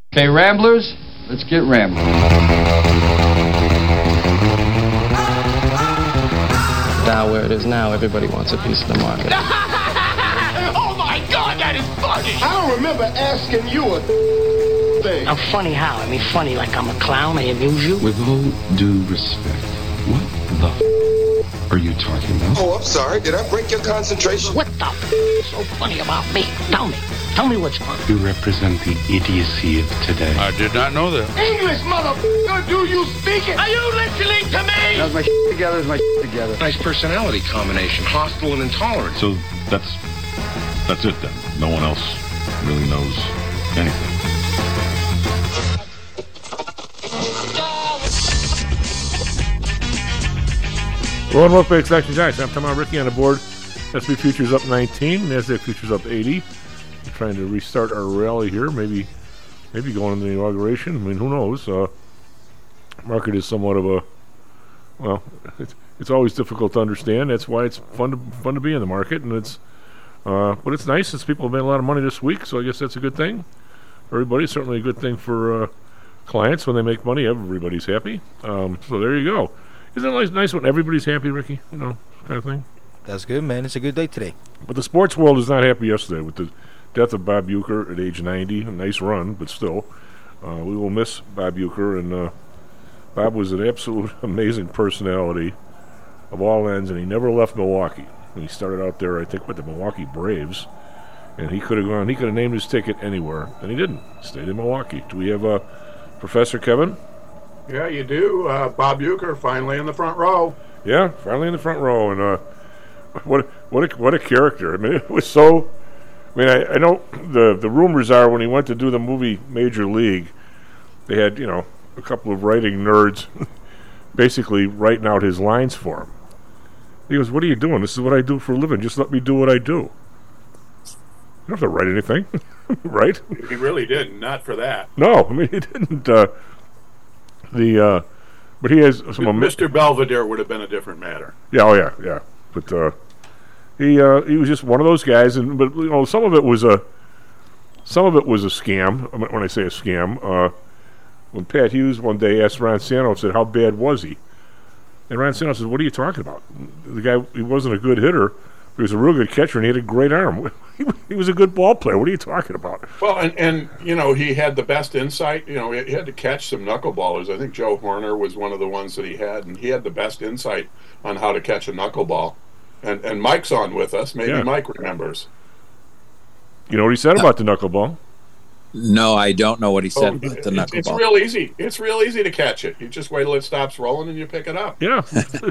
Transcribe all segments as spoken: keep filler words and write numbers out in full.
Okay, Ramblers, let's get rambling. Now where it is now, everybody wants a piece of the market. Oh my God, that is funny! I don't remember asking you a thing. I'm funny how? I mean funny like I'm a clown, I amuse you? With all due respect, what the f*** are you talking about? Oh, I'm sorry. Did I break your concentration? What the f*** is so funny about me? Tell me. Tell me what's funny. You represent the idiocy of today. I did not know that. English, motherfucker, do you speak it? Are you listening to me? How's my shit together? Is my shit together? Nice personality combination, hostile and intolerant. So that's that's it then. No one else really knows anything. Hello and welcome back to Action Giants. I'm Tom Ricky on the board. S and P futures up nineteen. NASDAQ futures up eighty. We're trying to restart our rally here. Maybe, maybe going into the inauguration. I mean, who knows? Uh, market is somewhat of a well. It's, it's always difficult to understand. That's why it's fun to fun to be in the market, and it's uh, but it's nice since people have made a lot of money this week. So I guess that's a good thing for everybody. Certainly a good thing for uh, clients when they make money. Everybody's happy. Um, so there you go. Isn't it nice, nice when everybody's happy, Ricky? You know, kind of thing. That's good, man. It's a good day today. But the sports world is not happy yesterday with the death of Bob Uecker at age ninety. A nice run, but still. Uh, we will miss Bob Uecker. And uh, Bob was an absolute amazing personality of all ends, and he never left Milwaukee. When he started out there, I think, with the Milwaukee Braves. And he could have gone, he could have named his ticket anywhere, and he didn't. He stayed in Milwaukee. Do we have uh, Professor Kevin? Yeah, you do. Uh, Bob Uecker finally in the front row. Yeah, finally in the front row, and uh, what what a, what a character! I mean, it was so. I mean, I, I know the the rumors are when he went to do the movie Major League, they had you know a couple of writing nerds basically writing out his lines for him. He goes, "What are you doing? This is what I do for a living. Just let me do what I do. You don't have to write anything, right?" He really didn't. Not for that. No, I mean he didn't. Uh, The, uh, but he has some. Am- Mister Belvedere would have been a different matter. Yeah, oh yeah, yeah. But uh, he uh, he was just one of those guys, and but you know some of it was a some of it was a scam. When I say a scam, uh, when Pat Hughes one day asked Ron Santo, said, "How bad was he?" And Ron Santo said, "What are you talking about? The guy he wasn't a good hitter. He was a real good catcher, and he had a great arm. he, he was a good ball player. What are you talking about?" Well, and, and, you know, he had the best insight. You know, he had to catch some knuckleballers. I think Joe Horner was one of the ones that he had, and he had the best insight on how to catch a knuckleball. And and Mike's on with us. Maybe yeah. Mike remembers. You know what he said about the knuckleball? No, I don't know what he said oh, about it, the knuckleball. It's real easy. It's real easy to catch it. You just wait till it stops rolling and you pick it up. Yeah.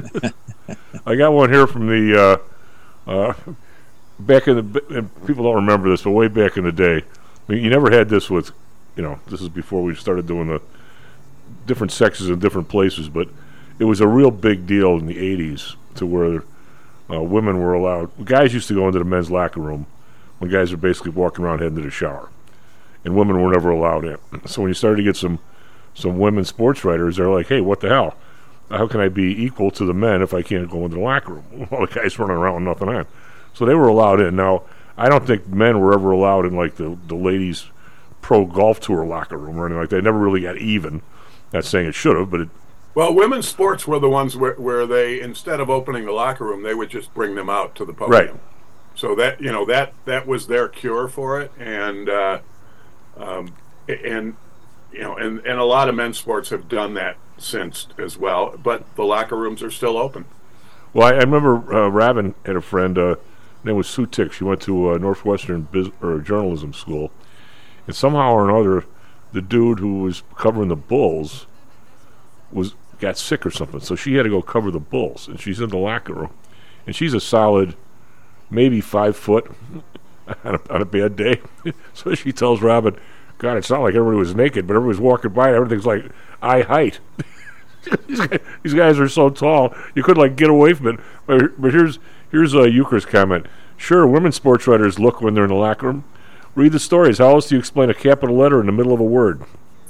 I got one here from the... Uh, uh, back in the, and people don't remember this, but way back in the day, I mean, you never had this with, you know, this is before we started doing the different sexes in different places, but it was a real big deal in the eighties to where uh, women were allowed, guys used to go into the men's locker room when guys were basically walking around heading to the shower, and women were never allowed in. So when you started to get some, some women sports writers, they're like, hey, what the hell? How can I be equal to the men if I can't go into the locker room? All the guys running around with nothing on. So they were allowed in. Now, I don't think men were ever allowed in, like, the, the ladies' pro golf tour locker room or anything like that. They never really got even. Not saying it should have, but it... Well, women's sports were the ones where, where they, instead of opening the locker room, they would just bring them out to the podium. Right. So that, you know, that, that was their cure for it. And, uh, um, and you know, and, and a lot of men's sports have done that since as well. But the locker rooms are still open. Well, I, I remember uh, Robin had a friend... Uh, Her name was Sue Tick. She went to uh, Northwestern Biz- or journalism school, and somehow or another, the dude who was covering the Bulls was got sick or something. So she had to go cover the Bulls, and she's in the locker room, and she's a solid, maybe five foot on a, on a bad day. So she tells Robin, "God, it's not like everybody was naked, but everybody was walking by. Everything's like eye height." these, guys, these guys are so tall, you could like get away from it. But, but here's. Here's uh, Uecker's comment. Sure, women sports writers look when they're in the locker room. Read the stories. How else do you explain a capital letter in the middle of a word?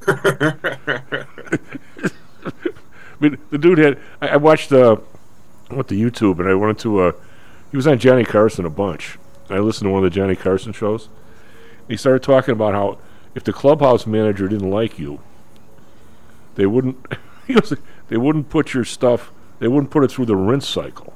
I mean, the dude had... I, I watched... Uh, I went to YouTube, and I went to... Uh, he was on Johnny Carson a bunch. I listened to one of the Johnny Carson shows. And he started talking about how if the clubhouse manager didn't like you, they wouldn't. He goes, they wouldn't put your stuff. They wouldn't put it through the rinse cycle.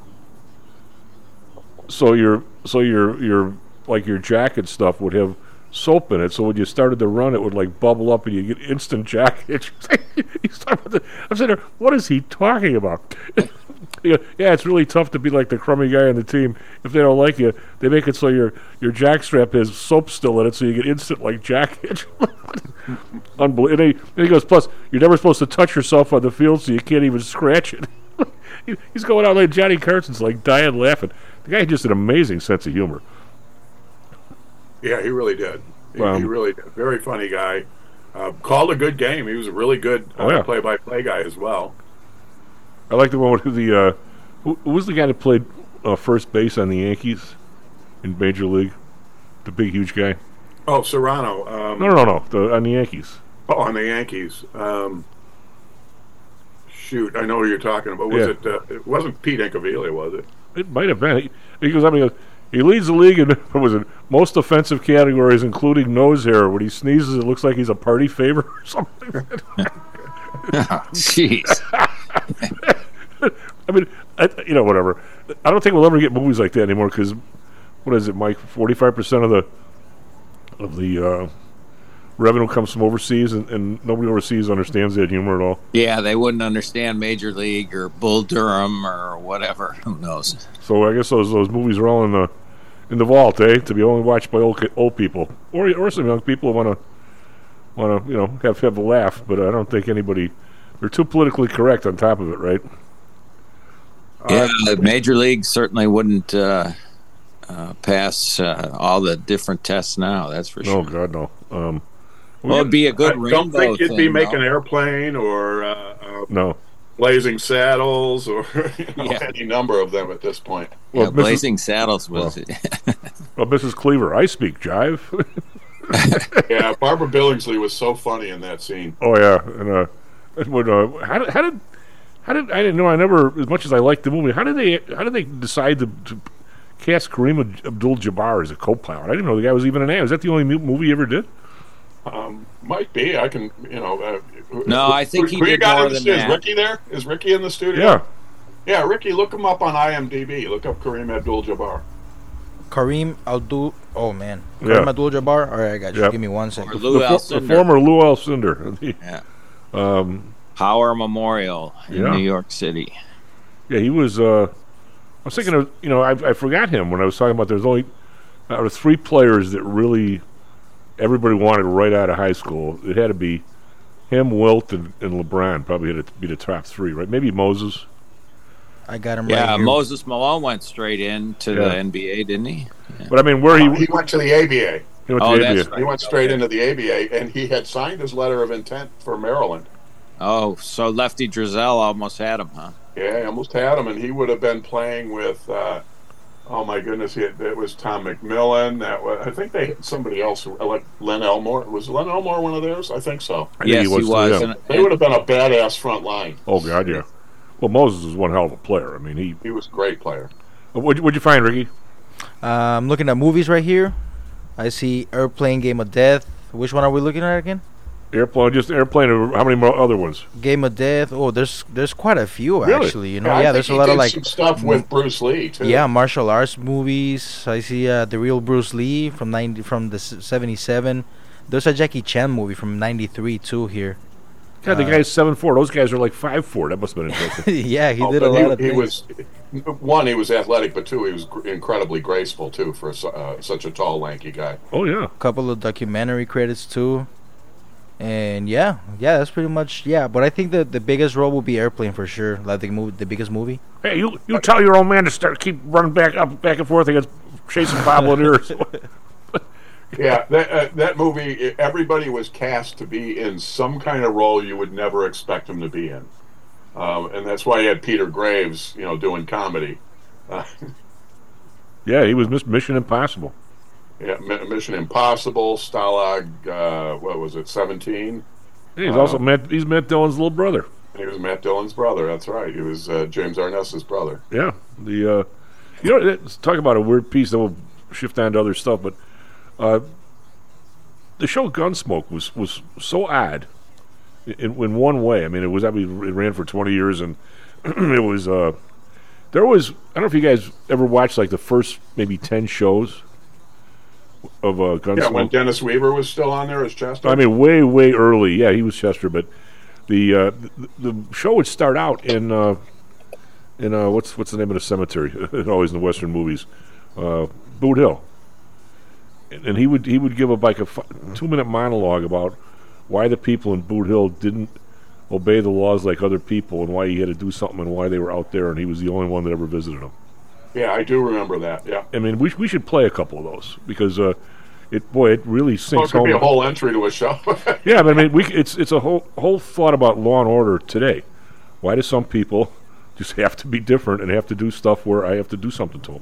So your so your your like your jacket stuff would have soap in it. So when you started to run, it would like bubble up, and you get instant jacket. He's talking about the, I'm saying, what is he talking about? You know, yeah, it's really tough to be like the crummy guy on the team. If they don't like you, they make it so your your jackstrap has soap still in it, so you get instant like jacket. Unbelievable. And he, and he goes, plus, you're never supposed to touch yourself on the field, so you can't even scratch it. he, he's going out like Johnny Carson's, like dying laughing. The guy had just an amazing sense of humor. Yeah, he really did. He, Um, he really did. Very funny guy. Uh, called a good game. He was a really good uh, Oh, yeah. play-by-play guy as well. I like the one with the uh, who, who was the guy that played uh, first base on the Yankees in Major League? The big, huge guy. Oh, Serrano. Um, No, no, no, the, on the Yankees. Oh, on the Yankees. Um, shoot, I know who you're talking about. Was Yeah. it? Uh, it wasn't Pete Incaviglia, was it? It might have been. He, he goes, I mean, he leads the league in what was it, most offensive categories, including nose hair. When he sneezes, it looks like he's a party favor or something. Jeez. I mean, I, you know, whatever. I don't think we'll ever get movies like that anymore because, what is it, Mike? Forty-five percent of the of the uh, revenue comes from overseas, and, and nobody overseas understands that humor at all. Yeah, they wouldn't understand Major League or Bull Durham or whatever. Who knows? So I guess those those movies are all in the in the vault, eh? To be only watched by old ki- old people or or some young people who want to want to you know have have a laugh. But I don't think anybody. They're too politically correct on top of it, right? Yeah, the Major League certainly wouldn't uh, uh, pass uh, all the different tests now. That's for sure. Oh God, no. Um, well, it'd be a good I rainbow don't think you'd thing, be making though. Airplane or uh, uh, no Blazing Saddles or you know, Yeah. any number of them at this point. Well, Yeah, Missus Blazing Saddles was. Well, Missus Cleaver, I speak jive. Yeah, Barbara Billingsley was so funny in that scene. Oh yeah, and uh, when, uh, how did how did how did I didn't know I never as much as I liked the movie. How did they how did they decide to, to cast Kareem Abdul-Jabbar as a co-pilot? I didn't know the guy was even an actor. Was that the only mu- movie he ever did? Um, might be. I can, you know. Uh, No, I think who, he who you did got more in the than studio? that. Is Ricky there? Is Ricky in the studio? Yeah. Yeah, Ricky, look him up on IMDb. Look up Kareem Abdul-Jabbar. Kareem Abdul. Oh man, Yeah. Kareem Abdul-Jabbar. All right, I got you. Yep. Give me one Or second. Lou the, fo- Alcindor. the former Lou Alcindor. Yeah. um, Power Memorial in Yeah. New York City. yeah, he was. Uh, I was thinking of you know I, I forgot him when I was talking about there's only out of three players that really everybody wanted right out of high school. It had to be him, Wilt, and, and LeBron. Probably had to be the top three, right? Maybe Moses. I got him Yeah, right here. Moses Malone went straight into Yeah. the N B A, didn't he? Yeah. But I mean, where he, He went to the A B A. he went Oh, to the that's A B A. right. He went straight Okay. into the A B A, and he had signed his letter of intent for Maryland. Oh, so Lefty Drizel almost had him, huh? Yeah, he almost had him, and he would have been playing with. Uh, oh my goodness, he had, it was Tom McMillan. That was, I think they had somebody else, like Len Elmore. Was Len Elmore one of theirs? I think so. I think Yes, he was. too, yeah. And- They would have been a badass front line. Oh God, yeah. Well, Moses was one hell of a player. I mean, he. He was a great player. What'd, what'd you find, Ricky? Uh, I'm looking at movies right here. I see Airplane, Game of Death. Which one are we looking at again? Airplane, just airplane. Or how many more other ones? Game of Death. Oh, there's there's quite a few Really? actually. You know, I yeah, think there's a he lot of did like some stuff with Bruce Lee too. yeah, martial arts movies. I see uh, the real Bruce Lee from ninety from the seventy-seven. There's a Jackie Chan movie from ninety-three too here. God, the Uh, guy's seven four. Those guys are like five four. That must have been interesting. yeah, he Oh, did a but lot he, of he things. was one. He was athletic, but two, he was gr- incredibly graceful too for su- uh, such a tall, lanky guy. Oh yeah. Couple of documentary credits too. And yeah, yeah, that's pretty much yeah. But I think the the biggest role will be Airplane for sure. Like the movie, the biggest movie. Hey, you you tell your old man to start keep running back up back and forth against chasing Pablo Neruda. Yeah, that uh, that movie. i- Everybody was cast to be in some kind of role you would never expect him to be in, um, and that's why you had Peter Graves, you know, doing comedy. Uh, Yeah, he was Miss Mission Impossible. yeah, Mi- Mission Impossible, Stalag. Uh, what was it? Seventeen. Yeah, he's Uh, also Matt. He's Matt Dillon's little brother. He was Matt Dillon's brother. That's right. He was uh, James Arness's brother. Yeah, the uh, you know let's talk about a weird piece. Then we'll shift on to other stuff. But uh, the show Gunsmoke was was so odd in, in one way. I mean, it was I mean, it ran for twenty years, and it was uh, there was I don't know if you guys ever watched like the first maybe ten shows of uh, Gunsmoke. Yeah, when Dennis Weaver was still on there as Chester. I mean, way way early. Yeah, he was Chester, but the uh, the, the show would start out in uh, in uh, what's what's the name of the cemetery? Always in the Western movies, uh, Boot Hill. And he would he would give a like a f- two minute monologue about why the people in Boot Hill didn't obey the laws like other people, and why he had to do something, and why they were out there, and he was the only one that ever visited them. Yeah, I do remember that. Yeah, I mean, we we should play a couple of those because uh, it boy it really sinks well, it could home. Be a whole entry to a show. Yeah, but I mean, we it's it's a whole whole thought about law and order today. Why do some people just have to be different and have to do stuff where I have to do something to them?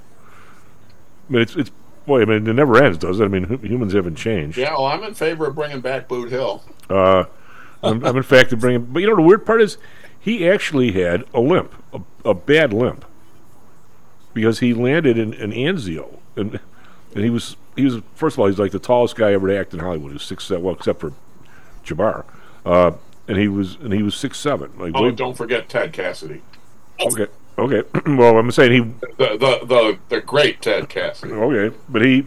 I mean, it's it's. Boy, I mean, it never ends, does it? I mean, hu- humans haven't changed. Yeah, well, I'm in favor of bringing back Boot Hill. Uh, I'm, I'm in fact of bringing, but you know the weird part is, he actually had a limp, a, a bad limp, because he landed in, in Anzio, and and he was he was first of all he's like the tallest guy ever to act in Hollywood. He was six seven, well, except for Jabbar, uh, and he was and he was six seven. Like, oh, way, don't forget Ted Cassidy. Okay. Okay, well, I'm saying he the the the, the great Ted Cassidy. Okay, but he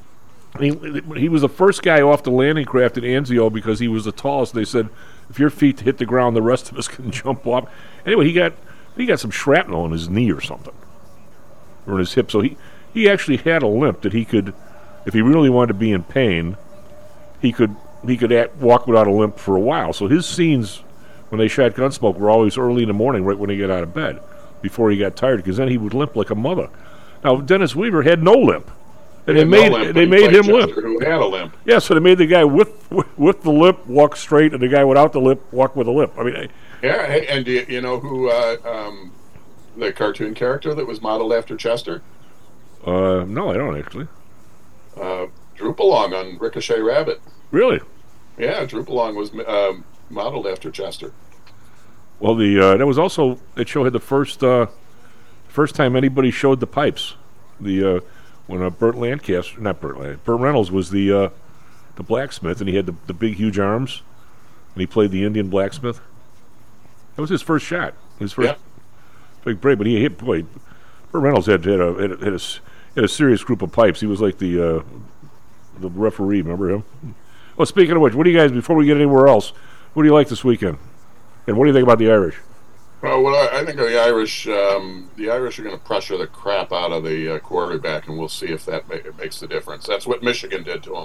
he he was the first guy off the landing craft at Anzio because he was the tallest. They said if your feet hit the ground, the rest of us can jump off. Anyway, he got he got some shrapnel in his knee or something, or in his hip. So he he actually had a limp that he could, if he really wanted to be in pain, he could he could act, walk without a limp for a while. So his scenes when they shot Gunsmoke were always early in the morning, right when he got out of bed, before he got tired, because then he would limp like a mother. Now Dennis Weaver had no limp, and they made no limp, they made him limp. Who had a limp? Yeah, so they made the guy with, with with the limp walk straight, and the guy without the limp walk with a limp. I mean, I, yeah, hey, and do you, you know who uh, um, the cartoon character that was modeled after Chester? Uh, no, I don't actually. Uh, Droopalong on Ricochet Rabbit. Really? Yeah, Droopalong was um, modeled after Chester. Well, the uh, that was also that show had the first uh, first time anybody showed the pipes. The uh, when uh, Burt Lancaster, not Burt Lancaster, Burt Reynolds was the uh, the blacksmith, and he had the, the big huge arms, and he played the Indian blacksmith. That was his first shot, his first yep. big break. But he hit boy. Burt Reynolds had had a had a, had a, had a serious group of pipes. He was like the uh, the referee. Remember him? Well, speaking of which, what do you guys? Before we get anywhere else, what do you like this weekend? And what do you think about the Irish? Well, what I, I think the Irish, um, the Irish are going to pressure the crap out of the uh, quarterback, and we'll see if that ma- makes the difference. That's what Michigan did to them.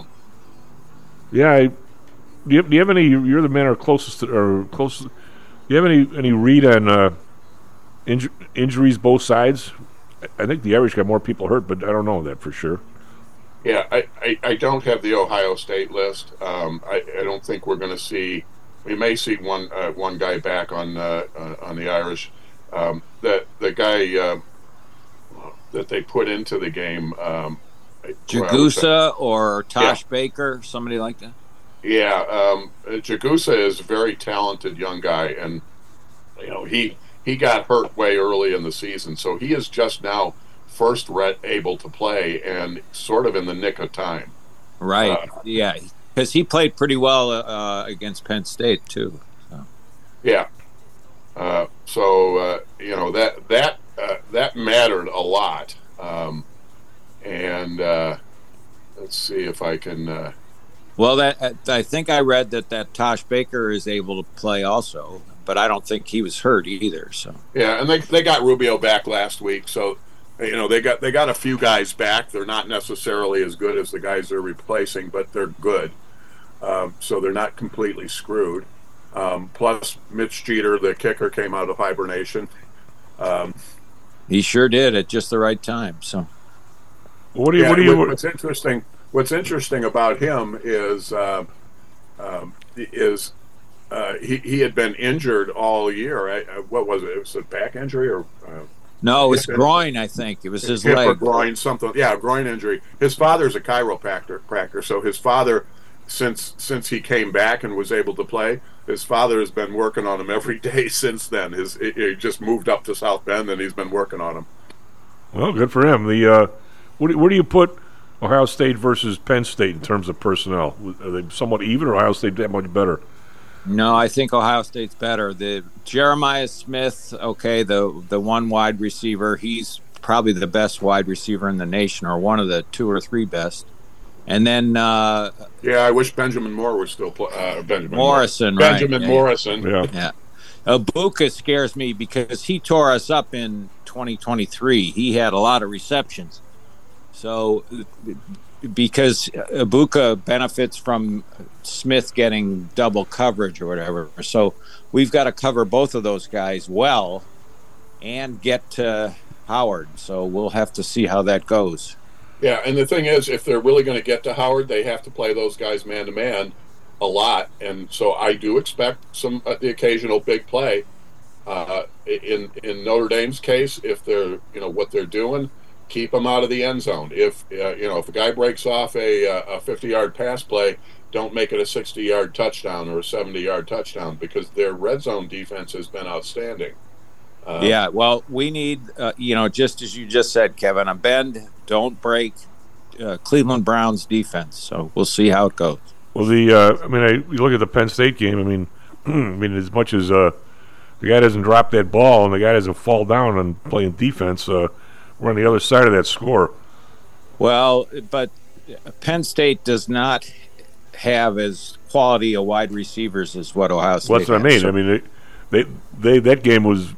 Yeah, I, do, you, do you have any? You're the man who are closest to, or closest. Do you have any any read on uh, inju- injuries both sides? I, I think the Irish got more people hurt, but I don't know that for sure. Yeah, I, I, I don't have the Ohio State list. Um, I, I don't think we're going to see. We may see one uh, one guy back on uh, uh, on the Irish. Um, that the guy uh, that they put into the game, um, Jagusa or Tosh yeah. Baker, somebody like that. Yeah, um, Jagusa is a very talented young guy, and you know he he got hurt way early in the season, so he is just now first re- able to play and sort of in the nick of time. Right. Uh, yeah. Because he played pretty well uh, against Penn State too. So. Yeah. Uh, so uh, you know that that uh, that mattered a lot. Um, and uh, let's see if I can. Uh, well, that I think I read that that Tosh Baker is able to play also, but I don't think he was hurt either. So. Yeah, and they they got Rubio back last week, so you know they got they got a few guys back. They're not necessarily as good as the guys they're replacing, but they're good. Um, so they're not completely screwed. Um, plus, Mitch Jeter, the kicker, came out of hibernation. Um, he sure did at just the right time. So, what do you? Yeah, what do you? What's interesting? What's interesting about him is uh, um, is uh, he he had been injured all year. I, I, what was it? It was a back injury or? Uh, no, it was groin. I think it was his hip leg. Or groin, something. Yeah, groin injury. His father's a chiropractor, practor, so his father. Since since he came back and was able to play, his father has been working on him every day since then. His he, he just moved up to South Bend and he's been working on him. Well, good for him. The uh, where, do, where do you put Ohio State versus Penn State in terms of personnel? Are they somewhat even, or Ohio State that much better? No, I think Ohio State's better. The Jeremiah Smith, okay, the the one wide receiver, he's probably the best wide receiver in the nation, or one of the two or three best. And then, uh, yeah, I wish Benjamin Moore was still play, uh, Benjamin Morrison, Moore. right? Benjamin yeah, Morrison, yeah. yeah. Ibuka scares me because he tore us up in twenty twenty-three. He had a lot of receptions. So, because Ibuka benefits from Smith getting double coverage or whatever. So, we've got to cover both of those guys well and get to Howard. So, we'll have to see how that goes. Yeah, and the thing is, if they're really going to get to Howard, they have to play those guys man-to-man a lot. And so I do expect some uh, the occasional big play. Uh, in in Notre Dame's case, if they're, you know, what they're doing, keep them out of the end zone. If, uh, you know, if a guy breaks off a a fifty-yard pass play, don't make it a sixty-yard touchdown or a seventy-yard touchdown, because their red zone defense has been outstanding. Uh, yeah, well, we need, uh, you know, just as you just said, Kevin, a bend, don't break uh, Cleveland Browns defense. So we'll see how it goes. Well, the uh, I mean, I, you look at the Penn State game. I mean, I mean, as much as uh, the guy doesn't drop that ball and the guy doesn't fall down and playing defense, uh, we're on the other side of that score. Well, but Penn State does not have as quality a wide receivers as what Ohio State. Well, that's what has. I mean. I mean, they, they, they, that game was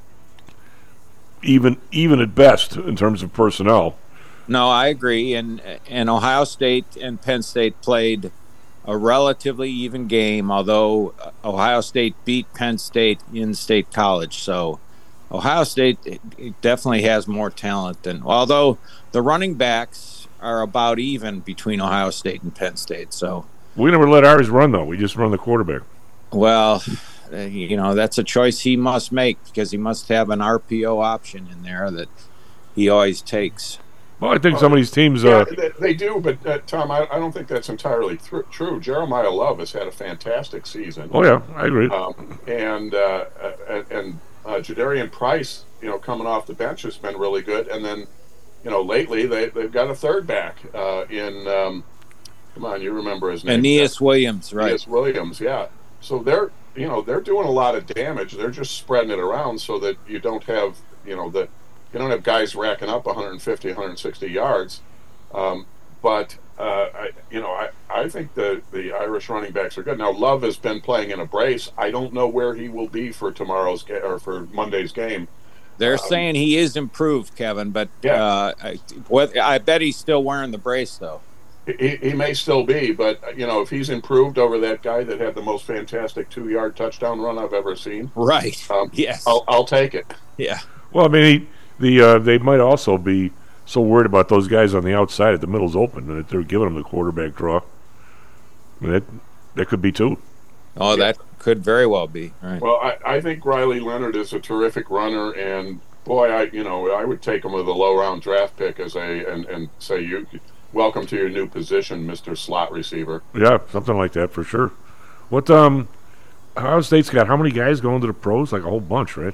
even, even at best in terms of personnel. No, I agree. And and Ohio State and Penn State played a relatively even game, although Ohio State beat Penn State in State College. So Ohio State definitely has more talent than, although the running backs are about even between Ohio State and Penn State. So we never let ours run, though. We just run the quarterback. Well, you know, that's a choice he must make, because he must have an R P O option in there that he always takes. Well, I think some of these teams... Yeah, uh, they, they do, but, uh, Tom, I, I don't think that's entirely th- true. Jeremiah Love has had a fantastic season. Oh, yeah, I agree. Um, and uh, and, and uh, Jadarian Price, you know, coming off the bench has been really good. And then, you know, lately they, they've got a third back uh, in... Um, come on, you remember his name. Aeneas Williams, right. Aeneas Williams, yeah. So they're, you know, they're doing a lot of damage. They're just spreading it around so that you don't have, you know, the... You don't have guys racking up one fifty, one sixty yards, um, but uh, I, you know, I, I think the the Irish running backs are good. Now Love has been playing in a brace. I don't know where he will be for tomorrow's ga- or for Monday's game. They're um, saying he is improved, Kevin, but yeah. uh, I, what, I bet he's still wearing the brace, though. He, he may still be, but you know, if he's improved over that guy that had the most fantastic two-yard touchdown run I've ever seen, right? Um, yes, I'll, I'll take it. Yeah. Well, I mean. He, The uh, they might also be so worried about those guys on the outside that the middle's open and that they're giving them the quarterback draw. I mean, that that could be too. Oh, yeah. that could very well be. Right. Well, I, I think Riley Leonard is a terrific runner, and boy, I you know I would take him with a low round draft pick as a and, and say you welcome to your new position, Mister Slot Receiver. Yeah, something like that for sure. What um, Ohio State's got how many guys going to the pros? Like a whole bunch, right?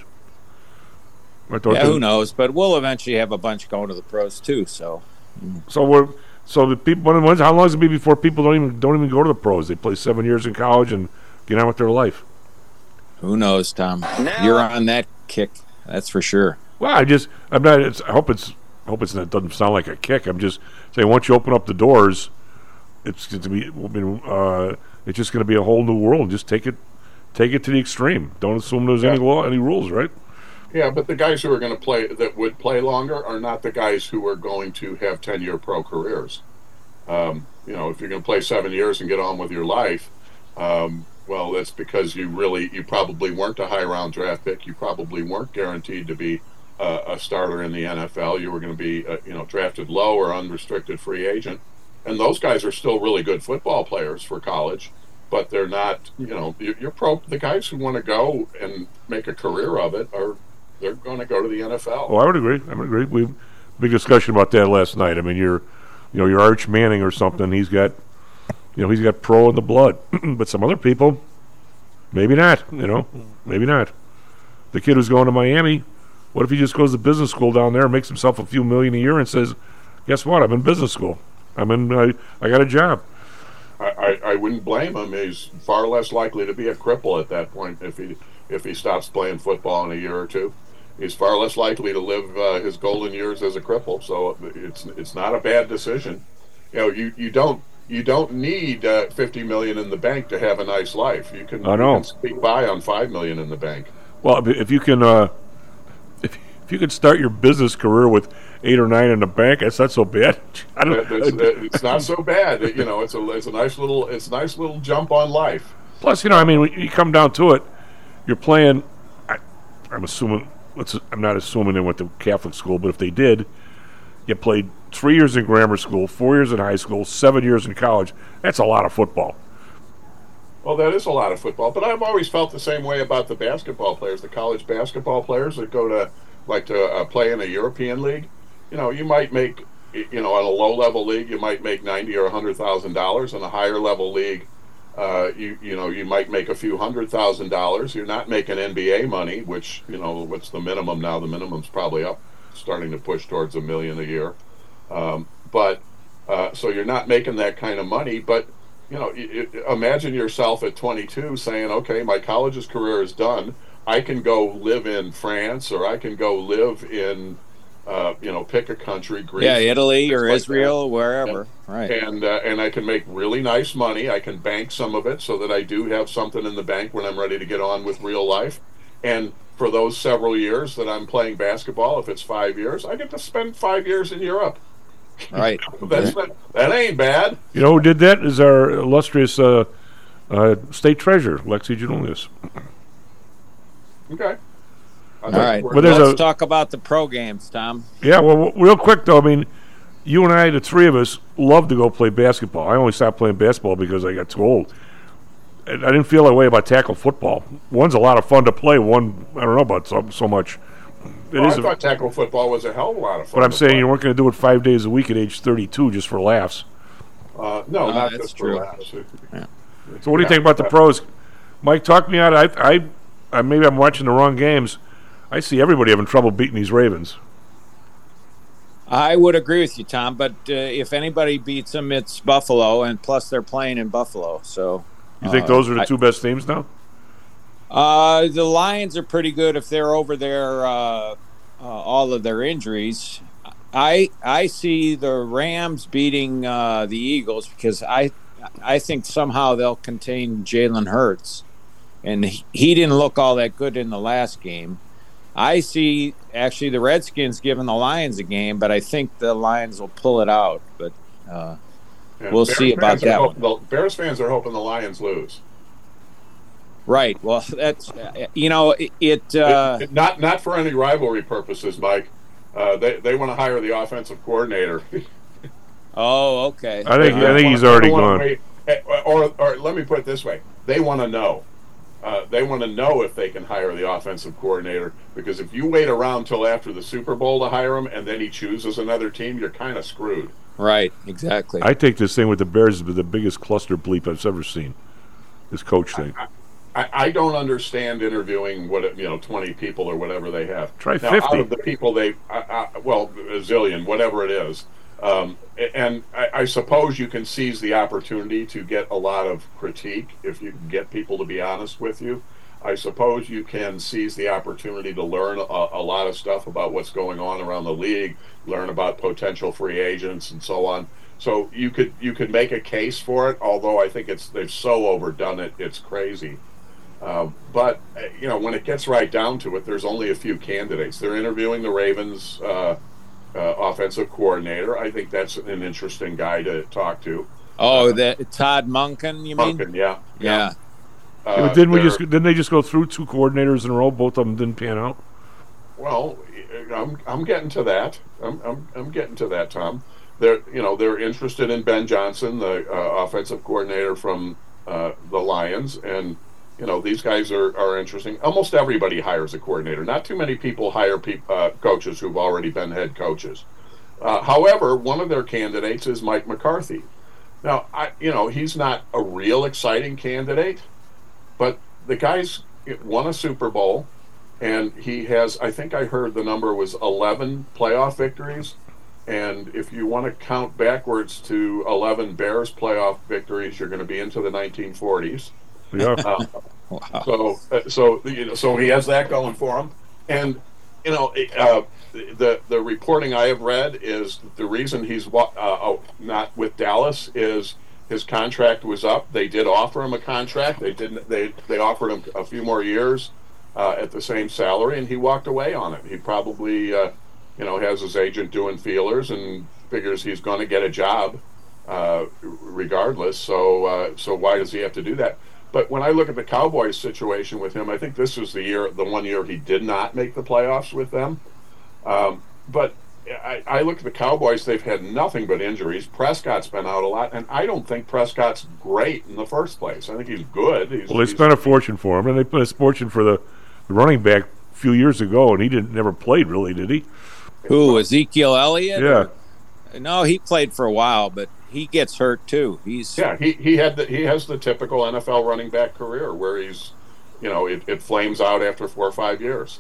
Yeah, who knows? But we'll eventually have a bunch going to the pros too. So, so we're so the people. When, when, how long does it be before people don't even don't even go to the pros? They play seven years in college and get on with their life. Who knows, Tom? Now, you're on that kick. That's for sure. Well, I just I'm not. It's, I hope it's I hope it's not. Doesn't sound like a kick. I'm just saying once you open up the doors, it's going to be. I mean, uh, it's just going to be a whole new world. Just take it, take it to the extreme. Don't assume there's yeah. any law, any rules, right? Yeah, but the guys who are going to play, that would play longer, are not the guys who are going to have ten-year pro careers. Um, you know, if you're going to play seven years and get on with your life, um, well, that's because you really, you probably weren't a high-round draft pick. You probably weren't guaranteed to be uh, a starter in the N F L. You were going to be, uh, you know, drafted low or unrestricted free agent. And those guys are still really good football players for college, but they're not, you know, you're pro. The guys who want to go and make a career of it are. They're going to go to the N F L. Oh, I would agree. I would agree. We big discussion about that last night. I mean, you're, you know, your Arch Manning or something. He's got, you know, he's got pro in the blood. But some other people, maybe not. You know, maybe not. The kid who's going to Miami, what if he just goes to business school down there, makes himself a few million a year, and says, "Guess what? I'm in business school." I'm in. I, I got a job. I, I, I wouldn't blame him. He's far less likely to be a cripple at that point if he if he stops playing football in a year or two. He's far less likely to live uh, his golden years as a cripple. So it's it's not a bad decision. You know, you, you don't you don't need uh, fifty million in the bank to have a nice life. You can, I know. You can speak by on five million in the bank. Well, if you can, uh, if if you could start your business career with eight or nine in the bank, that's not so bad. I don't. It's, it's not so bad. It, you know, it's a it's a nice little it's a nice little jump on life. Plus, you know, I mean, when you come down to it, you're playing. I, I'm assuming. Let's. I'm not assuming they went to Catholic school, but if they did, you played three years in grammar school, four years in high school, seven years in college. That's a lot of football. Well, that is a lot of football, but I've always felt the same way about the basketball players, the college basketball players that go to like to uh, play in a European league. You know, you might make, you know, on a low-level league, you might make ninety or a hundred thousand dollars. In a higher-level league, uh, you you know, you might make a few hundred thousand dollars. You're not making N B A money, which, you know, what's the minimum now? The minimum's probably up, starting to push towards a million a year. Um, but uh, so you're not making that kind of money. But you know, it, it, imagine yourself at twenty-two saying, "Okay, my college's career is done. I can go live in France, or I can go live in." Uh, you know, pick a country, Greece, yeah, Italy or like Israel, that. wherever, and, right? And uh, and I can make really nice money. I can bank some of it so that I do have something in the bank when I'm ready to get on with real life. And for those several years that I'm playing basketball, if it's five years, I get to spend five years in Europe. Right. That's not, that ain't bad. You know who did that is our illustrious uh, uh, state treasurer, Lexi Julius. Okay. All right, well, let's a, talk about the pro games, Tom. Yeah, well, real quick, though, I mean, you and I, the three of us, love to go play basketball. I only stopped playing basketball because I got too old. And I didn't feel that way about tackle football. One's a lot of fun to play. One, I don't know about so, so much. It well, is I thought a, tackle football was a hell of a lot of fun. But I'm saying play. you weren't going to do it five days a week at age thirty-two just for laughs. Uh, no, uh, not that's just true. for laughs. Yeah. So what do you think about the pros? Mike, talk me out. I, I, I maybe I'm watching the wrong games. I see everybody having trouble beating these Ravens. I would agree with you, Tom. But uh, if anybody beats them, it's Buffalo, and plus they're playing in Buffalo. So you think uh, those are the I, two best teams now? Uh, the Lions are pretty good if they're over their uh, uh, all of their injuries. I I see the Rams beating uh, the Eagles because I I think somehow they'll contain Jalen Hurts, and he, he didn't look all that good in the last game. I see actually the Redskins giving the Lions a game, but I think the Lions will pull it out. But uh, yeah, we'll Bears see about that one. The Bears fans are hoping the Lions lose. Right. Well, that's you know it. it, uh, it not not for any rivalry purposes, Mike. Uh, they they want to hire the offensive coordinator. Oh, okay. I think uh, I think he's already gone. Wait, or or let me put it this way: they want to know. Uh, they want to know if they can hire the offensive coordinator, because if you wait around till after the Super Bowl to hire him and then he chooses another team, you're kind of screwed. Right, exactly. I think this thing with the Bears is the biggest cluster bleep I've ever seen. This coach thing. I, I, I don't understand interviewing what you know twenty people or whatever they have. Try now, fifty. Out of the people they, I, I, well, a zillion, whatever it is. Um, and I, I suppose you can seize the opportunity to get a lot of critique if you can get people to be honest with you. I suppose you can seize the opportunity to learn a, a lot of stuff about what's going on around the league, learn about potential free agents and so on. So you could you could make a case for it, although I think it's they've so overdone it, it's crazy. Uh, but you know, when it gets right down to it, there's only a few candidates. They're interviewing the Ravens. Uh, Uh, offensive coordinator. I think that's an interesting guy to talk to. Oh, uh, the Todd Monken, you mean? Monken, yeah, yeah. yeah. Uh, yeah, but didn't we just didn't they just go through two coordinators in a row? Both of them didn't pan out. Well, I'm I'm getting to that. I'm I'm I'm getting to that, Tom. They're you know they're interested in Ben Johnson, the uh, offensive coordinator from uh, the Lions, and you know these guys are, are interesting. Almost everybody hires a coordinator. Not too many people hire pe- uh, coaches who've already been head coaches. Uh, however, one of their candidates is Mike McCarthy. Now, I you know he's not a real exciting candidate, but the guy's won a Super Bowl, and he has. I think I heard the number was eleven playoff victories. And if you want to count backwards to eleven Bears playoff victories, you're going to be into the nineteen forties. Yeah. Uh, Wow. So, uh, so you know, so he has that going for him, and you know, uh, the the reporting I have read is the reason he's uh, not with Dallas is his contract was up. They did offer him a contract. They didn't. They they offered him a few more years uh, at the same salary, and he walked away on it. He probably, uh, you know, has his agent doing feelers and figures he's going to get a job uh, regardless. So, uh, so why does he have to do that? But when I look at the Cowboys situation with him, I think this was the year, the one year he did not make the playoffs with them. Um, but I, I look at the Cowboys; they've had nothing but injuries. Prescott's been out a lot, and I don't think Prescott's great in the first place. I think he's good. He's, well, they he's, spent a fortune for him, and they put a fortune for the, the running back a few years ago, and he didn't never played really, did he? Who, Ezekiel Elliott? Yeah. Or, no, he played for a while, but he gets hurt too. He's yeah. He he had the, he has the typical N F L running back career where he's, you know, it, it flames out after four or five years.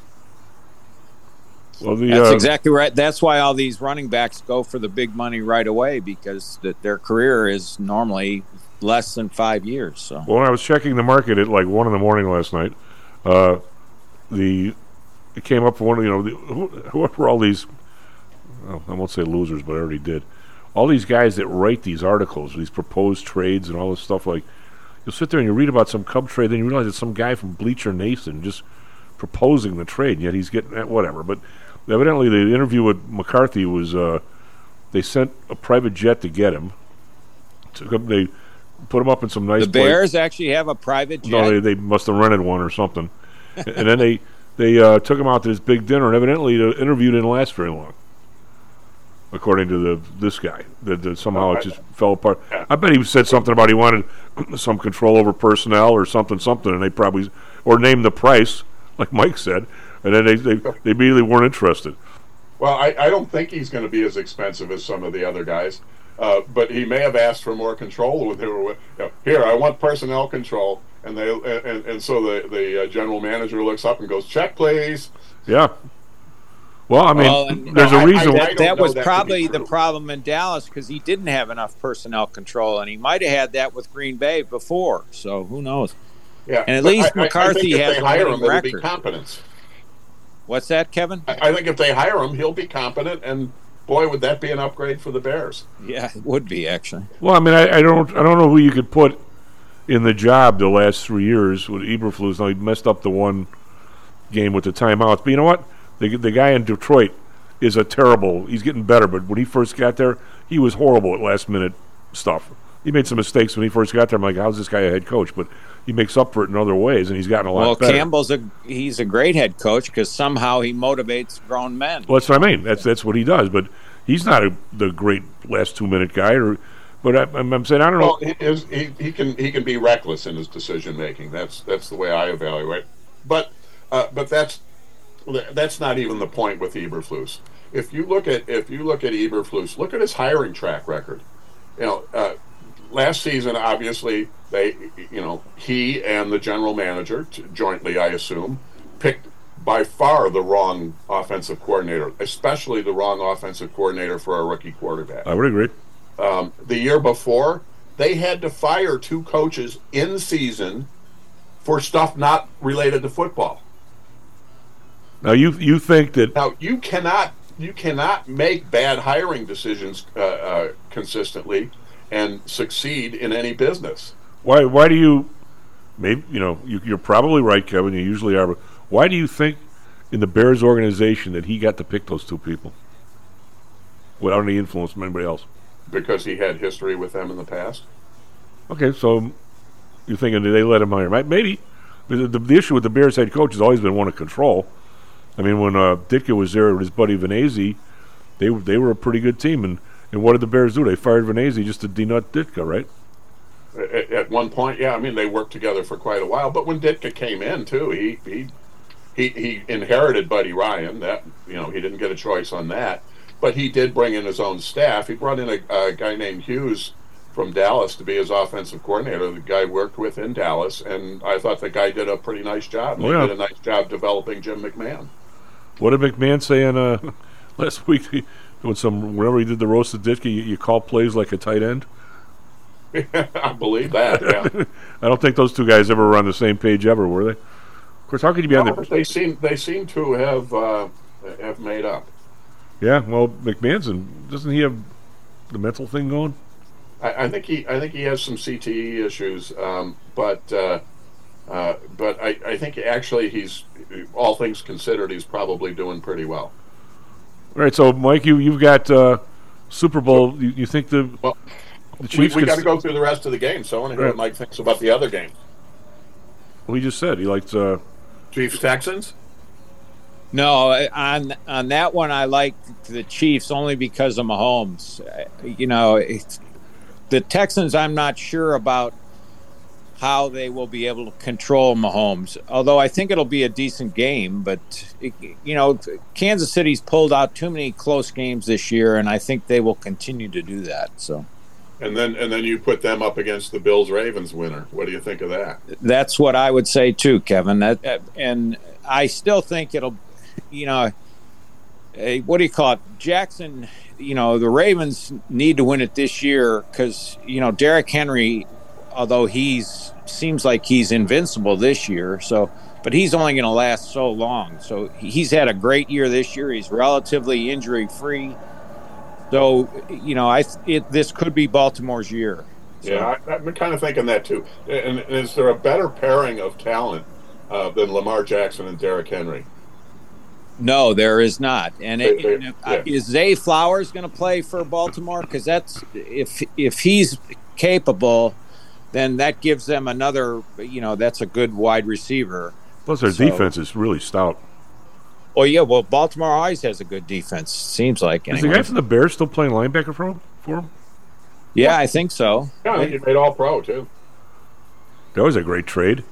Well, the, That's uh, exactly right. That's why all these running backs go for the big money right away, because the, their career is normally less than five years. So well, when I was checking the market at like one in the morning last night, uh, the it came up for one of you know the, who, whoever all these well, I won't say losers, but I already did. All these guys that write these articles, these proposed trades and all this stuff, like you'll sit there and you read about some Cub trade, then you realize it's some guy from Bleacher Nathan just proposing the trade, and yet he's getting that whatever. But evidently, the interview with McCarthy was uh, they sent a private jet to get him. Took him, they put him up in some nice. the Bears place. Actually have a private jet. No, they, they must have rented one or something, and then they they uh, took him out to this big dinner, and evidently the interview didn't last very long. According to the this guy, that, that somehow it just fell apart. I bet he said something about he wanted some control over personnel or something, something, and they probably or named the price, like Mike said, and then they they, they immediately weren't interested. Well, I, I don't think he's going to be as expensive as some of the other guys, uh, but he may have asked for more control when they were you know, here. I want personnel control, and they and, and so the the uh, general manager looks up and goes, "Check, please." Yeah. Well, I mean, well, and, there's no, a reason. I, I, that, that was that probably the problem in Dallas because he didn't have enough personnel control, and he might have had that with Green Bay before. So who knows? Yeah, and at least I, McCarthy I, I has a hire him, record. Be competence. What's that, Kevin? I, I think if they hire him, he'll be competent, and boy, would that be an upgrade for the Bears. Yeah, it would be actually. Well, I mean, I, I don't, I don't know who you could put in the job the last three years with Eberflus. Now he messed up the one game with the timeouts, but you know what? The the guy in Detroit is a terrible. He's getting better, but when he first got there, he was horrible at last minute stuff. He made some mistakes when he first got there. I'm like, how's this guy a head coach? But he makes up for it in other ways, and he's gotten a lot well, better. Well, Campbell's a he's a great head coach because somehow he motivates grown men. Well, that's what I mean. That's that's what he does. But he's not a, the great last two minute guy. Or, but I, I'm, I'm saying I don't well, know. He, is, he he can he can be reckless in his decision making. That's that's the way I evaluate. But uh, but that's that's not even the point with Eberflus. If you look at if you look at Eberflus, look at his hiring track record. You know, uh, last season, obviously, they, you know, he and the general manager, t- jointly, I assume, picked by far the wrong offensive coordinator, especially the wrong offensive coordinator for a rookie quarterback. I would agree. Um, the year before, they had to fire two coaches in season for stuff not related to football. Now, you you think that now you cannot. You cannot make bad hiring decisions uh, uh, consistently and succeed in any business. Why? Why do you? Maybe you know you, you're probably right, Kevin. You usually are. But why do you think in the Bears organization that he got to pick those two people without any influence from anybody else? Because he had history with them in the past. Okay, so you're thinking they let him hire? Maybe. The, the, the issue with the Bears head coach has always been one of control. I mean, when uh, Ditka was there with his buddy Venezzi, they they were a pretty good team. And, and what did the Bears do? They fired Venezzi just to denut Ditka, right? At, at one point, yeah. I mean, they worked together for quite a while. But when Ditka came in, too, he he he, he inherited Buddy Ryan. That you know, he didn't get a choice on that. But he did bring in his own staff. He brought in a, a guy named Hughes from Dallas to be his offensive coordinator. The guy worked with in Dallas, and I thought the guy did a pretty nice job. Oh, he yeah. did a nice job developing Jim McMahon. What did McMahon say in uh, last week? When some whenever he did the roasted Ditka, you, you call plays like a tight end. I believe that. Yeah. I don't think those two guys ever were on the same page ever, were they? Of course, how could you be no, on the? They seem they seem to have uh, have made up. Yeah, well, McManson, doesn't he have the mental thing going? I, I think he I think he has some C T E issues, um, but uh, uh, but I, I think actually he's, all things considered, he's probably doing pretty well. All right, so Mike, you you've got uh, Super Bowl. You, you think the well, the Chiefs? We, we got to st- go through the rest of the game. So I want to hear right. what Mike thinks about the other game. Well, he just said he liked uh, Chiefs Texans. No, on on that one, I like the Chiefs only because of Mahomes. You know, it's, the Texans, I'm not sure about how they will be able to control Mahomes. Although I think it'll be a decent game, but you know, Kansas City's pulled out too many close games this year, and I think they will continue to do that. So. And then and then you put them up against the Bills Ravens winner. What do you think of that? That's what I would say too, Kevin. That, and I still think it'll. You know, a, what do you call it? Jackson, you know, the Ravens need to win it this year because, you know, Derrick Henry, although he's seems like he's invincible this year, so but he's only going to last so long. So he's had a great year this year. He's relatively injury free. So, you know, I it, this could be Baltimore's year. So. Yeah, I, I'm kind of thinking that too. And, and is there a better pairing of talent uh, than Lamar Jackson and Derrick Henry? No, there is not. And it, They- they- and if- yeah. is Zay Flowers going to play for Baltimore? Because that's if if he's capable, then that gives them another. You know, that's a good wide receiver. Plus, their So- defense is really stout. Oh yeah, well, Baltimore always has a good defense. Seems like. Is the Anyway. guy from the Bears still playing linebacker for him? For him? Yeah, I think so. Yeah, I think he made all pro too. That was a great trade.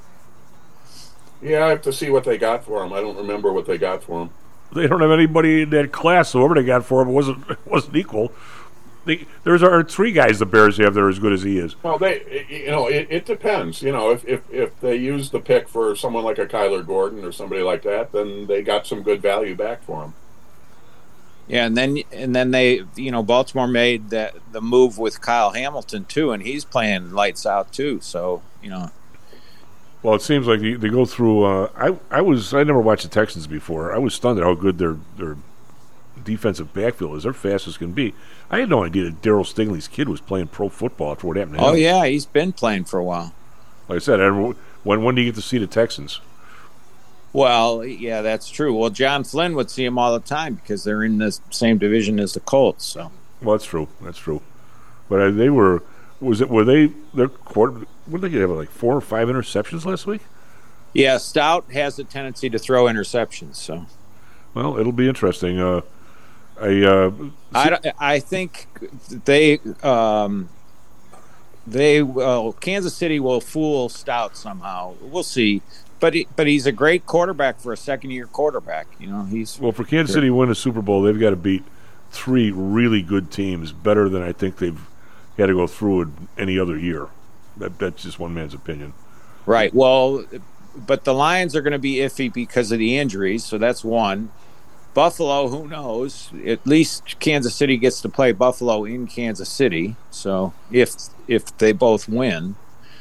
Yeah, I have to see what they got for him. I don't remember what they got for him. They don't have anybody in that class, so whatever they got for him wasn't wasn't equal. They, there's are three guys the Bears have that are as good as he is. Well, they, you know, it, it depends. You know, if, if if they use the pick for someone like a Kyler Gordon or somebody like that, then they got some good value back for him. Yeah, and then and then they, you know, Baltimore made that the move with Kyle Hamilton too, and he's playing lights out too. So you know. Well, it seems like they, they go through. Uh, I I was I never watched the Texans before. I was stunned at how good their their defensive backfield is. They're fast as can be. I had no idea that Darryl Stingley's kid was playing pro football after what happened to him. Oh yeah, he's been playing for a while. Like I said, I, when when do you get to see the Texans? Well, yeah, that's true. Well, John Flynn would see him all the time because they're in the same division as the Colts. So. Well, that's true. That's true. But uh, they were. Was it? Were they? Their quarter. What did they have? Like four or five interceptions last week. Yeah, Stout has a tendency to throw interceptions. So. Well, it'll be interesting. Uh, I. Uh, I, don't- I think they um, they well Kansas City will fool Stout somehow. We'll see. But he, but he's a great quarterback for a second year quarterback. You know he's well for Kansas City to win a Super Bowl, they've got to beat three really good teams, better than I think they've had to go through it any other year. That that's just one man's opinion. right. Well, but the Lions are going to be iffy because of the injuries, so that's one. Buffalo, who knows? At least Kansas City gets to play Buffalo in Kansas City. So if if they both win,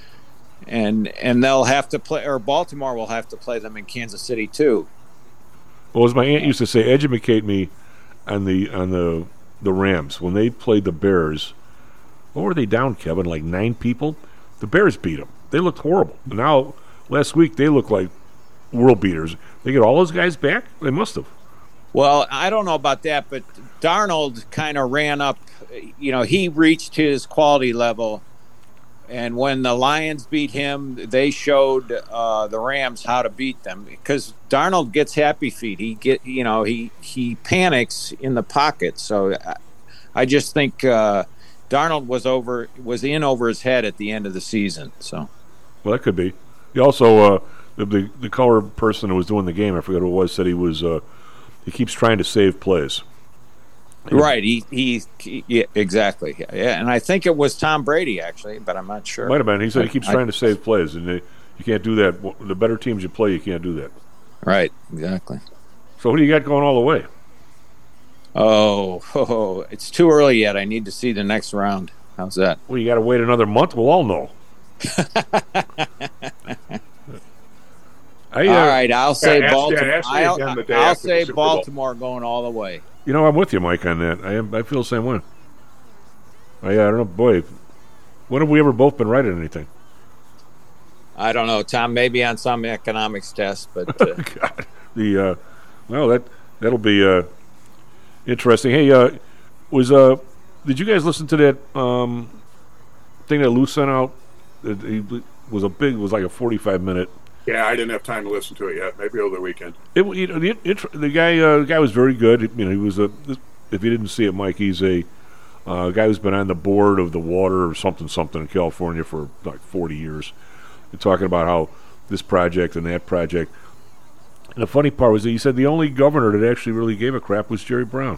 and and they'll have to play, or Baltimore will have to play them in Kansas City too. Well, as my aunt used to say, educate me on the on the the Rams when they played the Bears. What were they down, Kevin? Like nine people. The Bears beat them. They looked horrible. Now last week they look like world beaters. They get all those guys back. They must have. Well, I don't know about that, but Darnold kind of ran up. You know, he reached his quality level, and when the Lions beat him, they showed uh, the Rams how to beat them because Darnold gets happy feet. He get, you know, he he panics in the pocket. So I, I just think uh, Darnold was over was in over his head at the end of the season. So, well, that could be. He also uh, the, the the color person who was doing the game, I forget who it was, said he was. Uh, He keeps trying to save plays. Right. He, he, he yeah, exactly. Yeah, and I think it was Tom Brady actually, but I'm not sure. Might have been. He said he I- keeps I- trying to save plays, and they, you can't do that. The better teams you play, you can't do that. Right. Exactly. So who do you got going all the way? Oh, oh, it's too early yet. I need to see the next round. How's that? Well, you got to wait another month. We'll all know. I, uh, all right, I'll say yeah, ask- Baltimore. yeah, ask me I'll, again the day I'll after the say Super Bowl. Baltimore going all the way. You know, I'm with you, Mike, on that. I am. I feel the same way. I, I don't know, boy. When have we ever both been right at anything? I don't know, Tom. Maybe on some economics test, but uh, God, the uh, well, that that'll be uh, interesting. Hey, uh, was uh, did you guys listen to that um, thing that Lou sent out? It, it was a big. It was like a forty-five minute. Yeah, I didn't have time to listen to it yet. Maybe over the weekend. It, you know, the, it, the guy, uh, the guy was very good. You know, he was a. If you didn't see it, Mike, he's a uh, guy who's been on the board of the water or something, something in California for like forty years. They're talking about how this project and that project. And the funny part was that he said the only governor that actually really gave a crap was Jerry Brown.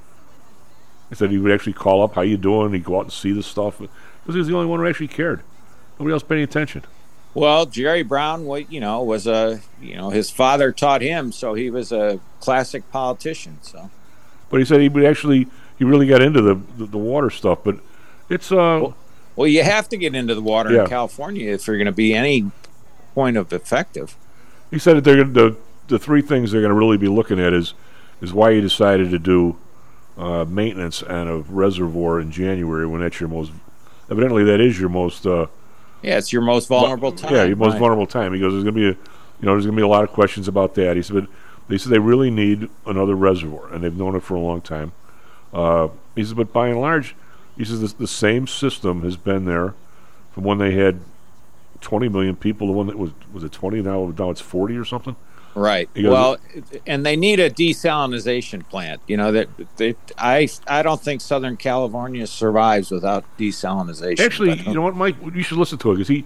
He said he would actually call up, "How you doing?" He'd go out and see the stuff because he was the only one who actually cared. Nobody else paid any attention. well, Jerry Brown, wa- you know, was a you know his father taught him, so he was a classic politician. So, But he said he would actually, he really got into the the, the water stuff. But it's uh, well, well, you have to get into the water Yeah. in California if you're going to be any point of effective. he said that they're gonna, the the three things they're going to really be looking at is is why you decided to do uh, maintenance on a reservoir in January when that's your most evidently that is your most uh, Yeah, it's your most vulnerable time. yeah your most right. vulnerable time. He goes, there's going to be a, you know there's going to be a lot of questions about that. He said, but they said they really need another reservoir and they've known it for a long time. Uh, he says, but by and large, he says the, the same system has been there from when they had twenty million people. The one that was was it twenty now now it's forty or something. Right. He goes, Well, and they need a desalinization plant. You know that they, I I don't think Southern California survives without desalinization. Actually, But- you know what, Mike? You should listen to it because he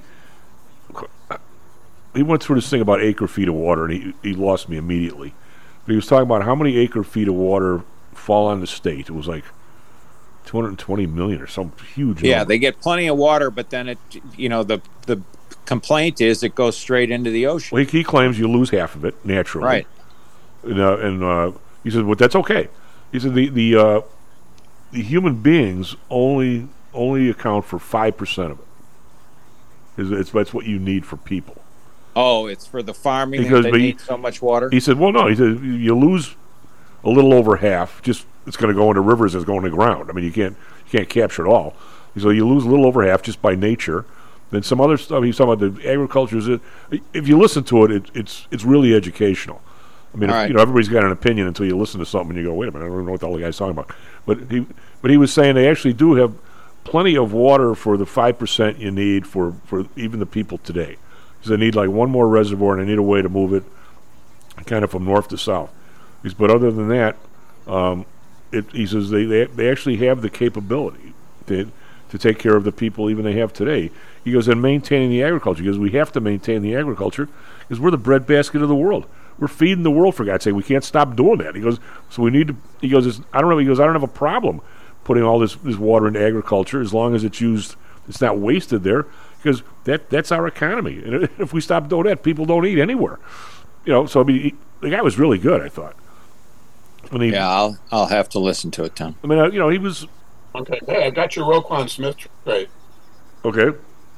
he went through this thing about acre feet of water, and he he lost me immediately. But he was talking about how many acre feet of water fall on the state. It was like two hundred twenty million or some huge. yeah, number. they get plenty of water, but then it, you know, the the complaint is it goes straight into the ocean. Well, he, he claims you lose half of it naturally. Right. And, uh, and uh, he said, "Well, that's okay." He said the the uh, the human beings only only account for five percent of it. It's, it's that's what you need for people. Oh, it's for the farming Because that but they he- need so much water. He said, "Well, no." He said, "You lose a little over half. Just it's going to go into rivers. It's going to ground. I mean, you can't you can't capture it all. So you lose a little over half just by nature. Then some other stuff. He's talking about the agriculture. Is it, if you listen to it, it, it's it's really educational. I mean, All if, right. you know, everybody's got an opinion until you listen to something and you go, wait a minute, I don't even know what the hell the guy's talking about. But he but he was saying they actually do have plenty of water for the five percent you need for, for even the people today. Because they need like one more reservoir and they need a way to move it kind of from north to south. He says, but other than that, um, it, he says they, they they actually have the capability to, to take care of the people even they have today. He goes, and maintaining the agriculture. He goes, we have to maintain the agriculture because we're the breadbasket of the world. We're feeding the world, for God's sake. We can't stop doing that. He goes, so we need to, he goes, it's, I don't know, he goes, I don't have a problem putting all this, this water into agriculture as long as it's used, it's not wasted there, because that that's our economy. And if we stop doing that, people don't eat anywhere. You know, so I mean, he, the guy was really good, I thought. When he, yeah, I'll I'll have to listen to it, Tom. I mean, uh, you know, he was, Okay. Hey, I got your Roquan Smith trade. okay.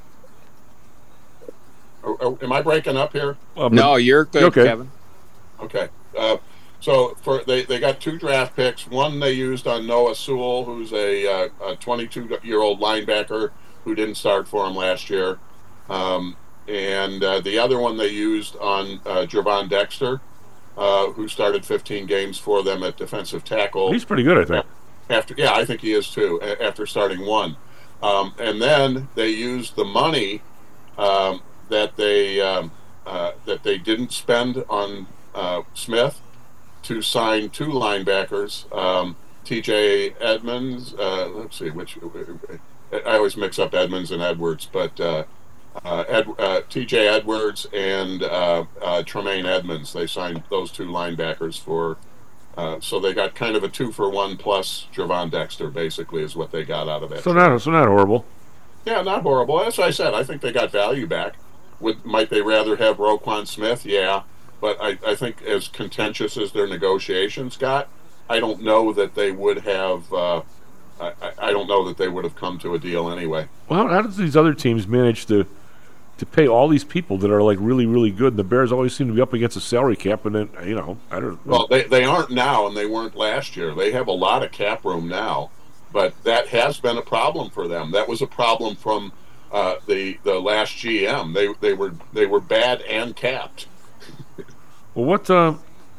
Oh, oh, am I breaking up here? Um, No, you're good, okay. Kevin. Okay. Uh, so for they, they got two draft picks. One they used on Noah Sewell, who's a, uh, a twenty-two-year-old linebacker who didn't start for him last year. Um, and uh, the other one they used on uh, Javon Dexter, uh, who started fifteen games for them at defensive tackle. He's pretty good, I think. After, yeah, I think he is too. a- After starting one, um, and then they used the money um, that they um, uh, that they didn't spend on uh, Smith to sign two linebackers, um, T J Edmonds. Uh, let's see which. I always mix up Edmonds and Edwards, but uh, uh, Ed, uh, T J Edwards and uh, uh, Tremaine Edmonds. They signed those two linebackers for. Uh, so they got kind of a two for one plus Javon Dexter, basically, is what they got out of it. So not, so not horrible. Yeah, not horrible. That's what I said. I think they got value back. Would might they rather have Roquan Smith? Yeah, but I, I think as contentious as their negotiations got, I don't know that they would have. Uh, I, I don't know that they would have come to a deal anyway. Well, how does these other teams manage to to pay all these people that are like really, really good? And the Bears always seem to be up against a salary cap, and then you know, I don't. Well, they they aren't now, and they weren't last year. They have a lot of cap room now, but that has been a problem for them. That was a problem from uh, the the last G M. They they were they were bad and capped. Well, what uh,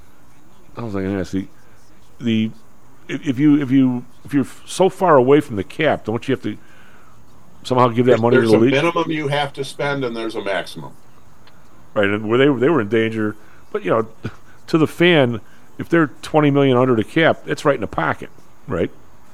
I was going to ask the the if you if you if you're so far away from the cap, don't you have to somehow give that there's, money there's to the a league? minimum you have to spend, and there's a maximum. Right, and where they they were in danger, but you know, to the fan, if they're twenty million under the cap, it's right in the pocket, right?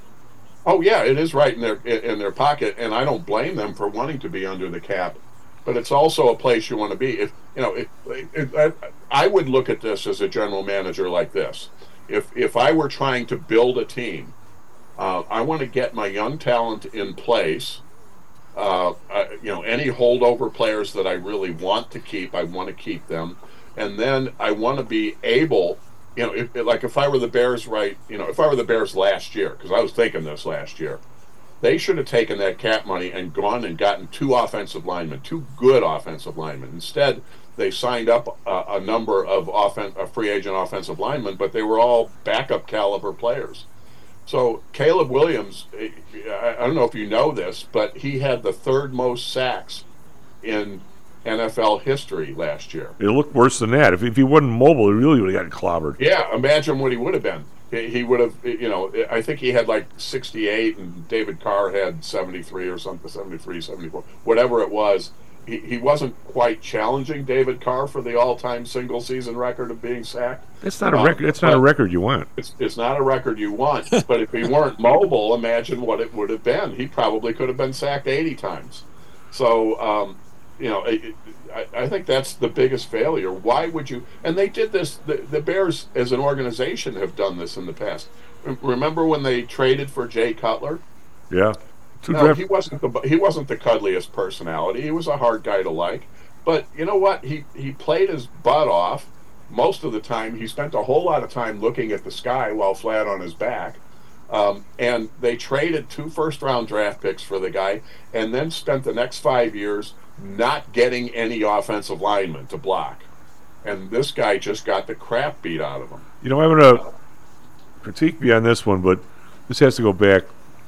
Oh yeah, it is right in their in their pocket, and I don't blame them for wanting to be under the cap. But it's also a place you want to be. If you know, if, if, I, I would look at this as a general manager like this. If if I were trying to build a team, uh, I want to get my young talent in place. Uh, I, you know, any holdover players that I really want to keep, I want to keep them, and then I want to be able, you know, if, like if I were the Bears, right? You know, if I were the Bears last year, because I was thinking this last year. They should have taken that cap money and gone and gotten two offensive linemen, two good offensive linemen. Instead, they signed up a, a number of offen- a free agent offensive linemen, but they were all backup caliber players. So Caleb Williams, I don't know if you know this, but he had the third most sacks in N F L history last year. It looked worse than that. If, if he wasn't mobile, he really would have gotten clobbered. Yeah, imagine what he would have been. He would have, you know, I think he had like sixty-eight and David Carr had seventy-three or something, seventy-three, seventy-four, whatever it was. He, he wasn't quite challenging David Carr for the all-time single-season record of being sacked. It's not a um, record. It's not a record you want. It's it's not a record you want. But if he weren't mobile, imagine what it would have been. He probably could have been sacked eighty times. So, um, you know, it, I, I think that's the biggest failure. Why would you? And they did this. The, the Bears, as an organization, have done this in the past. Remember when they traded for Jay Cutler? Yeah. No, draft- he wasn't the he wasn't the cuddliest personality. He was a hard guy to like. But you know what? He he played his butt off. Most of the time, he spent a whole lot of time looking at the sky while flat on his back. Um, and they traded two first-round draft picks for the guy, and then spent the next five years not getting any offensive linemen to block. And this guy just got the crap beat out of him. You know, I'm going to critique me on this one, but this has to go back,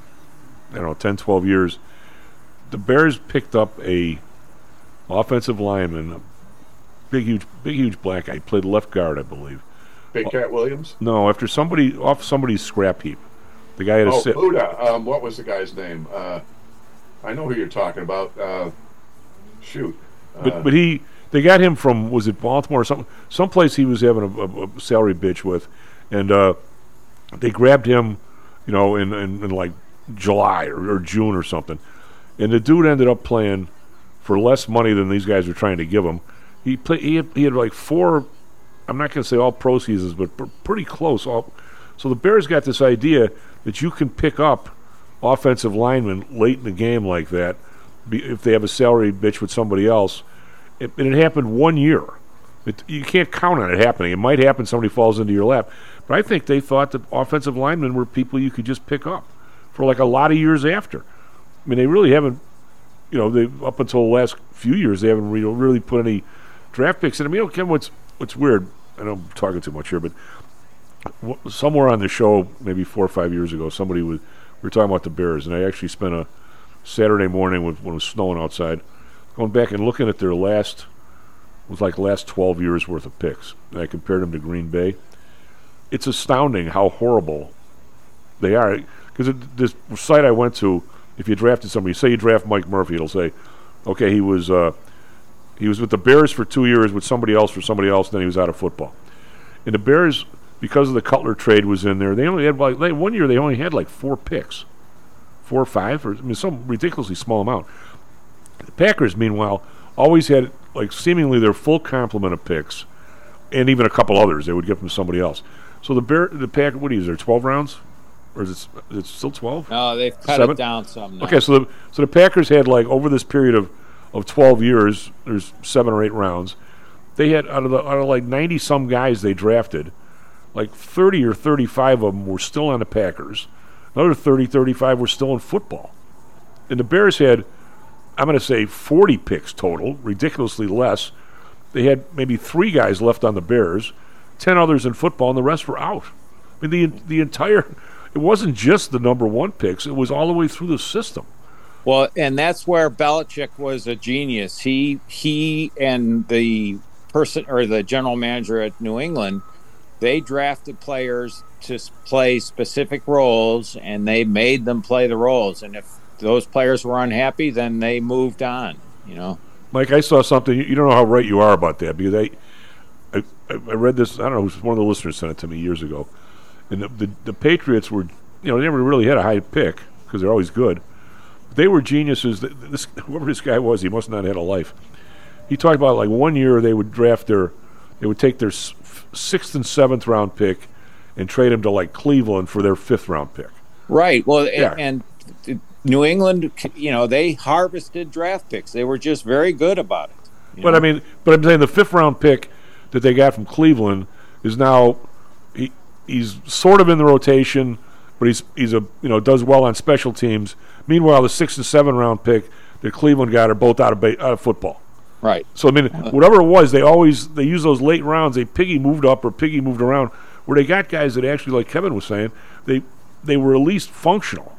I don't know, ten, twelve years. The Bears picked up a offensive lineman, a big, huge, big, huge black guy, played left guard, I believe. Big Cat Williams? No, after somebody, off somebody's scrap heap. The guy had a oh, sit. Buddha. Um, what was the guy's name? Uh, I know who you're talking about. Uh, shoot. Uh, but but he, they got him from, was it Baltimore or something? Someplace he was having a, a, a salary bitch with, and uh, they grabbed him, you know, in, in, in like July or, or June or something. And the dude ended up playing for less money than these guys were trying to give him. He played. He had, he had like four, I'm not going to say all pro seasons, but pr- pretty close. All, so the Bears got this idea that you can pick up offensive linemen late in the game like that be, if they have a salary bitch with somebody else. It, and it happened one year. It, you can't count on it happening. It might happen, somebody falls into your lap. But I think they thought that offensive linemen were people you could just pick up for like a lot of years after. I mean, they really haven't, you know, they up until the last few years, they haven't really, really put any draft picks in. I mean, you know, Ken, what's, what's weird, I know I'm talking too much here, but w- somewhere on the show, maybe four or five years ago, somebody was, we were talking about the Bears, and I actually spent a Saturday morning with, when it was snowing outside, going back and looking at their last, it was like last twelve years worth of picks, and I compared them to Green Bay. It's astounding how horrible they are. Because this site I went to, if you drafted somebody, say you draft Mike Murphy, it'll say, okay, he was uh, he was with the Bears for two years with somebody else for somebody else, and then he was out of football. And the Bears, because of the Cutler trade was in there, they only had like they, one year they only had like four picks, four or five, or I mean some ridiculously small amount. The Packers, meanwhile, always had like seemingly their full complement of picks, and even a couple others they would get from somebody else. So the Bear, the Packers, what is there, twelve rounds? Or is it, is it still twelve? No, they've cut Seven? it down some now. Okay, so the so the Packers had like over this period of, of twelve years, there's seven or eight rounds. They had out of the out of like ninety some guys they drafted, like thirty or thirty-five of them were still on the Packers. Another thirty, thirty-five were still in football. And the Bears had, I'm going to say, forty picks total, ridiculously less. They had maybe three guys left on the Bears, ten others in football, and the rest were out. I mean, the the entire, it wasn't just the number one picks, it was all the way through the system. Well, and that's where Belichick was a genius. He he and the person or the general manager at New England, they drafted players to play specific roles, and they made them play the roles. And if those players were unhappy, then they moved on. You know, Mike, I saw something. You don't know how right you are about that, because I, I, I read this. I don't know. One of the listeners sent it to me years ago, and the the, the Patriots were, you know, they never really had a high pick because they're always good. They were geniuses. This whoever this guy was, he must not have had a life. He talked about like one year they would draft their, they would take their sixth and seventh round pick, and trade them to like Cleveland for their fifth round pick. Right. Well, yeah. and, and New England, you know, they harvested draft picks. They were just very good about it. But know? I mean, but I'm saying the fifth round pick that they got from Cleveland is now he he's sort of in the rotation, but he's he's a you know does well on special teams. Meanwhile, the sixth and seventh round pick that Cleveland got are both out of ba- out of football. Right. So I mean, whatever it was, they always they use those late rounds. They piggy moved up or piggy moved around, where they got guys that actually, like Kevin was saying, they they were at least functional.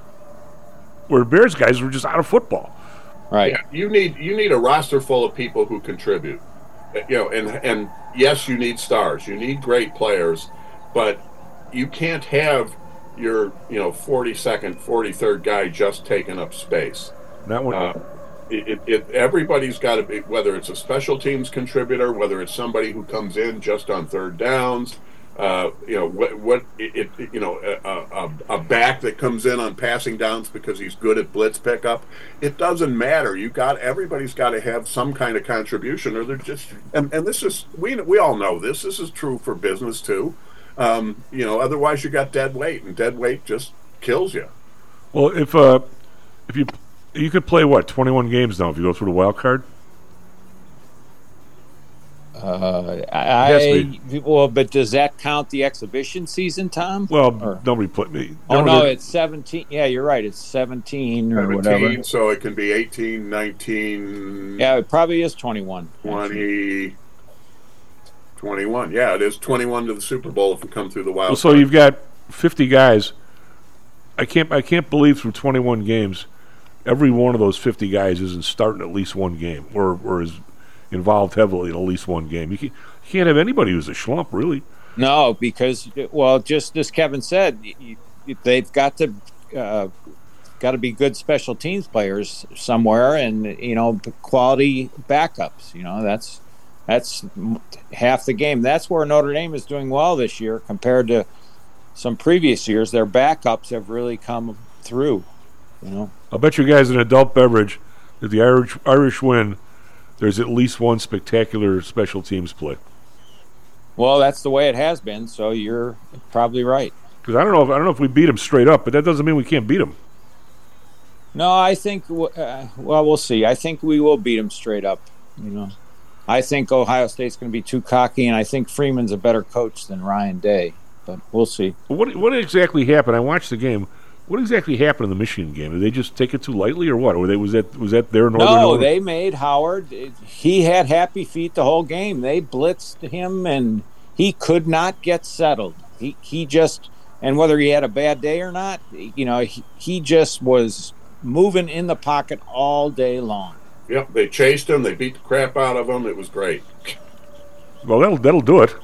Where Bears guys were just out of football. Right. Yeah, you need you need a roster full of people who contribute. You know, and and yes, you need stars. You need great players, but you can't have your you know forty-second, forty-third guy just taking up space. That one. Uh, it, it, it, everybody's got to be, whether it's a special teams contributor, whether it's somebody who comes in just on third downs. Uh, you know what? What it, it you know a, a, a back that comes in on passing downs because he's good at blitz pickup. It doesn't matter. You got everybody's got to have some kind of contribution, or they're just. And, and this is we we all know this. This is true for business too. Um, you know, otherwise you got dead weight, and dead weight just kills you. Well, if uh, if you you could play what twenty-one games now if you go through the wild card. Uh, I well, but does that count the exhibition season, Tom? Well, or? nobody put me. Oh no, it's seventeen. Yeah, you're right. It's seventeen or seventeen, whatever. So it can be eighteen, nineteen. Yeah, it probably is twenty-one. twenty, twenty-one. Yeah, it is twenty-one to the Super Bowl if we come through the wild. Well, so card. you've got fifty guys. I can't. I can't believe through twenty-one games, every one of those fifty guys isn't starting at least one game, or or is involved heavily in at least one game. You can't, you can't have anybody who's a schlump, really. No, because well, just as Kevin said, you, they've got to uh, got to be good special teams players somewhere, and you know, quality backups. You know, that's that's half the game. That's where Notre Dame is doing well this year compared to some previous years. Their backups have really come through. You know, I'll bet you guys an adult beverage that the Irish Irish win. There's at least one spectacular special teams play. Well, that's the way it has been, so you're probably right. Because I don't know if I don't know if we beat them straight up, but that doesn't mean we can't beat them. No, I think. Uh, well, we'll see. I think we will beat them straight up. You know, I think Ohio State's going to be too cocky, and I think Freeman's a better coach than Ryan Day. But we'll see. What what exactly happened? I watched the game. What exactly happened in the Michigan game? Did they just take it too lightly, or what? Or they was that was that their northern? No, order? They made Howard. He had happy feet the whole game. They blitzed him, and he could not get settled. He he just and whether he had a bad day or not, you know, he, he just was moving in the pocket all day long. Yep, they chased him. They beat the crap out of him. It was great. Well, that'll that'll do it.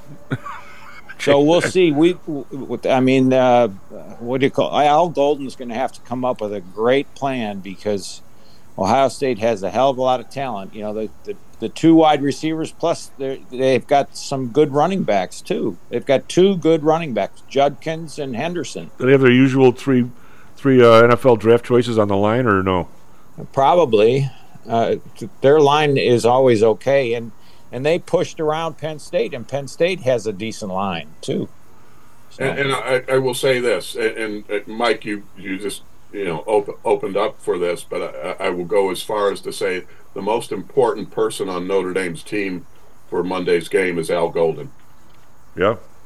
So we'll see. We, I mean, uh, what do you call? Al Golden's going to have to come up with a great plan because Ohio State has a hell of a lot of talent. You know, the the, the two wide receivers plus they've got some good running backs too. They've got two good running backs, Judkins and Henderson. Do they have their usual three three uh, N F L draft choices on the line, or no? Probably. Uh, their line is always okay, and. And they pushed around Penn State, and Penn State has a decent line too. So. And, and I, I will say this, and, and Mike, you you just you know open, opened up for this, but I, I will go as far as to say the most important person on Notre Dame's team for Monday's game is Al Golden. Yeah.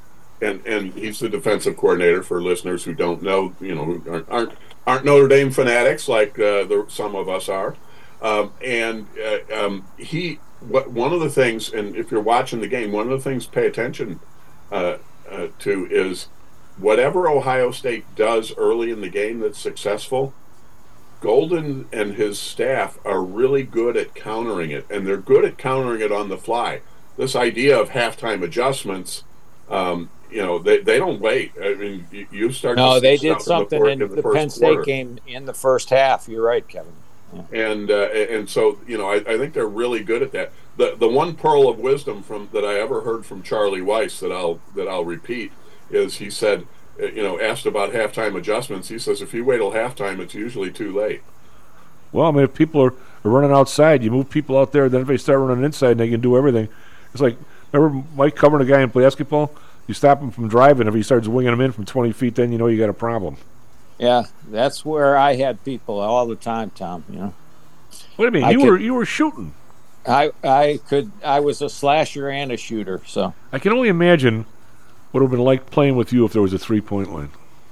and and he's the defensive coordinator for listeners who don't know, you know, who aren't aren't, aren't Notre Dame fanatics like uh, the, some of us are. Um, and uh, um, he, what one of the things, and if you're watching the game, one of the things to pay attention uh, uh, to is whatever Ohio State does early in the game that's successful, Golden and his staff are really good at countering it, and they're good at countering it on the fly. This idea of halftime adjustments, um, you know, they, they don't wait. I mean, you, you start. No, to they see did something in the, in the Penn State quarter. game in the first half. You're right, Kevin. Yeah. And uh, and so you know, I, I think they're really good at that. The the one pearl of wisdom from that I ever heard from Charlie Weiss that I'll that I'll repeat is he said, you know, asked about halftime adjustments. He says if you wait till halftime, it's usually too late. Well, I mean, if people are, are running outside, you move people out there. Then if they start running inside, and they can do everything. It's like remember Mike covering a guy in basketball. You stop him from driving. If he starts winging him in from twenty feet, then you know you got a problem. Yeah, that's where I had people all the time, Tom. You know. What do you mean? I you could, were you were shooting. I I could I was a slasher and a shooter. So I can only imagine what it would have been like playing with you if there was a three point line.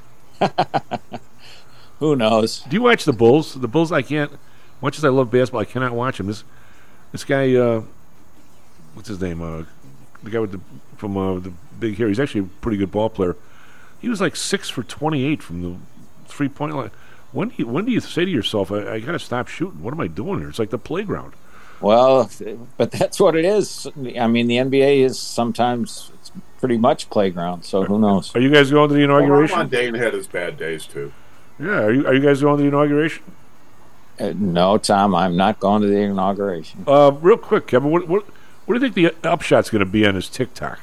Who knows? Do you watch the Bulls? The Bulls, I can't. Much as I love basketball, I cannot watch them. This this guy, uh, what's his name? Uh, the guy with the from uh, the big hair. He's actually a pretty good ball player. He was like six for twenty-eight from the three point line. When do you, when do you say to yourself, I, I got to stop shooting? What am I doing here? It's like the playground. Well, but that's what it is. I mean, the N B A is sometimes it's pretty much playground. So who knows? Are you guys going to the inauguration? Well, Ron Dane had his bad days too. Yeah. Are you Are you guys going to the inauguration? Uh, no, Tom, I'm not going to the inauguration. Uh, real quick, Kevin, what what what do you think the upshot's going to be on his TikTok?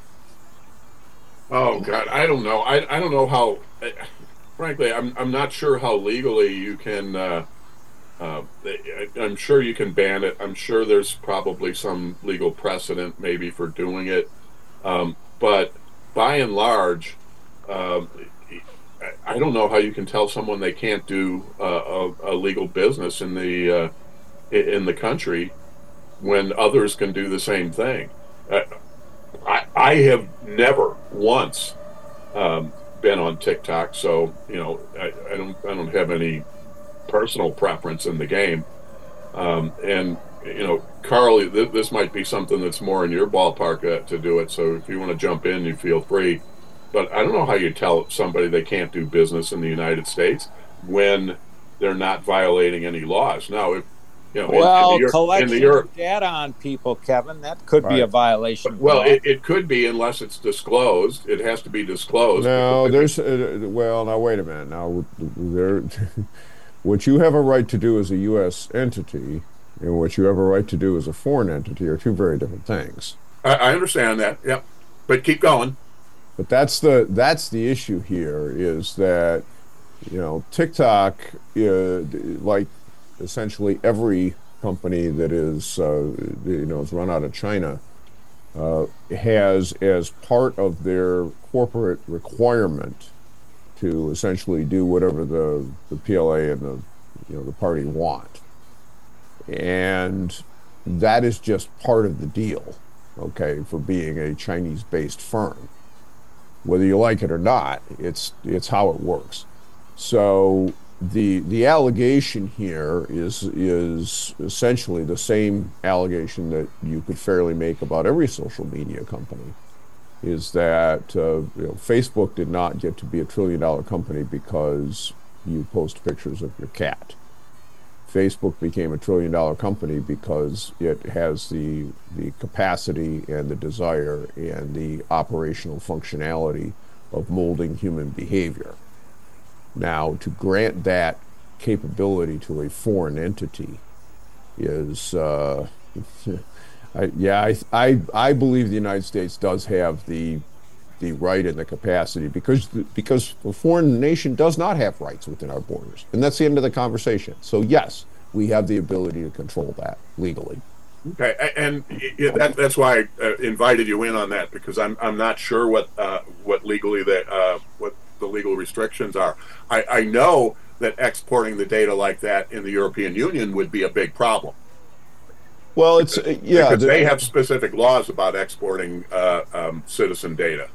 Oh God, I don't know. I I don't know how. Uh, frankly, I'm I'm not sure how legally you can. Uh, uh, I'm sure you can ban it. I'm sure there's probably some legal precedent maybe for doing it. Um, but by and large, uh, I don't know how you can tell someone they can't do uh, a, a legal business in the uh, in the country when others can do the same thing. Uh, I, I have never once um, been on TikTok, so you know I, I don't I don't have any personal preference in the game. Um, and you know, Carl, th- this might be something that's more in your ballpark uh, to do it. So if you want to jump in, you feel free. But I don't know how you tell somebody they can't do business in the United States when they're not violating any laws. Now, if you know, well, in, in the, collection in the Europe, of data on people, Kevin, that could right. be a violation. But, well, it, it could be unless it's disclosed. It has to be disclosed. No, there's uh, well, now wait a minute. Now there, what you have a right to do as a U S entity and what you have a right to do as a foreign entity are two very different things. I, I understand that. Yep, but keep going. But that's the that's the issue here is that you know TikTok, uh, like essentially every company that is uh, you know is run out of China, uh, has as part of their corporate requirement to essentially do whatever the the P L A and the you know the party want, and that is just part of the deal, okay, for being a Chinese-based firm. Whether you like it or not, it's it's how it works. So the the allegation here is is essentially the same allegation that you could fairly make about every social media company, is that uh, you know, Facebook did not get to be a trillion dollar company because you post pictures of your cat. Facebook became a trillion dollar company because it has the the capacity and the desire and the operational functionality of molding human behavior. Now, to grant that capability to a foreign entity is, uh, I, yeah, I, I I believe the United States does have the the right and the capacity because because a foreign nation does not have rights within our borders, and that's the end of the conversation. So yes, we have the ability to control that legally. Okay, and that, that's why I uh, invited you in on that, because I'm I'm not sure what uh, what legally that uh, what the legal restrictions are. I, I know that exporting the data like that in the European Union would be a big problem. Well, it's uh, yeah, because the, they have specific laws about exporting uh, um, citizen data.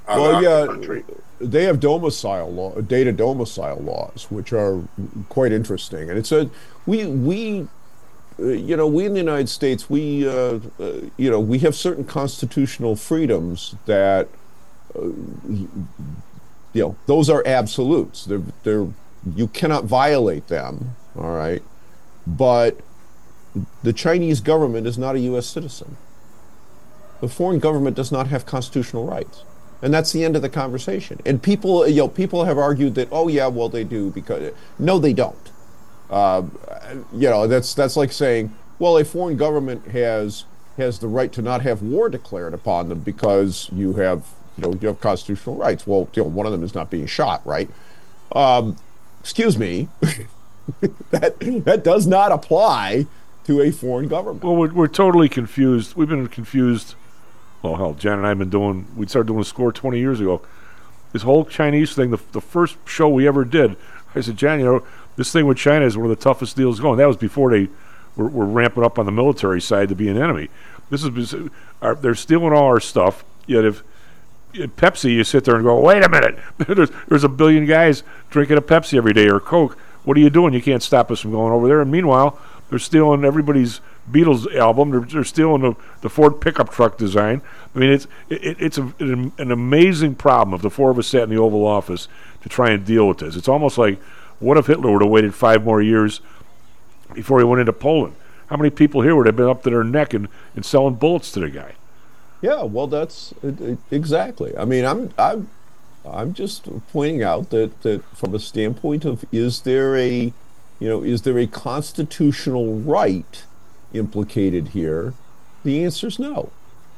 on well, our yeah, country. They have domicile law, data domicile laws, which are quite interesting. And it's a we we, uh, you know, we in the United States, we uh, uh, you know, we have certain constitutional freedoms that, uh, you know, those are absolutes. They're they're you cannot violate them. All right, but the Chinese government is not a U S citizen. The foreign government does not have constitutional rights. And that's the end of the conversation. And people, you know, people have argued that, oh yeah, well they do because no, they don't. Uh, you know, that's that's like saying, well, a foreign government has has the right to not have war declared upon them because you have, you know, you have constitutional rights. Well, you know, one of them is not being shot, right? Um, excuse me, that that does not apply to a foreign government. Well, we're we're totally confused. We've been confused. Well, hell, Jan and I have been doing, we started doing Score twenty years ago. This whole Chinese thing, the, the first show we ever did, I said, Jan, you know, this thing with China is one of the toughest deals going. That was before they were, were ramping up on the military side to be an enemy. This is, our, they're stealing all our stuff, yet if, if Pepsi, you sit there and go, wait a minute, there's, there's a billion guys drinking a Pepsi every day or Coke. What are you doing? You can't stop us from going over there. And meanwhile, they're stealing everybody's Beatles album. They're, they're stealing the, the Ford pickup truck design. I mean, it's it, it's a, an, an amazing problem if the four of us sat in the Oval Office to try and deal with this. It's almost like, what if Hitler would have waited five more years before he went into Poland? How many people here would have been up to their neck and, and selling bullets to the guy? Yeah, well, that's it, it, exactly. I mean, I'm I'm I'm just pointing out that, that from a standpoint of is there a you know is there a constitutional right implicated here? The answer is no.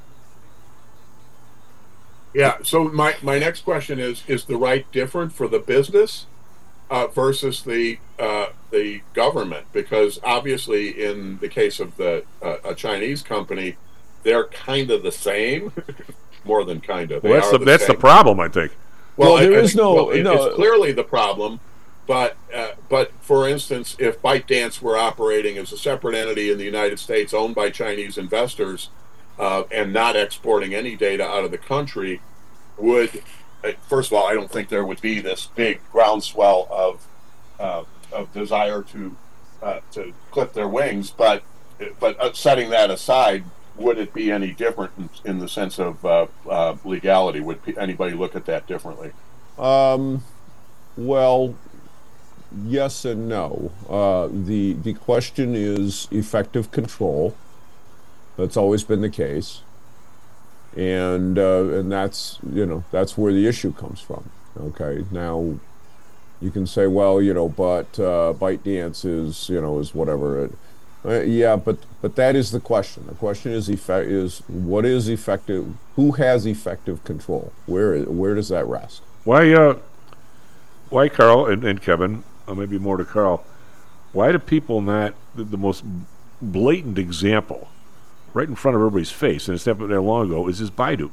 Yeah, so my, my next question is, is the right different for the business uh, versus the uh, the government? Because obviously in the case of the uh, a Chinese company, they're kind of the same, more than kind of. Well, that's the, the that's the problem, I think. Well, well there I, I is think, no, well, it, no... It's clearly the problem, but, uh, but for instance, if ByteDance were operating as a separate entity in the United States owned by Chinese investors, Uh, and not exporting any data out of the country, would, uh, first of all, I don't think there would be this big groundswell of uh, of desire to uh, to clip their wings. But but uh, setting that aside, would it be any different in, in the sense of uh, uh, legality? Would pe- anybody look at that differently? Um, well, yes and no. Uh, the the question is effective control. That's always been the case, and uh, and that's you know that's where the issue comes from. Okay, now you can say, well, you know, but uh, ByteDance is you know is whatever. It, uh, yeah, but but that is the question. The question is effect is what is effective? Who has effective control? Where where does that rest? Why, uh, why, Carl and, and Kevin, or maybe more to Carl? Why do people not the, the most blatant example? Right in front of everybody's face, and it's happened there long ago, is this Baidu.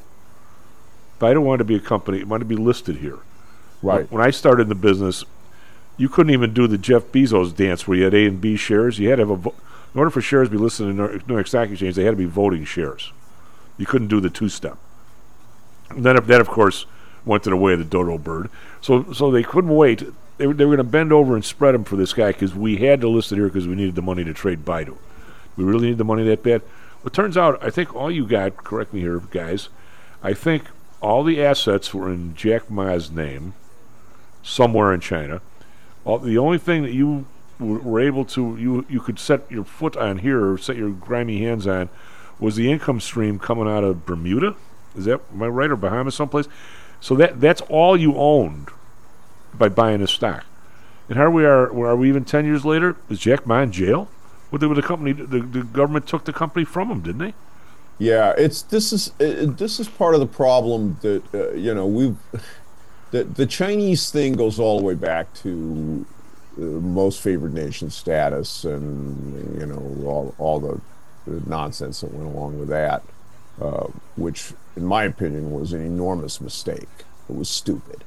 Baidu wanted to be a company, it wanted to be listed here. Right. When I started in the business, you couldn't even do the Jeff Bezos dance where you had A and B shares. You had to have a vo- in order for shares to be listed in the New York Stock Exchange, they had to be voting shares. You couldn't do the two-step. And then, that, of course, went to the way of the dodo bird. So, so they couldn't wait. They were, they were going to bend over and spread them for this guy because we had to list it here because we needed the money to trade Baidu. We really need the money that bad. Well, it turns out, I think all you got, correct me here, guys, I think all the assets were in Jack Ma's name somewhere in China. All, the only thing that you w- were able to, you you could set your foot on here or set your grimy hands on was the income stream coming out of Bermuda. Is that, am I right, or Bahamas someplace? So that that's all you owned by buying this stock. And here we are, where are we even ten years later? Is Jack Ma in jail? What the, the company, the, the government took the company from him, didn't they? Yeah, it's this is uh, this is part of the problem that uh, you know we've the the Chinese thing goes all the way back to uh, most favored nation status and you know all all the, the nonsense that went along with that, uh, which in my opinion was an enormous mistake. It was stupid.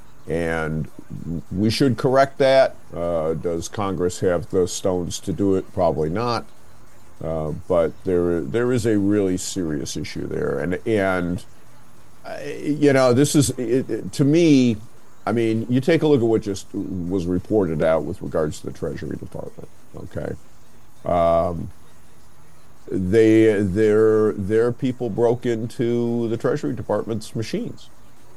And we should correct that. Uh, does Congress have the stones to do it? Probably not. Uh, but there, there is a really serious issue there, and and you know, this is it, it, to me. I mean, you take a look at what just was reported out with regards to the Treasury Department. Okay, um, they their their people broke into the Treasury Department's machines,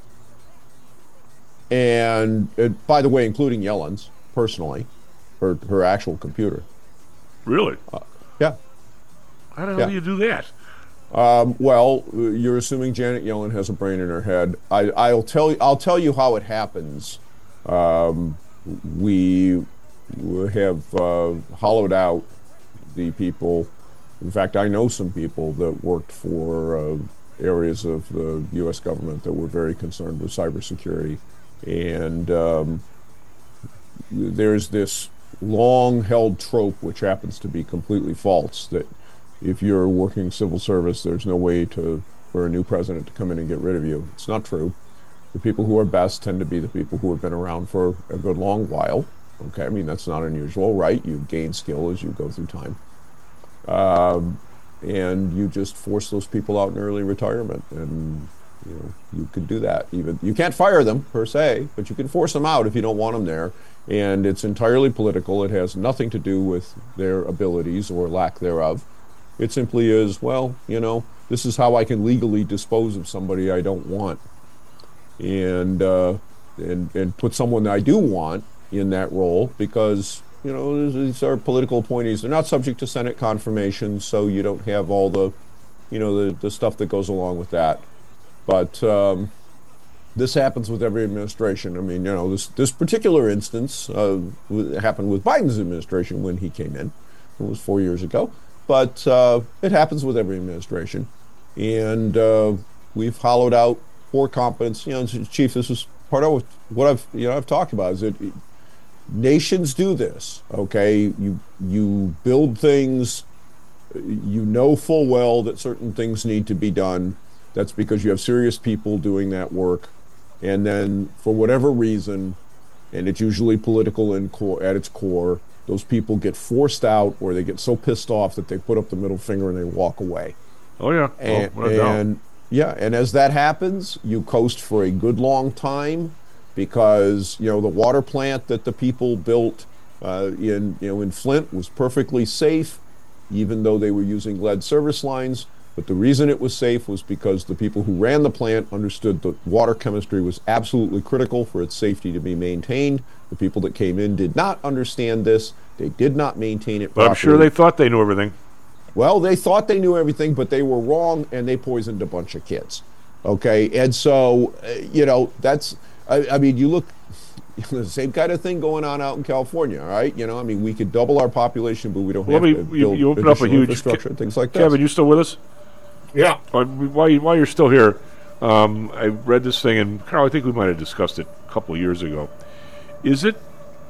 and uh, by the way, including Yellen's personally, her her actual computer. Really? Uh, yeah. How the hell yeah. do you do that? Um, well, you're assuming Janet Yellen has a brain in her head. I, I'll tell you. I'll tell you how it happens. Um, we have uh, hollowed out the people. In fact, I know some people that worked for uh, areas of the U S government that were very concerned with cybersecurity, and um, there's this long-held trope, which happens to be completely false, that if you're working civil service, there's no way to for a new president to come in and get rid of you. It's not true. The people who are best tend to be the people who have been around for a good long while. Okay, I mean, that's not unusual, right? You gain skill as you go through time. Um, and you just force those people out in early retirement. And, you know, you could do that. Even you can't fire them, per se, but you can force them out if you don't want them there. And it's entirely political. It has nothing to do with their abilities or lack thereof. It simply is, well, you know, this is how I can legally dispose of somebody I don't want, and uh, and and put someone that I do want in that role, because, you know, these are political appointees. They're not subject to Senate confirmation, so you don't have all the, you know, the, the stuff that goes along with that. But um, this happens with every administration. I mean, you know, this this particular instance uh, happened with Biden's administration when he came in. It was four years ago. But uh, it happens with every administration, and uh, we've hollowed out core competence. You know, Chief, this is part of what I've you know I've talked about. Is that nations do this? Okay, you you build things, you know full well that certain things need to be done. That's because you have serious people doing that work, and then for whatever reason, and it's usually political in core, at its core, those people get forced out, or they get so pissed off that they put up the middle finger and they walk away. Oh yeah, and, oh, no and yeah, and as that happens, you coast for a good long time, because you know the water plant that the people built uh, in you know in Flint was perfectly safe, even though they were using lead service lines. But the reason it was safe was because the people who ran the plant understood that water chemistry was absolutely critical for its safety to be maintained. The people that came in did not understand this. They did not maintain it properly. But I'm sure they thought they knew everything. Well, they thought they knew everything, but they were wrong, and they poisoned a bunch of kids. Okay, and so, uh, you know, that's, I, I mean, you look, the same kind of thing going on out in California, all right? You know, I mean, we could double our population, but we don't well, have me, to build you, you open up a huge infrastructure and things like that. Kevin, you still with us? Yeah. While, you, while you're still here, um, I read this thing, and Carl, I think we might have discussed it a couple of years ago. Is it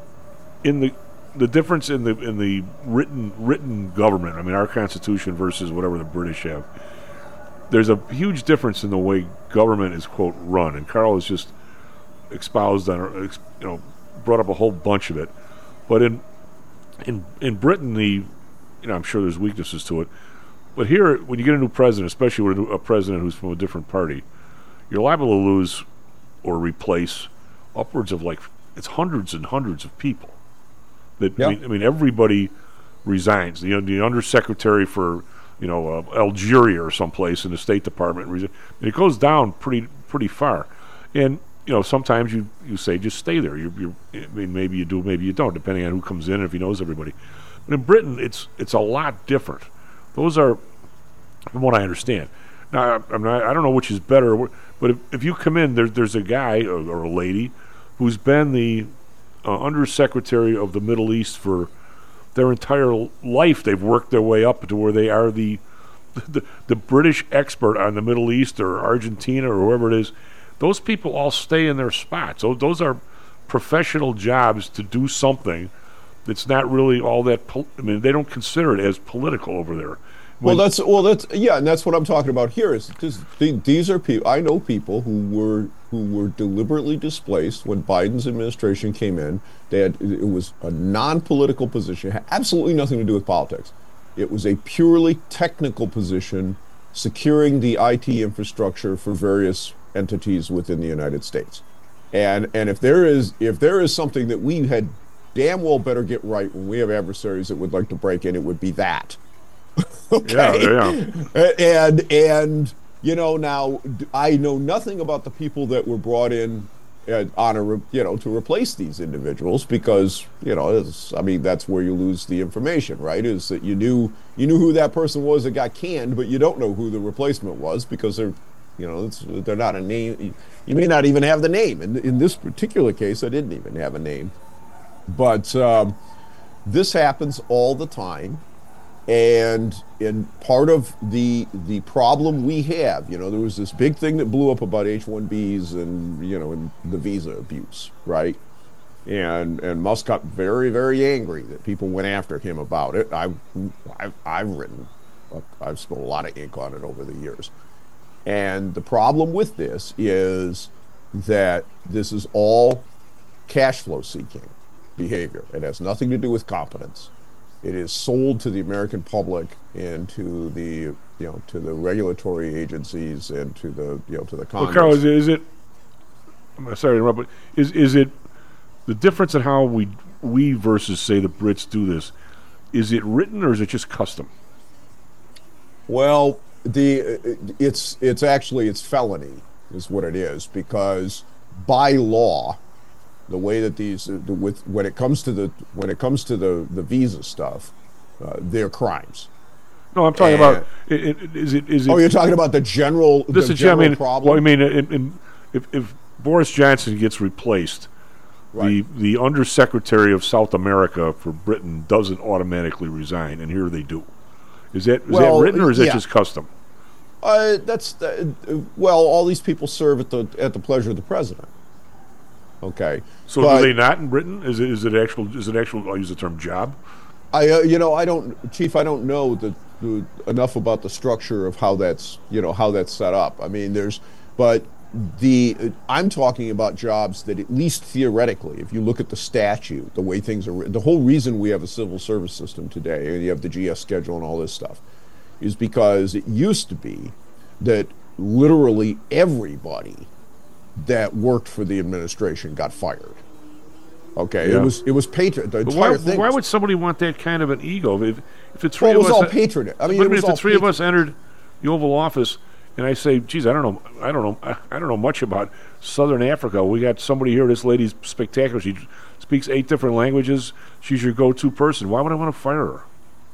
in the the difference in the in the written written government? I mean, our Constitution versus whatever the British have. There's a huge difference in the way government is, quote, run, and Carl has just espoused on, or, you know, brought up a whole bunch of it. But in in in Britain, the you know, I'm sure there's weaknesses to it. But here, when you get a new president, especially with a, new, a president who's from a different party, you're liable to lose or replace upwards of like it's hundreds and hundreds of people. That yeah. I, mean, I mean, everybody resigns. The the undersecretary for you know uh, Algeria or someplace in the State Department, resi- and it goes down pretty pretty far. And you know, sometimes you, you say just stay there. You're, you're, I mean, maybe you do, maybe you don't, depending on who comes in and if he knows everybody. But in Britain, it's it's a lot different. Those are, from what I understand. Now, I'm not, I don't know which is better, but if, if you come in, there's there's a guy or, or a lady who's been the uh, undersecretary of the Middle East for their entire life. They've worked their way up to where they are the the, the British expert on the Middle East or Argentina or wherever it is. Those people all stay in their spots. So those are professional jobs to do something that's not really all that. Pol- I mean, they don't consider it as political over there. When well, that's well, that's yeah, and that's what I'm talking about here. Is just, these are people I know people who were who were deliberately displaced when Biden's administration came in. They had it was a non-political position, it had absolutely nothing to do with politics. It was a purely technical position securing the I T infrastructure for various entities within the United States. And and if there is if there is something that we had damn well better get right when we have adversaries that would like to break in, it would be that. Okay. Yeah, yeah. And and you know, now I know nothing about the people that were brought in uh, on a re- you know to replace these individuals, because you know it's, I mean that's where you lose the information, right? Is that you knew you knew who that person was that got canned, but you don't know who the replacement was because they're you know it's, they're not a name. You may not even have the name. In in this particular case, I didn't even have a name. But um, this happens all the time. And in part of the the problem we have, you know, there was this big thing that blew up about H one Bs and, you know, and the visa abuse, right? And and Musk got very, very angry that people went after him about it. I, I've, I've written, I've spilled a lot of ink on it over the years. And the problem with this is that this is all cash flow seeking behavior. It has nothing to do with competence. It is sold to the American public and to the you know to the regulatory agencies and to the you know to the Congress. Well, Carl, is it, is it I'm sorry to interrupt, but is is it the difference in how we we versus say the Brits do this? Is it written or is it just custom? Well, the it's it's actually it's felony is what it is, because by law, the way that these uh, the, with when it comes to the when it comes to the the visa stuff, uh, they're crimes. No, I'm talking and, about it, it, is it is it? Oh, you're talking about the general This the is general I mean, problem. Well, I mean, in, in, if if Boris Johnson gets replaced, right. the the Undersecretary of South America for Britain doesn't automatically resign, and here they do. Is that is well, that written or is yeah. that just custom? Uh, that's uh, well, all these people serve at the at the pleasure of the president. Okay. So but do they not in Britain? Is it is it actual? Is it actual? I'll use the term job. I uh, you know I don't, Chief. I don't know the, the enough about the structure of how that's you know how that's set up. I mean, there's, but the uh, I'm talking about jobs that at least theoretically, if you look at the statute, the way things are, written, the whole reason we have a civil service system today, and you have the G S schedule and all this stuff, is because it used to be that literally everybody that worked for the administration got fired. Okay, yeah. it was it was patron. The But entire why, thing. why was, would somebody want that kind of an ego? If, if the three well, it of was us, all patronage. I mean, but it was if the all three of patron- us entered the Oval Office, and I say, "Geez, I don't know, I don't know, I, I don't know much about Southern Africa. We got somebody here. This lady's spectacular. She speaks eight different languages. She's your go-to person. Why would I want to fire her?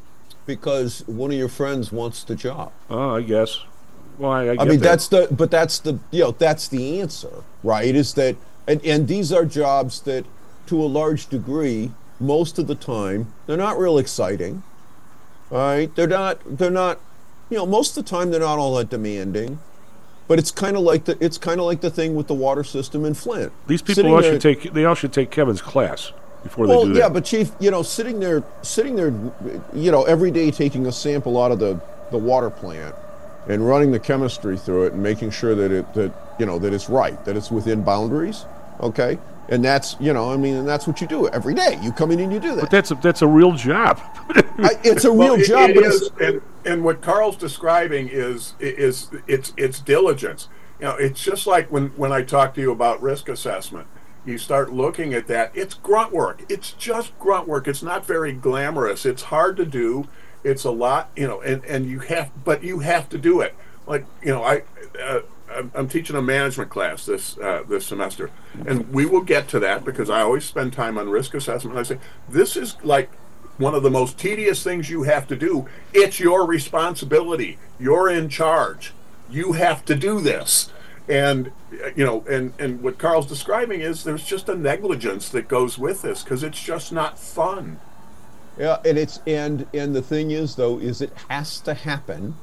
Because one of your friends wants the job. Oh, I guess. Well, I, I, I get mean, that. that's the, but that's the, you know, that's the answer, right? Is that, and, and these are jobs that, to a large degree, most of the time, they're not real exciting, all right? They're not, they're not, you know, most of the time they're not all that demanding, but it's kind of like the, it's kind of like the thing with the water system in Flint. These people Sitting all there- should take, they all should take Kevin's class before well, they do that. yeah, but Chief, you know, sitting there, sitting there, you know, every day taking a sample out of the, the water plant and running the chemistry through it and making sure that it, that, you know, that it's right, that it's within boundaries, okay? And that's, you know, I mean, and that's what you do every day. You come in and you do that. But that's a, that's a real job. I, it's a real Well, it- job, it but is, it's, and, and what Carl's describing is is it's it's diligence. You know, it's just like when when I talk to you about risk assessment. You start looking at that. It's grunt work. It's just grunt work. It's not very glamorous. It's hard to do. It's a lot, you know, and, and you have, but you have to do it. Like, you know, I, uh, I'm, I'm teaching a management class this uh, this semester, and we will get to that because I always spend time on risk assessment. And I say, this is like one of the most tedious things you have to do. It's your responsibility. You're in charge. You have to do this. And, you know, and, and what Carl's describing is there's just a negligence that goes with this because it's just not fun. yeah, and it's, and, and the thing is, though, is it has to happen,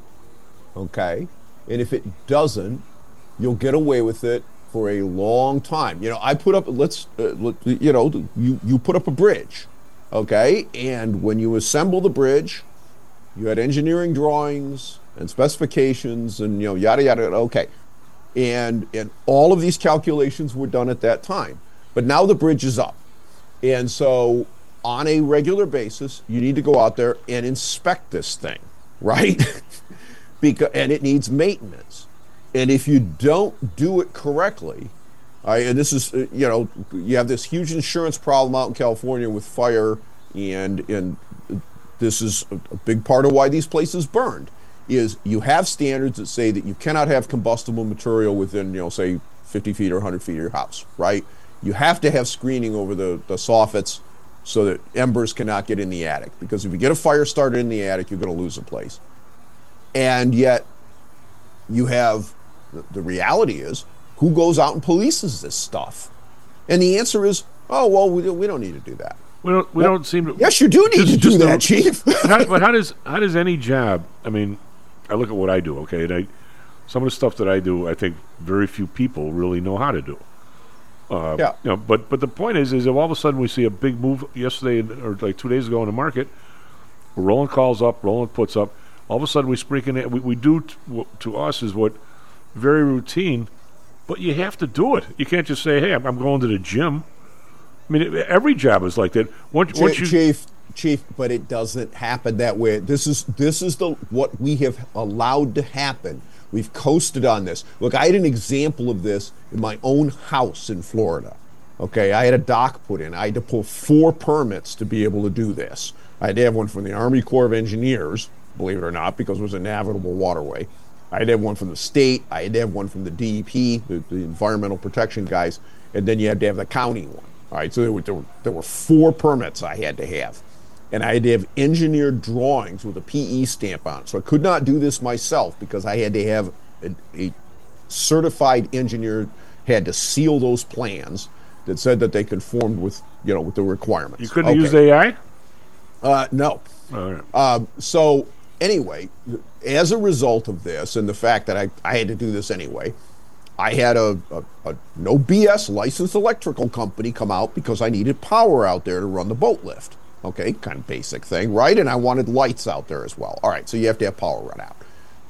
okay? And if it doesn't, you'll get away with it for a long time. You know, I put up, let's, uh, let, you know, you, you put up a bridge, okay? And when you assemble the bridge, you had engineering drawings and specifications and, you know, yada, yada, yada, okay. And, and all of these calculations were done at that time. But now the bridge is up. And so on a regular basis, you need to go out there and inspect this thing, right? because and it needs maintenance. And if you don't do it correctly, uh, and this is uh, you know you have this huge insurance problem out in California with fire, and and this is a, a big part of why these places burned. Is you have standards that say that you cannot have combustible material within, you know, say fifty feet or one hundred feet of your house, right? You have to have screening over the, the soffits so that embers cannot get in the attic. Because if you get a fire started in the attic, you're going to lose the place. And yet, you have, the, the reality is, who goes out and polices this stuff? And the answer is, oh, well, we, we don't need to do that. We don't. We well, don't seem to. Yes, you do need just, to do that, Chief. how, but how does how does any job? I mean, I look at what I do. Okay, and I, some of the stuff that I do, I think very few people really know how to do. Uh, yeah. You know, but but the point is, is if all of a sudden we see a big move yesterday or like two days ago in the market, we're rolling calls up, rolling puts up. All of a sudden we sprinkle it. We, we do t- what, to us is what very routine, but you have to do it. You can't just say, "Hey, I'm, I'm going to the gym." I mean, every job is like that. Once, once you Chief, Chief, but it doesn't happen that way. This is this is the what we have allowed to happen. We've coasted on this. Look, I had an example of this in my own house in Florida. Okay, I had a dock put in. I had to pull four permits to be able to do this. I had to have one from the Army Corps of Engineers, believe it or not, because it was a navigable waterway. I had to have one from the state. I had to have one from the D E P, the, the environmental protection guys, and then you had to have the county one. All right, so there were, there were there were four permits I had to have, and I had to have engineered drawings with a P E stamp on it. So I could not do this myself because I had to have a, a certified engineer had to seal those plans that said that they conformed with you know with the requirements. You couldn't okay. use A I? Uh, no. All right. Um, so anyway, as a result of this and the fact that I, I had to do this anyway, I had a, a, a no B S licensed electrical company come out because I needed power out there to run the boat lift. Okay, kind of basic thing, right? And I wanted lights out there as well. All right, so you have to have power run out.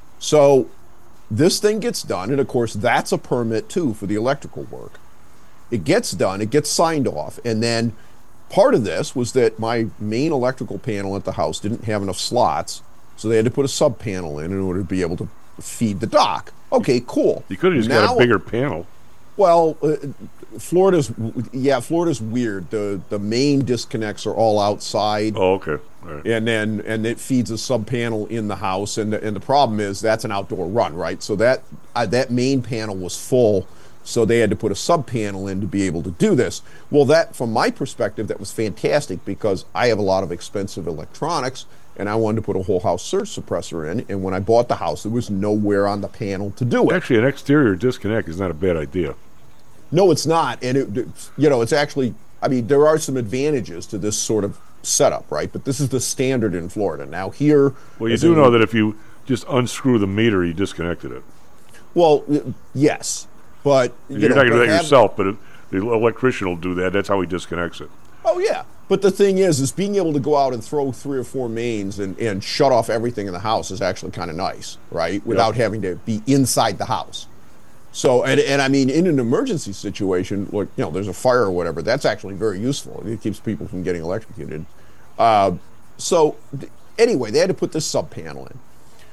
So this thing gets done, and of course that's a permit too for the electrical work. It gets done, it gets signed off, and then part of this was that my main electrical panel at the house didn't have enough slots, so they had to put a sub panel in in order to be able to feed the dock. Okay, cool. You could have just now, got a bigger panel. Well, uh, Florida's yeah, Florida's weird. The the main disconnects are all outside. Oh, okay. All right. And then and it feeds a sub panel in the house, and the, and the problem is that's an outdoor run, right? So that uh, that main panel was full, so they had to put a sub panel in to be able to do this. Well, that from my perspective, that was fantastic because I have a lot of expensive electronics. And I wanted to put a whole house surge suppressor in. And when I bought the house, there was nowhere on the panel to do it. Actually, an exterior disconnect is not a bad idea. No, it's not. And, it, you know, it's actually, I mean, there are some advantages to this sort of setup, right? But this is the standard in Florida. Now here... Well, you do know that if you just unscrew the meter, you disconnected it. Well, yes. But... You You're know, not going to do that have, yourself, but it, the electrician will do that. That's how he disconnects it. Oh, yeah. But the thing is, is being able to go out and throw three or four mains and, and shut off everything in the house is actually kind of nice, right? Without yep. having to be inside the house. So, and, and I mean, in an emergency situation, like, you know, there's a fire or whatever, that's actually very useful. It keeps people from getting electrocuted. Uh, so, th- anyway, they had to put this sub panel in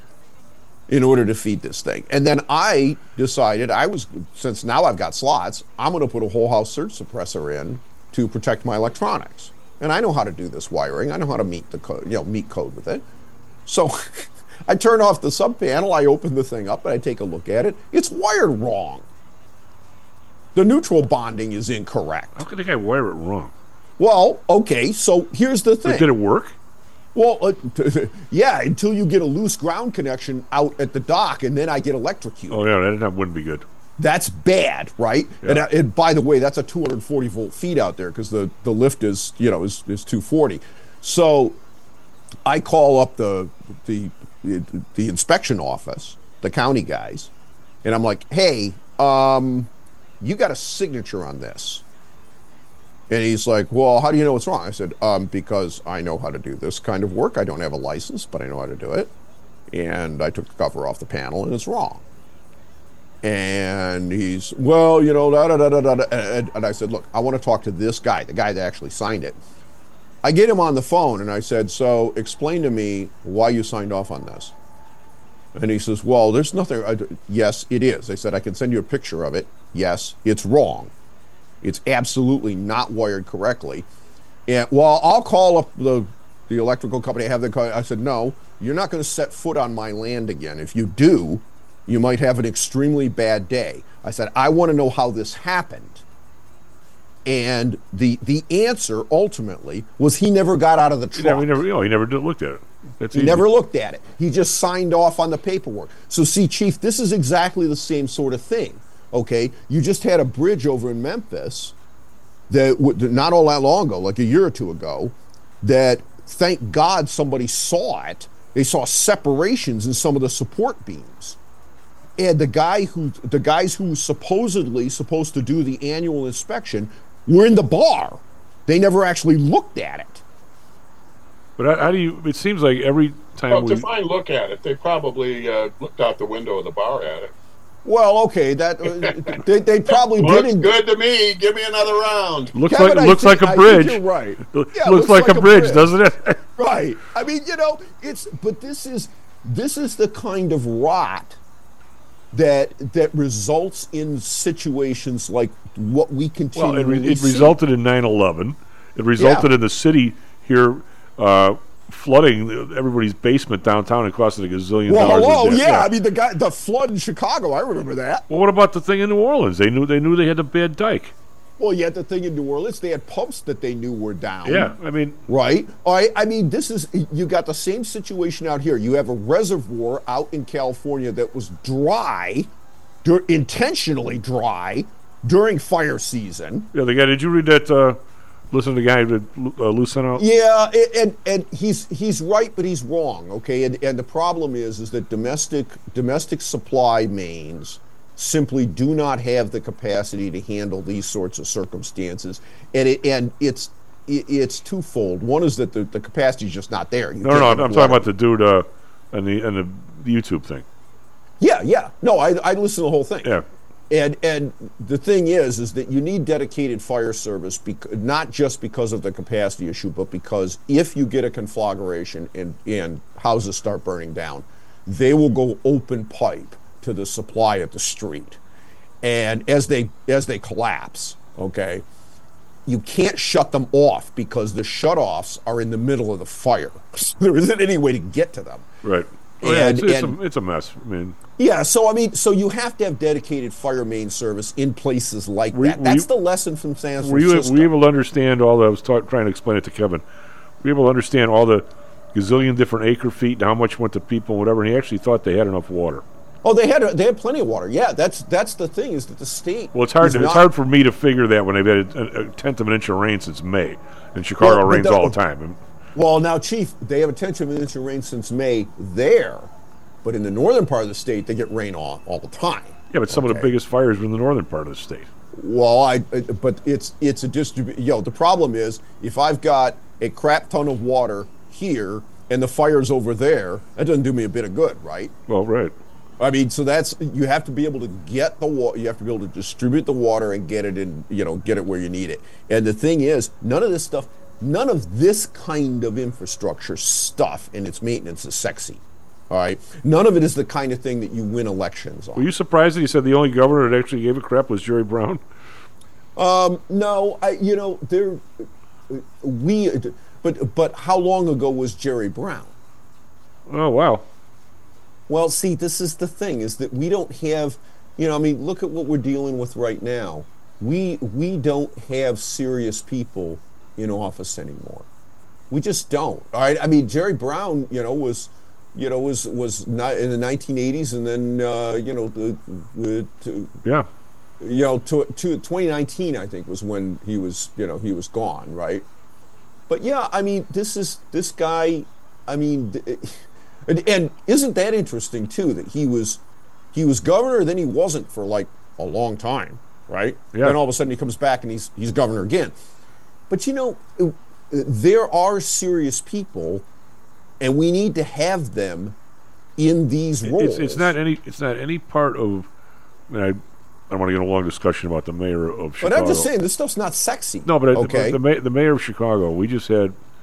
in order to feed this thing. And then I decided I was, since now I've got slots, I'm going to put a whole house surge suppressor in to protect my electronics. And I know how to do this wiring. I know how to meet the code, you know, meet code with it. So I turn off the sub panel, I open the thing up, and I take a look at it. It's wired wrong. The neutral bonding is incorrect. How could the guy wire it wrong? Well, okay, so here's the thing. But did it work? Well, uh, yeah, until you get a loose ground connection out at the dock, and then I get electrocuted. Oh, yeah, that, that wouldn't be good. That's bad, right? Yeah. And, uh, and by the way, that's a two hundred forty volt feed out there because the, the lift is, you know, is, is two forty. So I call up the, the the inspection office, the county guys, and I'm like, hey, um, you got a signature on this. And he's like, well, how do you know what's wrong? I said, um, because I know how to do this kind of work. I don't have a license, but I know how to do it. And I took the cover off the panel, and it's wrong. And he's, well, you know, da da da da da. And, and I said, look, I want to talk to this guy, the guy that actually signed it. I get him on the phone, and I said, so explain to me why you signed off on this. And he says, well, there's nothing. I, yes, it is. I said, I can send you a picture of it. Yes, it's wrong. It's absolutely not wired correctly. And, well, I'll call up the, the electrical company. I have them call. I said, no, you're not going to set foot on my land again. If you do, you might have an extremely bad day. I said, I want to know how this happened. And the the answer ultimately was he never got out of the truck. Yeah, he never, you know, he never did, looked at it. That's he easy. never looked at it. He just signed off on the paperwork. So, see, Chief, this is exactly the same sort of thing. Okay, you just had a bridge over in Memphis that not all that long ago, like a year or two ago, that thank God somebody saw it. They saw separations in some of the support beams. And the guy who the guys who were supposedly supposed to do the annual inspection were in the bar. They never actually looked at it. But how, how do you? It seems like every time Well, we define look at it. They probably uh, looked out the window of the bar at it. Well, okay, that uh, they, they probably Looks didn't. good to me. Give me another round. looks Kevin, like I looks think- like a I bridge. think you're right. Looks, Yeah, looks like, a bridge, bridge. doesn't it? Right. I mean, you know, it's but this is this is the kind of rot that that results in situations like what we continue. Well, it, re- it resulted in nine eleven. It resulted Yeah. in the city here uh, flooding the- everybody's basement downtown and costing a gazillion Well, dollars. hello, a day. yeah. I mean, the guy, the flood in Chicago. I remember that. Well, what about the thing in New Orleans? They knew they knew they had a bad dike. Well, you had the thing in New Orleans. They had pumps that they knew were down. Yeah, I mean, Right? I, I mean, this is, you got the same situation out here. You have a reservoir out in California that was dry, dur- intentionally dry, during fire season. yeah. The guy. Did you read that? Uh, listen to the guy that uh, Lou sent out. Yeah, a- and and he's he's right, but he's wrong. Okay, and and the problem is is that domestic domestic supply mains simply do not have the capacity to handle these sorts of circumstances, and it and it's it, it's twofold. One is that the, the capacity is just not there. You No, no, can't no. I'm water. talking about the dude uh, and the and the YouTube thing. Yeah, yeah. No, I I listened to the whole thing. Yeah. And and the thing is, is that you need dedicated fire service, bec- not just because of the capacity issue, but because if you get a conflagration and, and houses start burning down, they will go open pipe to the supply at the street. And as they as they collapse, okay, you can't shut them off because the shutoffs are in the middle of the fire. There isn't any way to get to them. Right. Well, yeah, And- it's, it's, and- a, it's a mess. I mean, Yeah, so I mean, so you have to have dedicated fire main service in places like Were you- that. were That's you- the lesson from San were you, Francisco. were you able to understand all that? I was ta- trying to explain it to Kevin. Were you able to understand all the gazillion different acre feet and how much went to people and whatever? And he actually thought they had enough water. Oh, they had they had plenty of water. Yeah, that's that's the thing is that the state. Well, it's hard. is To, it's not- hard for me to figure that when they've had a, a tenth of an inch of rain since May. In Chicago, Well, it but rains the- all the time. And Well, now, Chief, they have a tenth of an inch of rain since May there, but in the northern part of the state, they get rain all, all the time. yeah, but some of the Okay. biggest fires are in the northern part of the state. Well, I, I- but it's it's a distrib. Yo, the problem is if I've got a crap ton of water here and the fire's over there, that doesn't do me a bit of good, right? Well, right. I mean, so that's you have to be able to get the water. You have to be able to distribute the water and get it in. You know, get it where you need it. And the thing is, none of this stuff, none of this kind of infrastructure stuff and its maintenance is sexy. All right, none of it is the kind of thing that you win elections on. Were you surprised that he said the only governor that actually gave a crap was Jerry Brown? Um, no, I, you know, there, we, but but how long ago was Jerry Brown? Oh, wow. Well, see, this is the thing: is that we don't have, you know, I mean, look at what we're dealing with right now. We we don't have serious people in office anymore. We just don't. All right. I mean, Jerry Brown, you know, was, you know, was was not in the nineteen eighties, and then uh, you know, the, the to, Yeah. you know, to, to twenty nineteen, I think, was when he was, you know, he was gone, right? But yeah, I mean, this is this guy. I mean, th- and, and isn't that interesting too that he was he was governor, then he wasn't for like a long time, right? Yeah. Then all of a sudden he comes back and he's he's governor again. But you know, uh, there are serious people, and we need to have them in these roles. It's, it's not any. It's not any part of. I, mean, I, I don't want to get in a long discussion about the mayor of Chicago. But I'm just saying, this stuff's not sexy. No, but I- okay. the, the, ma- the mayor of Chicago. We just had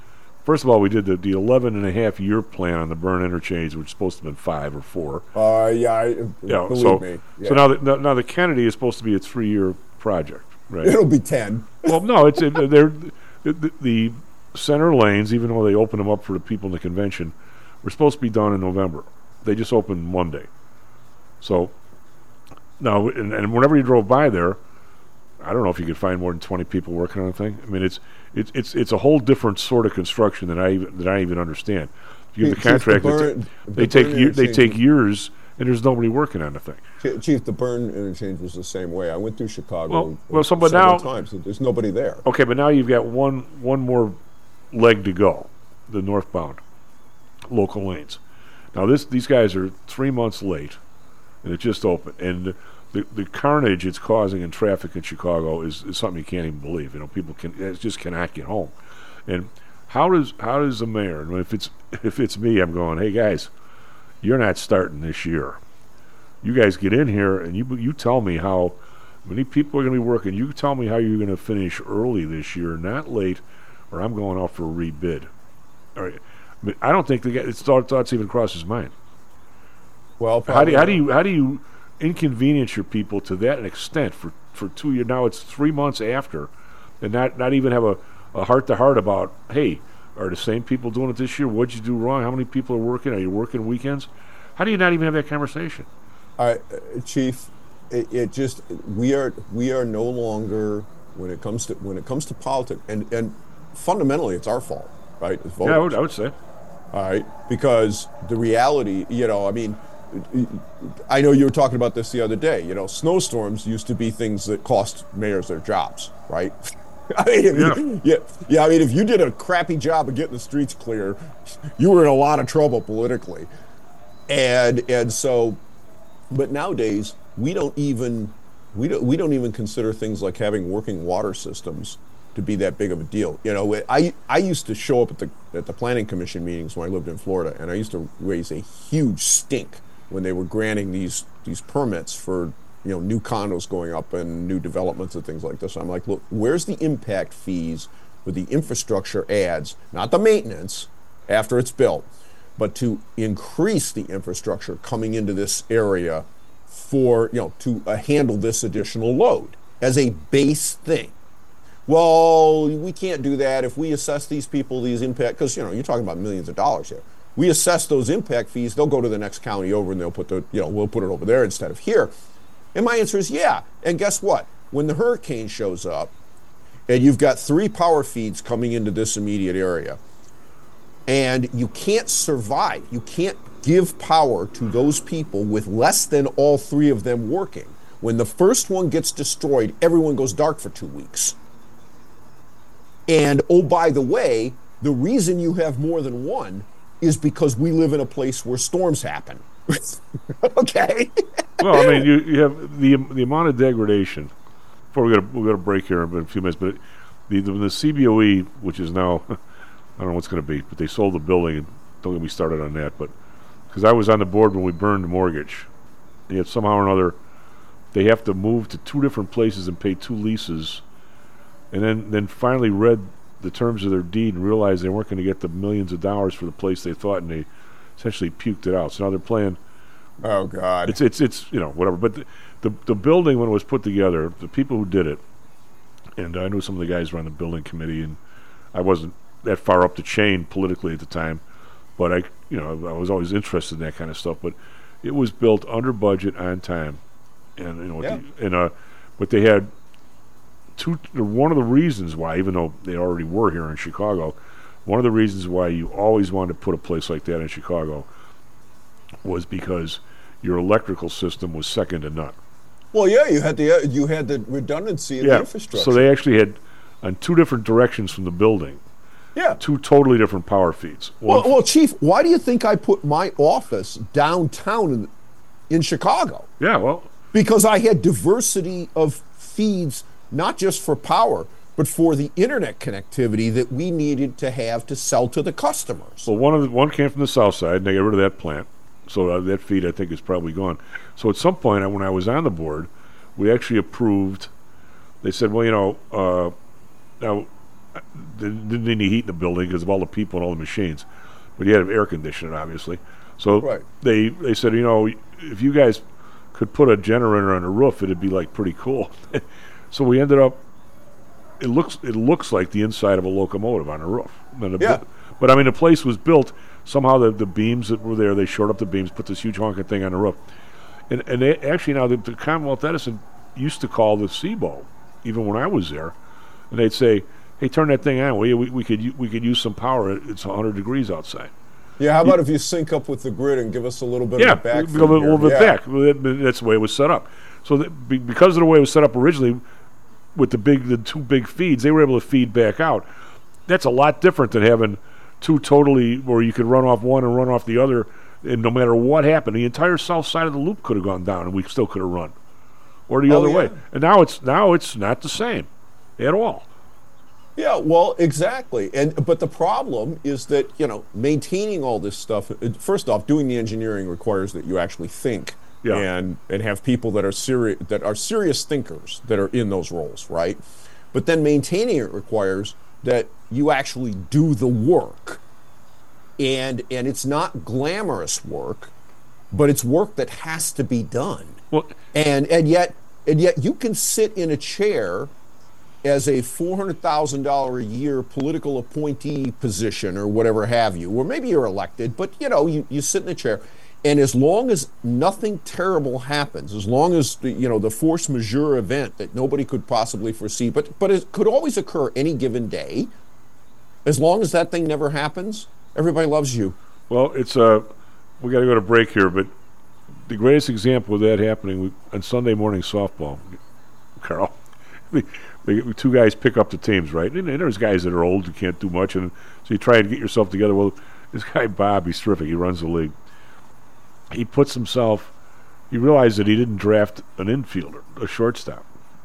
first of all, we did the, the eleven and a half year plan on the Burn interchange, which is supposed to have been five or four. Uh, yeah, I, yeah believe so, me. Yeah. So now the, now the Kennedy is supposed to be a three year project, right? It'll be ten. Well, no, it's it, they're the, the center lanes, even though they opened them up for the people in the convention, were supposed to be done in November. They just opened Monday. So now, and, and whenever you drove by there, I don't know if you could find more than twenty people working on the thing. I mean, it's it's it's it's a whole different sort of construction than I even, that I even understand. If you give the contract, the burn, they, the take burn year, they take years, and there's nobody working on the thing. Chief, the Burn interchange was the same way. I went through Chicago well, well, so, several now, times. There's nobody there. Okay, but now you've got one one more leg to go, the northbound local lanes. Now this these guys are three months late, and it just opened, and the the carnage it's causing in traffic in Chicago is, is something you can't even believe. You know, people can it just cannot get home. And how does how does the mayor? And if it's if it's me, I'm going, hey guys, you're not starting this year. You guys get in here and you you tell me how many people are going to be working. You tell me how you're going to finish early this year, not late, or I'm going off for a rebid. All right. I, mean, I don't think the guy, it's thought, thoughts even cross his mind. Well, how do you, how do you how do you inconvenience your people to that extent for, for two years? Now it's three months after, and not not even have a, a heart to heart about, hey, are the same people doing it this year? What'd you do wrong? How many people are working? Are you working weekends? How do you not even have that conversation? All right, uh, Chief, it, it just we are we are no longer when it comes to when it comes to politics, and and fundamentally it's our fault, right? As voters. Yeah, I would, I would say. All right, because the reality, you know, I mean, I know you were talking about this the other day. You know, snowstorms used to be things that cost mayors their jobs, right? I mean, if yeah. You, yeah, yeah. I mean, if you did a crappy job of getting the streets clear, you were in a lot of trouble politically, and and so, but nowadays we don't even we don't we don't even consider things like having working water systems to be that big of a deal. You know, I I used to show up at the at the planning commission meetings when I lived in Florida, and I used to raise a huge stink when they were granting these these permits for, you know, new condos going up and new developments and things like this. I'm like, look, where's the impact fees for the infrastructure adds, not the maintenance after it's built, but to increase the infrastructure coming into this area for, you know, to uh, handle this additional load as a base thing. Well, we can't do that if we assess these people these impact, because, you know, you're talking about millions of dollars here. We assess those impact fees, they'll go to the next county over and they'll put the, you know, we'll put it over there instead of here. And my answer is yeah. And guess what? When the hurricane shows up and you've got three power feeds coming into this immediate area and you can't survive, you can't give power to those people with less than all three of them working. When the first one gets destroyed, everyone goes dark for two weeks. And, oh, by the way, the reason you have more than one is because we live in a place where storms happen. Okay? Well, I mean, you, you have the the amount of degradation. Before we got we got a break here in a few minutes, but the the, the C B O E, which is now, I don't know what's going to be, but they sold the building, and don't get me started on that, but because I was on the board when we burned the mortgage, and yet somehow or another, they have to move to two different places and pay two leases, and then, then finally read the terms of their deed and realized they weren't going to get the millions of dollars for the place they thought, and they essentially puked it out. So now they're playing. Oh God! It's it's it's you know whatever. But the, the the building when it was put together, the people who did it, and I knew some of the guys were on the building committee, and I wasn't that far up the chain politically at the time, but I you know I was always interested in that kind of stuff. But it was built under budget, on time, and you know yeah. the, and uh, but they had. Two, one of the reasons why, even though they already were here in Chicago, one of the reasons why you always wanted to put a place like that in Chicago was because your electrical system was second to none. Well, yeah, you had the uh, you had the redundancy in yeah. the infrastructure. So they actually had, on two different directions from the building, yeah, two totally different power feeds. Well, well, Chief, why do you think I put my office downtown in, in Chicago? Yeah, well, because I had diversity of feeds. Not just for power, but for the internet connectivity that we needed to have to sell to the customers. Well, one of the, one came from the south side, and they got rid of that plant. So uh, that feed, I think, is probably gone. So at some point, when I was on the board, we actually approved. They said, well, you know, uh, now didn't didn't need any heat in the building because of all the people and all the machines, but you had air conditioning, obviously. So Right. they they said, you know, if you guys could put a generator on the roof, it'd be like pretty cool. So we ended up. It looks it looks like the inside of a locomotive on a roof. And the, Yeah. But I mean, the place was built somehow. The, the beams that were there, they shored up the beams, put this huge honking thing on the roof, and and they actually now the, the Commonwealth Edison used to call the S I B O, even when I was there, and they'd say, "Hey, turn that thing on. We we, we could u- we could use some power. It's one hundred degrees outside." Yeah, how about if you sync up with the grid and give us a little bit Yeah, of a back? a little, feed a little here? bit Yeah. back. Well, that- That's the way it was set up. So that, be- because of the way it was set up originally, with the big the two big feeds, they were able to feed back out. That's a lot different than having two totally where you could run off one and run off the other, and no matter what happened, the entire south side of the loop could have gone down, and we still could have run, or the Oh, other yeah. way. And now it's now it's not the same at all. Yeah, well, exactly. And but the problem is that, you know, maintaining all this stuff, it- first off, doing the engineering requires that you actually think Yeah. and and have people that are serious that are serious thinkers that are in those roles, right? But then maintaining it requires that you actually do the work. And and it's not glamorous work, but it's work that has to be done. Well, And and yet and yet you can sit in a chair as a four hundred thousand dollars a year political appointee position or whatever have you, or maybe you're elected, but you know, you, you sit in a chair, and as long as nothing terrible happens, as long as the, you know, the force majeure event that nobody could possibly foresee, but but it could always occur any given day, as long as that thing never happens, everybody loves you. Well, it's uh, we got to go to break here, but the greatest example of that happening we, on Sunday morning softball, Carl, the, the two guys pick up the teams, right? And, and there's guys that are old who can't do much, and so you try to get yourself together. Well, this guy Bob, he's terrific. He runs the league. He puts himself. He realized that he didn't draft an infielder, a shortstop.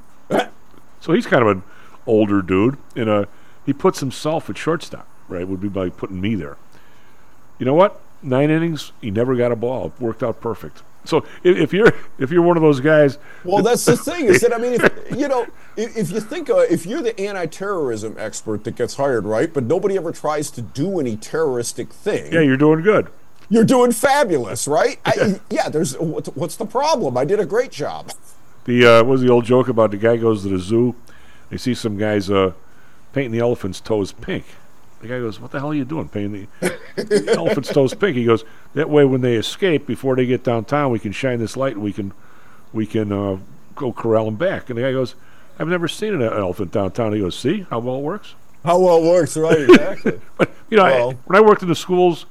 So he's kind of an older dude, and uh, he puts himself at shortstop. Right, would be like putting me there. You know what? Nine innings, he never got a ball. It worked out perfect. So if, if you're if you're one of those guys, well, that's the thing is that I mean, if, you know, if, if you think uh, if you're the anti-terrorism expert that gets hired, right, but nobody ever tries to do any terroristic thing. Yeah, you're doing good. You're doing fabulous, right? I, yeah. There's what's, what's the problem? I did a great job. The uh, what was the old joke about the guy goes to the zoo, they see some guys uh, painting the elephant's toes pink. The guy goes, "What the hell are you doing, painting the, the elephant's toes pink?" He goes, "That way, when they escape, before they get downtown, we can shine this light and we can, we can uh, go corral them back." And the guy goes, "I've never seen an elephant downtown." He goes, "See how well it works?" How well it works, right? Exactly. But you know, well, I, when I worked in the schools,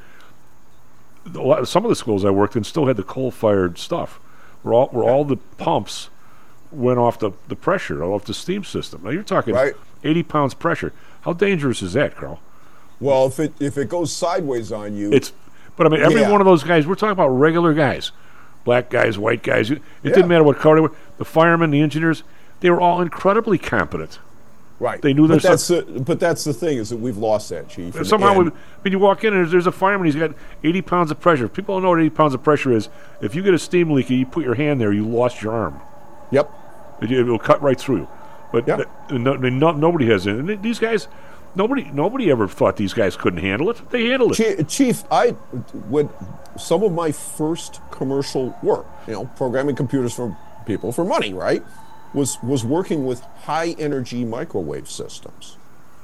a lot, some of the schools I worked in still had the coal-fired stuff, where all where all the pumps went off the, the pressure, off the steam system. Now you're talking right. eighty pounds pressure. How dangerous is that, Carl? Well, if it if it goes sideways on you, it's. But I mean, every yeah. one of those guys. We're talking about regular guys, black guys, white guys. It yeah. didn't matter what color they were. The firemen, the engineers, they were all incredibly competent. Right. They knew their but that's stuff. the, but that's the thing is that we've lost that, Chief. And, Somehow, and, we, I mean, you walk in and there's, there's a fireman. He's got eighty pounds of pressure. If people don't know what eighty pounds of pressure is, if you get a steam leak and you put your hand there, you lost your arm. Yep. It, it will cut right through you. But yep. th- no, no, nobody has it. And these guys, nobody, nobody ever thought these guys couldn't handle it. They handled it. Chief, Chief I when some of my first commercial work, you know, programming computers for people for money, right? was was working with high energy microwave systems.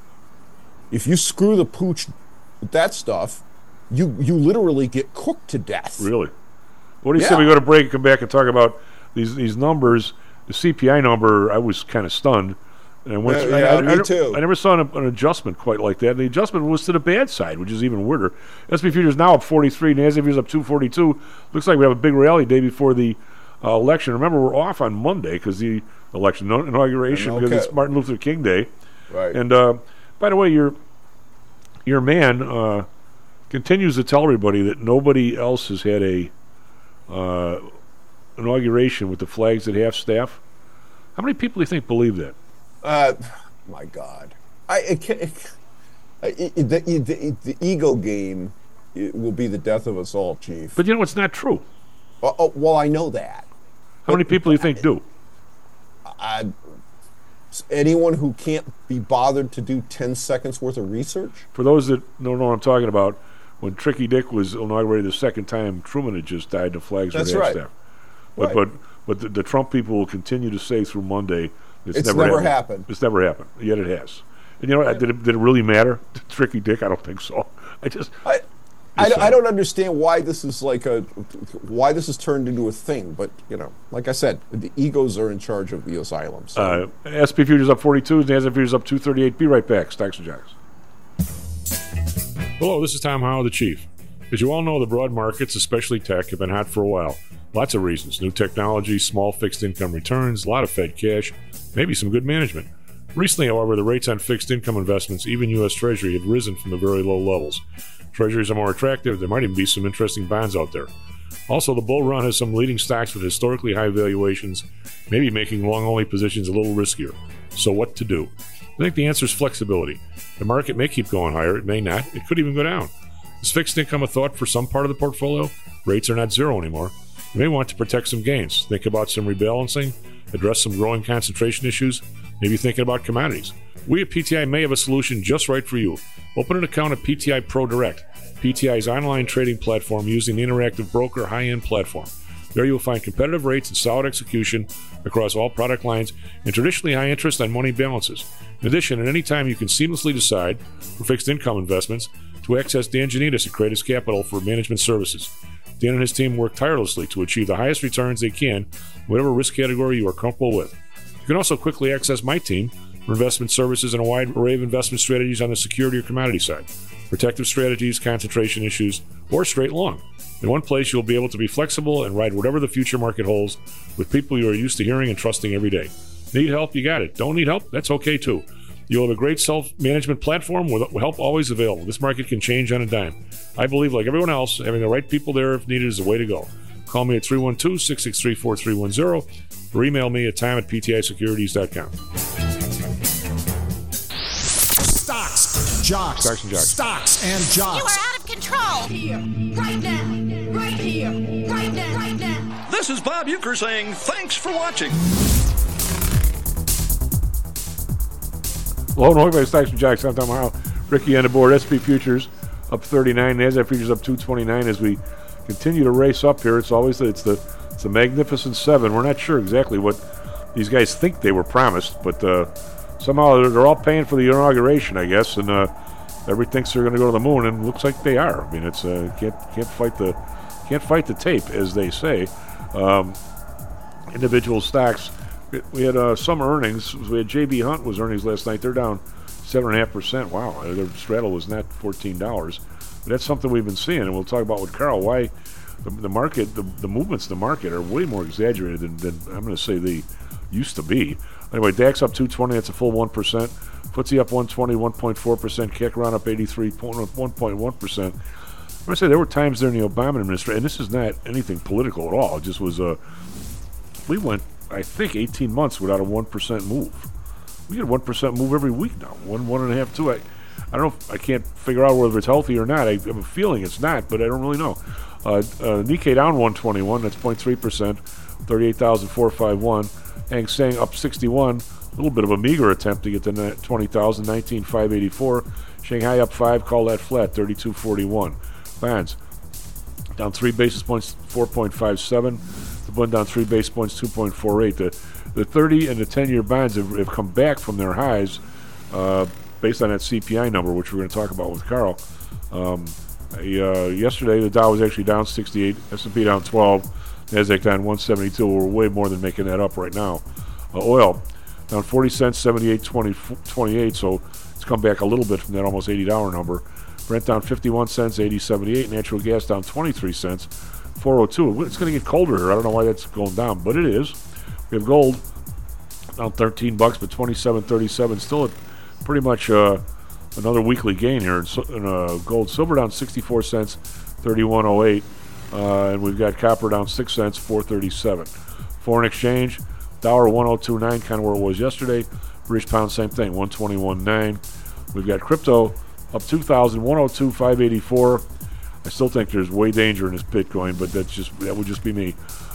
If you screw the pooch with that stuff, you you literally get cooked to death. Really? What do you yeah. say we go to break and come back and talk about these these numbers? The C P I number, I was kind of stunned. And I went yeah, through, yeah, I, I, me I, too. I never saw an, an adjustment quite like that. And the adjustment was to the bad side, which is even weirder. S and P futures now up forty-three, NASDAQ futures up two forty-two. Looks like we have a big rally day before the uh, election. Remember, we're off on Monday because the election no, inauguration Okay. because it's Martin Luther King Day. Right. And uh, by the way, your your man uh, continues to tell everybody that nobody else has had a uh, inauguration with the flags at half staff. How many people do you think believe that? Uh, my God, I it can't, it, it, the, the, the ego game it will be the death of us all, Chief. But you know, it's not true. Uh, oh, well, I know that. How many people do you think do? Uh, anyone who can't be bothered to do ten seconds worth of research? For those that don't know what I'm talking about, when Tricky Dick was inaugurated the second time, Truman had just died and the flags That's were right. half-staff. But, Right. but, but the, the Trump people will continue to say through Monday, it's, It's never, never happened. happened. It's never happened, yet it has. And you know what? Did it, did it really matter to Tricky Dick? I don't think so. I just... I, I, I don't understand why this is like a why this has turned into a thing, but you know, like I said, the egos are in charge of the asylum. So. Uh, S and P futures up forty-two, NASDAQ futures up two thirty-eight. Be right back. Stocks and Jocks. Hello, this is Tom Howell, the Chief. As you all know, the broad markets, especially tech, have been hot for a while. Lots of reasons: new technology, small fixed income returns, a lot of Fed cash, maybe some good management. Recently, however, the rates on fixed income investments, even U S Treasury, have risen from the very low levels. Treasuries are more attractive. There might even be some interesting bonds out there. Also, the bull run has some leading stocks with historically high valuations, maybe making long-only positions a little riskier. So what to do? I think the answer is flexibility. The market may keep going higher. It may not. It could even go down. Is fixed income a thought for some part of the portfolio? Rates are not zero anymore. You may want to protect some gains. Think about some rebalancing, address some growing concentration issues, maybe thinking about commodities. We at P T I may have a solution just right for you. Open an account at P T I Pro Direct, P T I's online trading platform using the Interactive Broker high-end platform. There you will find competitive rates and solid execution across all product lines and traditionally high interest on money balances. In addition, at any time you can seamlessly decide for fixed income investments to access Dan Janitas at Kratos Capital for management services. Dan and his team work tirelessly to achieve the highest returns they can, whatever risk category you are comfortable with. You can also quickly access my team for investment services and a wide array of investment strategies on the security or commodity side, protective strategies, concentration issues, or straight long. In one place, you'll be able to be flexible and ride whatever the future market holds with people you are used to hearing and trusting every day. Need help? You got it. Don't need help? That's okay too. You'll have a great self-management platform with help always available. This market can change on a dime. I believe, like everyone else, having the right people there if needed is the way to go. Call me at three one two, six six three, four three one zero or email me at tom at p t i securities dot com. Stocks, jocks, Stocks and jocks. Stocks and jocks. You are out of control. Here, right now, right here, right now, right now. This is Bob Uecker saying thanks for watching. Hello, and welcome back to Stocks and Jocks. I'm Tom Howell. Ricky on the board. S and P futures up thirty-nine. NASDAQ futures up two twenty-nine as we continue to race up here. It's always it's the it's the Magnificent Seven. We're not sure exactly what these guys think they were promised, but uh, somehow they're, they're all paying for the inauguration, I guess, and uh, everybody thinks they're going to go to the moon, and it looks like they are. I mean, it's uh, can't can't fight the can't fight the tape, as they say. Um, individual stocks. We had uh, some earnings. We had J B. Hunt was earnings last night. They're down seven and a half percent. Wow, their straddle was net fourteen dollars. But that's something we've been seeing, and we'll talk about with Carl why the, the market, the, the movements in the market are way more exaggerated than, than I'm going to say they used to be. Anyway, DAX up two twenty. That's a full one percent. F T S E up one twenty, one point four percent. K E C round up eighty-three, one point one percent. I'm going to say there were times during the Obama administration, and this is not anything political at all. It just was a. Uh, we went. I think eighteen months without a one percent move. We get a one percent move every week now. One, one and a half, two. I, I don't know. If, I can't figure out whether it's healthy or not. I have a feeling it's not, but I don't really know. Uh, uh, Nikkei down one twenty-one. That's zero point three percent. thirty-eight thousand four hundred fifty-one. Hang Seng up sixty-one. A little bit of a meager attempt to get to twenty thousand. nineteen thousand five hundred eighty-four. Shanghai up five. Call that flat. thirty-two forty-one. Bonds down three basis points. four point five seven. The bond down three basis points, two point four eight. The the thirty and the ten-year bonds have, have come back from their highs uh, based on that C P I number, which we're going to talk about with Carl. Um, I, uh, yesterday, the Dow was actually down sixty-eight, S and P down twelve, NASDAQ down one seventy-two. We're way more than making that up right now. Uh, oil down forty cents, seventy-eight twenty-eight, so it's come back a little bit from that almost eighty dollar number. Brent down fifty-one cents, eighty seventy-eight. Natural gas down twenty-three cents, four oh two. It's going to get colder here. I don't know why that's going down, but it is. We have gold down thirteen bucks, but twenty-seven thirty-seven. Still at pretty much uh, another weekly gain here in, in uh, gold. Silver down sixty-four cents, thirty-one oh eight. Uh, and we've got copper down six cents, four thirty-seven. Foreign exchange, dollar one oh two nine, kind of where it was yesterday. British pound, same thing, one twenty-one nine. We've got crypto up two thousand, one oh two five eighty-four. I still think there's way danger in this Bitcoin, but that's just that would just be me.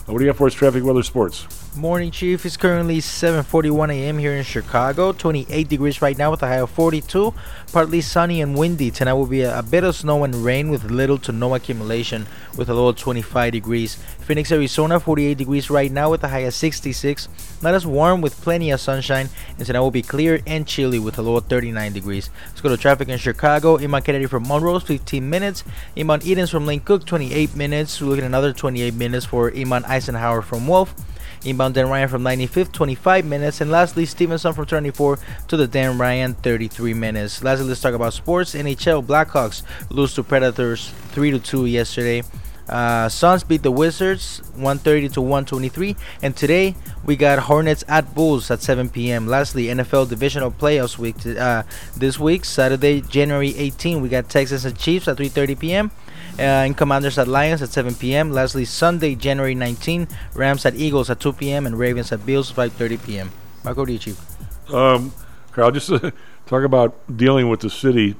what do you have for us? Traffic, weather, sports. Morning, Chief. It's currently seven forty-one a.m. here in Chicago. twenty-eight degrees right now with a high of forty-two. Partly sunny and windy. Tonight will be a, a bit of snow and rain with little to no accumulation with a low of twenty-five degrees. Phoenix, Arizona, forty-eight degrees right now with a high of sixty-six. Not as warm with plenty of sunshine. And tonight will be clear and chilly with a low of thirty-nine degrees. Let's go to traffic in Chicago. Inbound Kennedy from Monroe, fifteen minutes. Inbound Edens from Lane Cook, twenty-eight minutes. We're looking at another twenty-eight minutes for inbound Eisenhower from Wolf. Inbound Dan Ryan from ninety-fifth, twenty-five minutes. And lastly, Stevenson from twenty-four to the Dan Ryan, thirty-three minutes. Lastly, let's talk about sports. N H L Blackhawks lose to Predators three to two yesterday. Uh, Suns beat the Wizards one thirty to one twenty-three. And today, we got Hornets at Bulls at seven p.m. Lastly, N F L Divisional Playoffs week. Uh, this week, Saturday, January eighteenth, we got Texans and Chiefs at three thirty p.m. Uh, and Commanders at Lions at seven p.m. Lastly, Sunday, January nineteenth, Rams at Eagles at two p.m. and Ravens at Bills five thirty p.m. Marco, to you, Chief. Um, Carl, just uh, talk about dealing with the city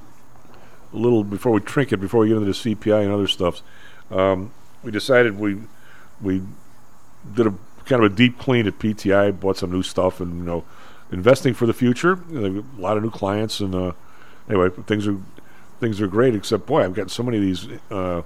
a little before we trinket, before we get into the C P I and other stuff. Um, we decided we we did a kind of a deep clean at P T I, bought some new stuff, and you know, investing for the future. You know, a lot of new clients, and uh, anyway, things are. Things are great, except, boy, I've got so many of these uh,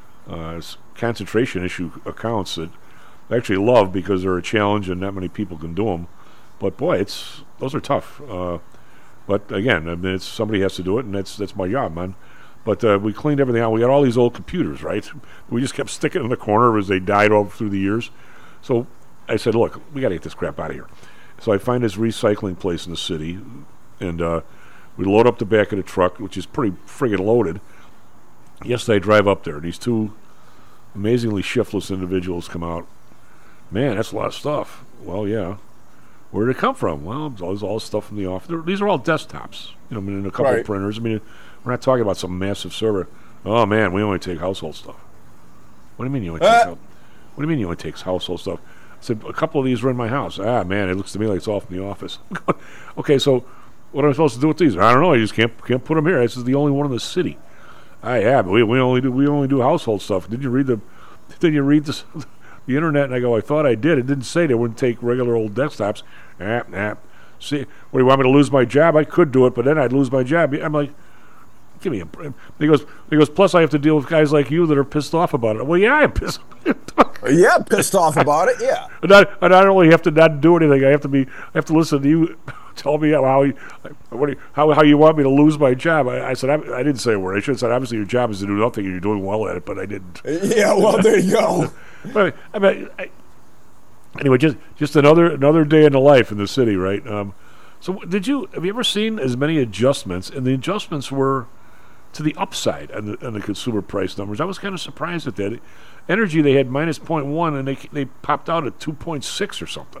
uh, concentration issue accounts that I actually love because they're a challenge and not many people can do them. But, boy, it's those are tough. Uh, but, again, I mean, it's, somebody has to do it, and that's that's my job, man. But uh, we cleaned everything out. We got all these old computers, right? We just kept sticking in the corner as they died over through the years. So I said, look, we got to get this crap out of here. So I find this recycling place in the city, and uh, we load up the back of the truck, which is pretty friggin' loaded. Yesterday, I drive up there. These two amazingly shiftless individuals come out. Man, that's a lot of stuff. Well, yeah. Where did it come from? Well, it's all, it's all stuff from the office. They're, these are all desktops. You know, I mean, and a couple Right. of printers. I mean, we're not talking about some massive server. Oh, man, we only take household stuff. What do you mean you only take Uh. hou- What do you mean you only take household stuff? I said, a couple of these are in my house. Ah, man, it looks to me like it's all from the office. Okay, so what am I supposed to do with these? I don't know. I just can't can't put them here. This is the only one in the city. I yeah, but we, we only do we only do household stuff. Did you read the Did you read this, the internet? And I go, I thought I did. It didn't say they wouldn't take regular old desktops. Ah, nah. See, what do you want me to lose my job? I could do it, but then I'd lose my job. I'm like, give me a break. He goes, he goes. Plus, I have to deal with guys like you that are pissed off about it. Well, yeah, I'm pissed. Yeah, pissed off about it. Yeah. And I, and I don't really have to not do anything. I have to be. I have to listen to you tell me how you, what do you, how how you want me to lose my job. I, I said I, I didn't say a word. I should have said obviously your job is to do nothing, and you're doing well at it. But I didn't. Yeah. Well, there you go. But I mean, I, anyway, just just another another day in the life in the city, right? Um, so did you have you ever seen as many adjustments? And the adjustments were to the upside on the, on the consumer price numbers. I was kind of surprised at that. Energy, they had minus zero point one, and they they popped out at two point six or something.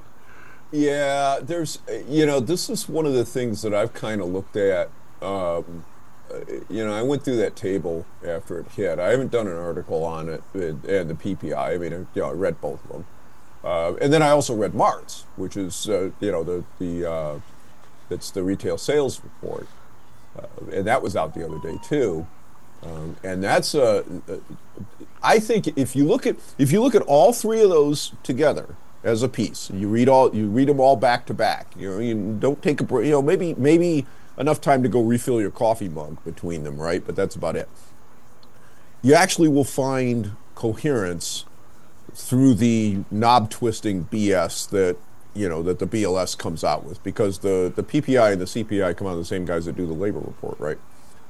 Yeah, there's, you know, this is one of the things that I've kind of looked at. Um, you know, I went through that table after it hit. I haven't done an article on it and, and the P P I. I mean, you know, I read both of them. Uh, and then I also read Mart's, which is, uh, you know, the, the uh, it's the retail sales report. Uh, and that was out the other day, too. Um, and that's, uh, uh, I think if you look at, if you look at all three of those together, as a piece, you read all you read them all back to back. You know, you don't take a break. You know, maybe maybe enough time to go refill your coffee mug between them, right? But that's about it. You actually will find coherence through the knob twisting B S that you know that the B L S comes out with, because the the P P I and the C P I come out of the same guys that do the labor report, right?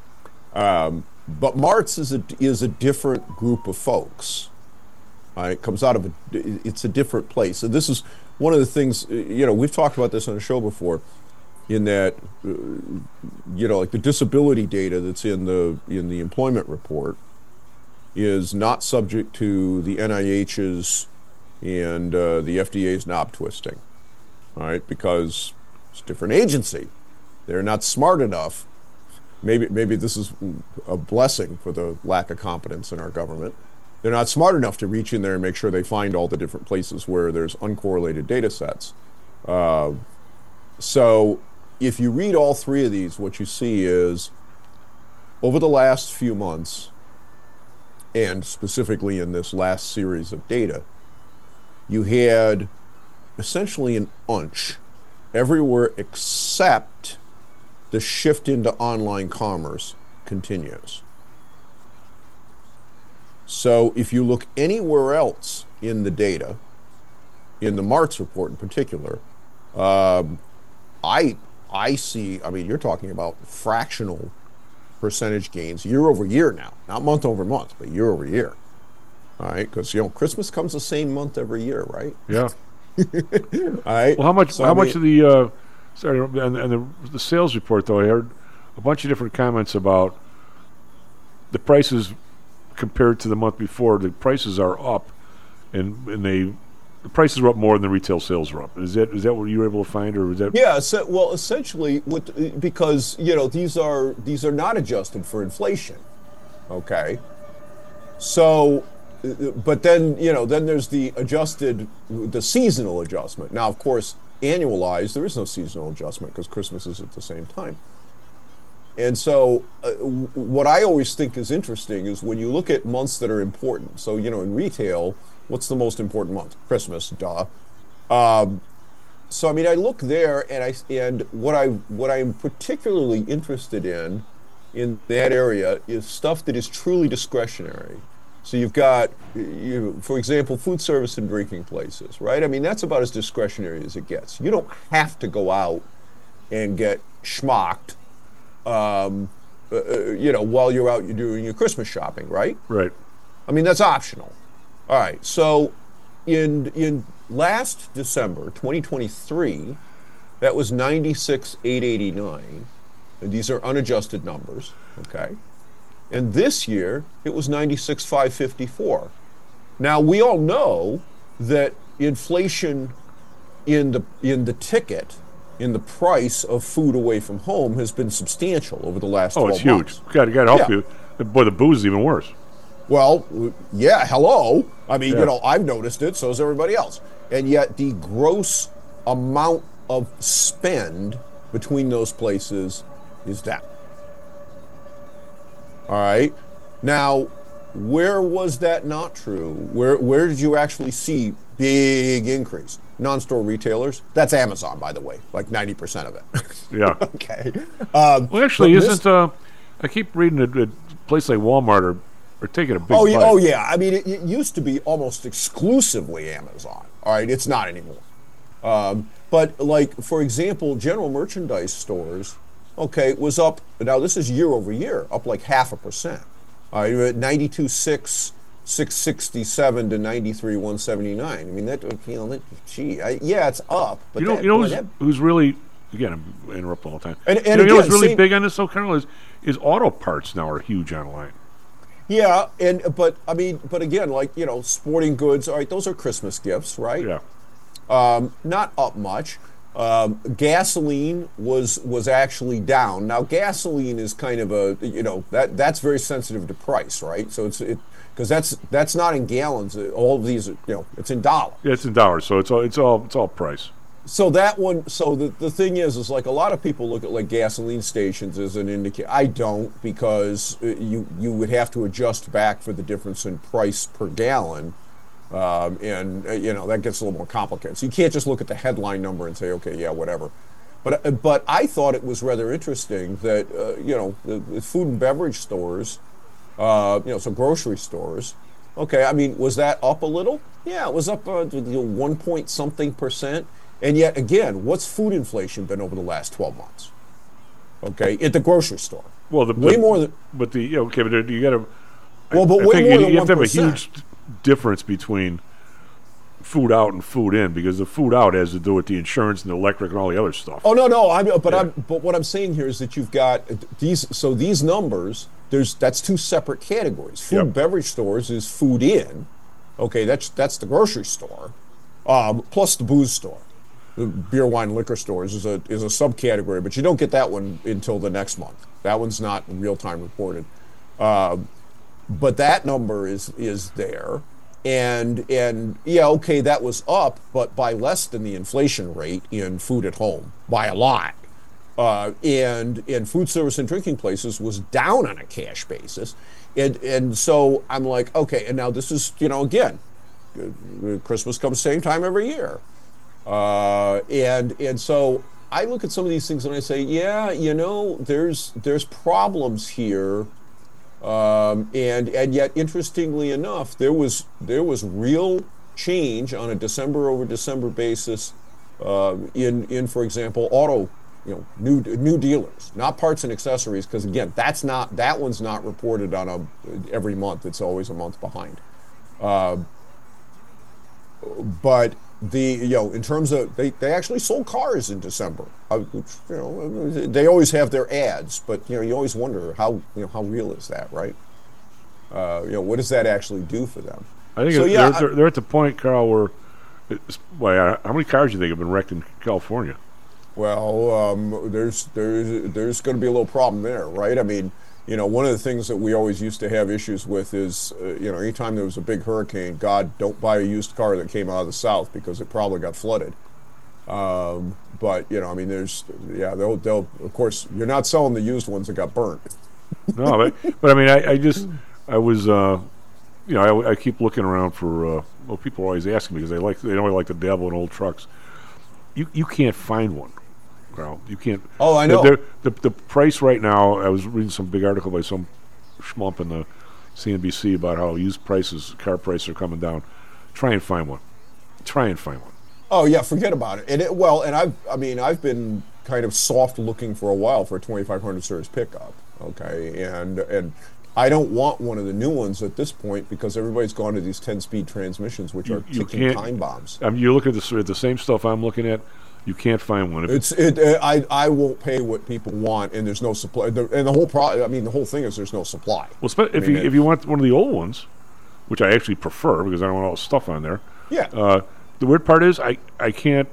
Um, but Mart's is a is a different group of folks. Uh, it comes out of a, it's a different place. And this is one of the things, you know, we've talked about this on the show before, in that, uh, you know, like the disability data that's in the in the employment report is not subject to the N I H's and uh, the F D A's knob twisting, all right, because it's a different agency. They're not smart enough. Maybe maybe this is a blessing for the lack of competence in our government. They're not smart enough to reach in there and make sure they find all the different places where there's uncorrelated data sets. Uh, so if you read all three of these, what you see is over the last few months, and specifically in this last series of data, you had essentially an unch everywhere except the shift into online commerce continues. So if you look anywhere else in the data, in the March report in particular, um, I I see, I mean, you're talking about fractional percentage gains year over year now, not month over month, but year over year. All right, because, you know, Christmas comes the same month every year, right? Yeah. All right. Well, how much? So, how I much mean, of the uh, sorry, and, and the, the sales report though, I heard a bunch of different comments about the prices compared to the month before. The prices are up, and and they the prices were up more than the retail sales were up. Is that is that what you were able to find, or is that? Yeah. So, well, essentially, what, because you know these are these are not adjusted for inflation. Okay. So. But then, you know, then there's the adjusted, the seasonal adjustment. Now, of course, annualized, there is no seasonal adjustment because Christmas is at the same time. And so uh, what I always think is interesting is when you look at months that are important. So, you know, in retail, what's the most important month? Christmas, duh. Um, so, I mean, I look there and I and what I what I'm particularly interested in in that area is stuff that is truly discretionary. So you've got, you, for example, food service and drinking places, right? I mean, that's about as discretionary as it gets. You don't have to go out and get schmocked, um, uh, you know, while you're out, you're doing your Christmas shopping, right? Right. I mean, that's optional. All right. So in in last December, twenty twenty-three, that was ninety-six eight eighty-nine. And these are unadjusted numbers, okay? And this year, it was ninety-six five fifty-four. Now, we all know that inflation in the in the ticket, in the price of food away from home has been substantial over the last oh, twelve it's huge. months. Got got to help Yeah. you. Boy, the booze is even worse. Well, yeah, hello. I mean, Yeah. you know, I've noticed it, so has everybody else. And yet the gross amount of spend between those places is down. All right. Now, where was that not true? Where where did you actually see big increase? Non-store retailers. That's Amazon, by the way, like ninety percent of it. Yeah. Okay. Um, Well, actually, but this- isn't uh, I keep reading that a place like Walmart are, are taking a big Oh yeah, bite. oh yeah. I mean, it, it used to be almost exclusively Amazon. All right, it's not anymore. Um, but like, for example, general merchandise stores, okay, was up. Now this is year over year, up like half a percent. All right, you're at ninety-two six six sixty-seven to ninety-three one seventy-nine. I mean that, you know, that, gee, I, yeah, it's up. But You know, that, you know boy, who's, that- who's really again I'm interrupting all the time. And- and you know, you know what's again, really same- big on this, though, Colonel, is is auto parts now are huge online. Yeah, and but I mean, but again, like, you know, sporting goods. All right, those are Christmas gifts, right? Yeah. Um, not up much. Um, gasoline was was actually down. Now, gasoline is kind of a, you know, that that's very sensitive to price, right? So it's it because that's that's not in gallons. All of these, are, you know, it's in dollars. Yeah, it's in dollars, so it's all it's all it's all price. So that one, so the, the thing is, is like a lot of people look at like gasoline stations as an indicator. I don't, because uh, you you would have to adjust back for the difference in price per gallon. Um, and, uh, you know, that gets a little more complicated. So you can't just look at the headline number and say, okay, yeah, whatever. But uh, but I thought it was rather interesting that, uh, you know, the, the food and beverage stores, uh, you know, so grocery stores, okay, I mean, was that up a little? Yeah, it was up uh, you know, one point something percent. And yet, again, what's food inflation been over the last twelve months? Okay, at the grocery store. Well, the way the, more than. But the yeah, okay, but you got to. Well, but I way think more you, than you have to have a one percent. huge difference between food out and food in, because the food out has to do with the insurance and the electric and all the other stuff. Oh no, no. I'm, but Yeah. I'm. But what I'm saying here is that you've got these. So these numbers, there's that's two separate categories. Food Yep. and beverage stores is food in. Okay, that's that's the grocery store, um, plus the booze store. The beer, wine, liquor stores is a is a subcategory, but you don't get that one until the next month. That one's not real time reported. Um, but that number is is there, and and yeah, okay, that was up, but by less than the inflation rate in food at home by a lot. Uh, and and food service and drinking places was down on a cash basis, and and so I'm like, okay, and now this is, you know, again, uh, Christmas comes same time every year, uh, and and so I look at some of these things and I say, yeah, you know, there's there's problems here, um, and and yet interestingly enough, there was there was real change on a December over December basis uh, in in for example auto. You know, new new dealers, not parts and accessories, because again, that's not that one's not reported on a every month. It's always a month behind. Uh, but the you know, in terms of they, they actually sold cars in December, uh, which you know they always have their ads, but you know you always wonder how you know how real is that, right? Uh, you know, what does that actually do for them? I think so, they're, yeah, they're, they're at the point, Carl, where it's, well, how many cars do you think have been wrecked in California? Well, um, there's there's there's going to be a little problem there, right? I mean, you know, one of the things that we always used to have issues with is, uh, you know, anytime there was a big hurricane, God, don't buy a used car that came out of the south because it probably got flooded. Um, but you know, I mean, there's yeah, they'll they'll of course you're not selling the used ones that got burnt. No, but but I mean, I, I just I was uh, you know I, I keep looking around for uh, well, people are always asking me because they like they don't like to dabble in old trucks. You you can't find one. Well, you can't. Oh, I know. The, the the price right now. I was reading some big article by some schmump in the C N B C about how used prices, car prices, are coming down. Try and find one. Try and find one. Oh yeah, forget about it. And it well, and I've I mean I've been kind of soft looking for a while for a twenty-five hundred series pickup. Okay, and and I don't want one of the new ones at this point because everybody's gone to these ten-speed transmissions, which You, are you ticking can't. time bombs. I mean, you look at the, at the same stuff I'm looking at. You can't find one. If It's it. Uh, I I won't pay what people want, and there's no supply. The, and the whole pro. I mean, the whole thing is there's no supply. Well, spe- if I mean, you it- if you want one of the old ones, which I actually prefer because I don't want all the stuff on there. Yeah. Uh, the weird part is I, I can't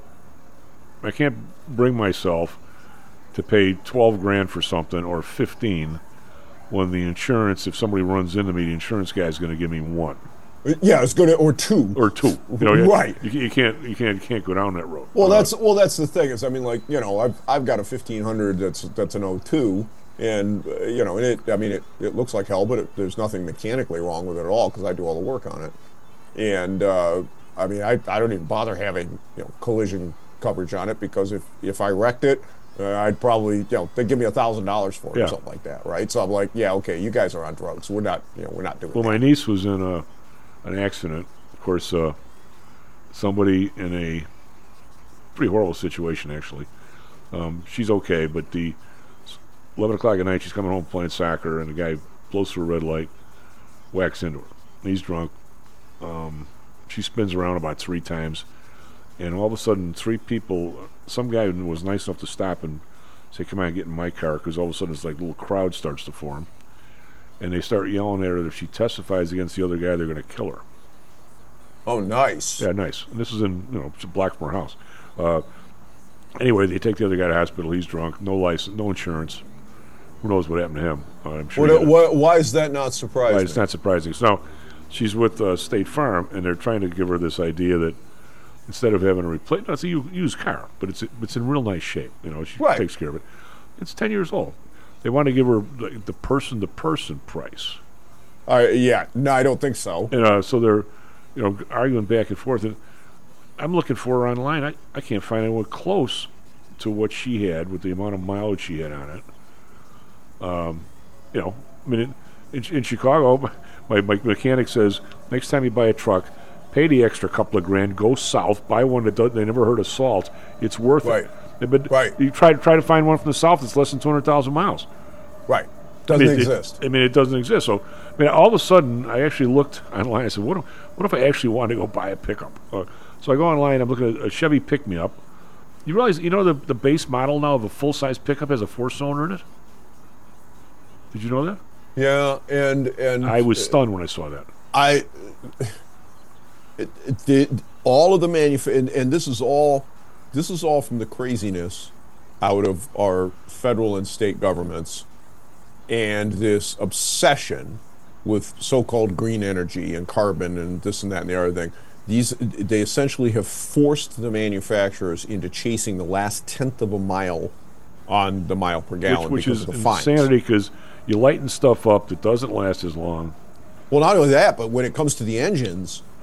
I can't bring myself to pay twelve grand for something or fifteen when the insurance, if somebody runs into me, the insurance guy's going to give me one. Yeah, it's going to or two or two. You know, you- right. You, you can't you can't can't go down that road. Well, Uh, that's well, that's the thing is, I mean, like you know, I've I've got a fifteen hundred that's that's an oh two, and uh, you know, and it. I mean, it, it looks like hell, but it, there's nothing mechanically wrong with it at all because I do all the work on it, and uh, I mean, I I don't even bother having you know collision coverage on it because if if I wrecked it, uh, I'd probably you know they'd give me a thousand dollars for it Yeah. or something like that, right? So I'm like, yeah, okay, you guys are on drugs. We're not, you know, we're not doing. Well, that. my niece was in a an accident. Of course, uh, somebody in a pretty horrible situation, actually. Um, she's okay, but the eleven o'clock at night, she's coming home playing soccer, and the guy blows through a red light, whacks into her. He's drunk. Um, she spins around about three times, and all of a sudden, three people, some guy was nice enough to stop and say, come on, get in my car, because all of a sudden, it's like a little crowd starts to form. And they start yelling at her that if she testifies against the other guy, they're going to kill her. Oh, nice. Yeah, nice. And this is in, you know, it's a Blackmore house. Uh, anyway, they take the other guy to the hospital. He's drunk, no license, no insurance. Who knows what happened to him? Uh, I'm sure. What, he got- what, why is that not surprising? Why it's not surprising. So she's with uh, State Farm, and they're trying to give her this idea that instead of having a replace, no, it's a u- used car, but it's it's in real nice shape. You know, she Right. takes care of it. It's ten years old. They want to give her the, the person-to-person price. Uh, yeah, no, I don't think so. And uh, so they're, you know, arguing back and forth. And I'm looking for her online. I, I can't find anyone close to what she had with the amount of mileage she had on it. Um, you know, I mean, in, in, in Chicago, my, my mechanic says, next time you buy a truck, pay the extra couple of grand, go south, buy one that does, they never heard of salt. It's worth Right. it. But Right. you try try to find one from the south that's less than two hundred thousand miles. Right. Doesn't I mean, it- exist. I mean, it doesn't exist. So, I mean, all of a sudden, I actually looked online. I said, "What if, what if I actually wanted to go buy a pickup?" Uh, so I go online. I'm looking at a Chevy Pick Me Up. You realize, you know, the the base model now of a full size pickup has a four cylinder in it. Did you know that? Yeah, and and I was stunned when I saw that. I it, it, the, all of the manufa- and, and this is all this is all from the craziness out of our federal and state governments and this obsession with so-called green energy and carbon and this and that and the other thing. These they essentially have forced the manufacturers into chasing the last tenth of a mile on the mile per gallon which, which because is of the fines. insanity because you lighten stuff up that doesn't last as long. Well, not only that, but when it comes to the engines,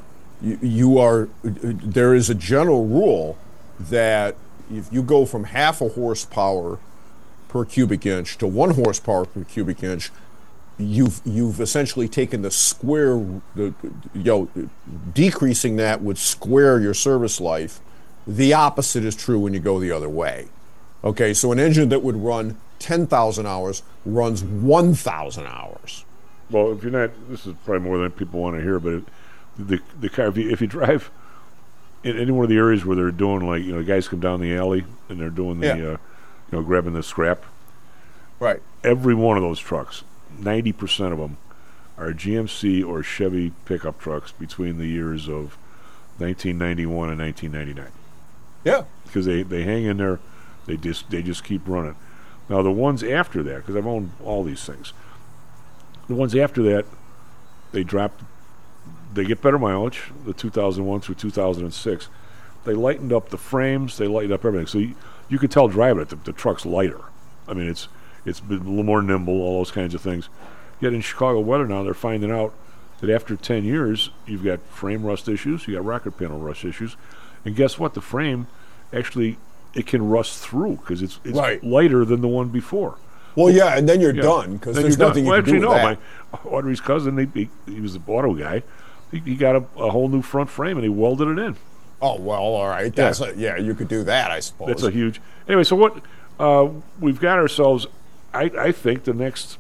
you, you are, there is a general rule that if you go from half a horsepower per cubic inch to one horsepower per cubic inch, you've you've essentially taken the square, the, you know, decreasing that would square your service life. The opposite is true when you go the other way. Okay, so an engine that would run ten thousand hours runs one thousand hours. Well, if you're not, this is probably more than people want to hear, but it, the the car, if you, if you drive in any one of the areas where they're doing, like, you know, guys come down the alley and they're doing the, Yeah. uh, you know, grabbing the scrap. Right. Every one of those trucks, ninety percent of them, are G M C or Chevy pickup trucks between the years of nineteen ninety-one and nineteen ninety-nine. Yeah. Because they, they hang in there, they just they just keep running. Now the ones after that, because I've owned all these things, the ones after that, they drop, they get better mileage. The two thousand one through two thousand six, they lightened up the frames, they lightened up everything. So you, you could tell driving it, the, the truck's lighter. I mean, it's it's been a little more nimble, all those kinds of things. Yet in Chicago weather now, they're finding out that after ten years, you've got frame rust issues, you got rocker panel rust issues, and guess what? The frame actually, it can rust through because it's it's Right. lighter than the one before. Well, yeah, and then you're Yeah. done because Then there's you're nothing done. you Well, can do actually, with no. that. My Audrey's cousin, he, he, he was the auto guy. He, he got a, a whole new front frame and he welded it in. Oh, well, all right. That's yeah. A, yeah, you could do that, I suppose. That's a huge. Anyway, so what uh, we've got ourselves, I, I think the next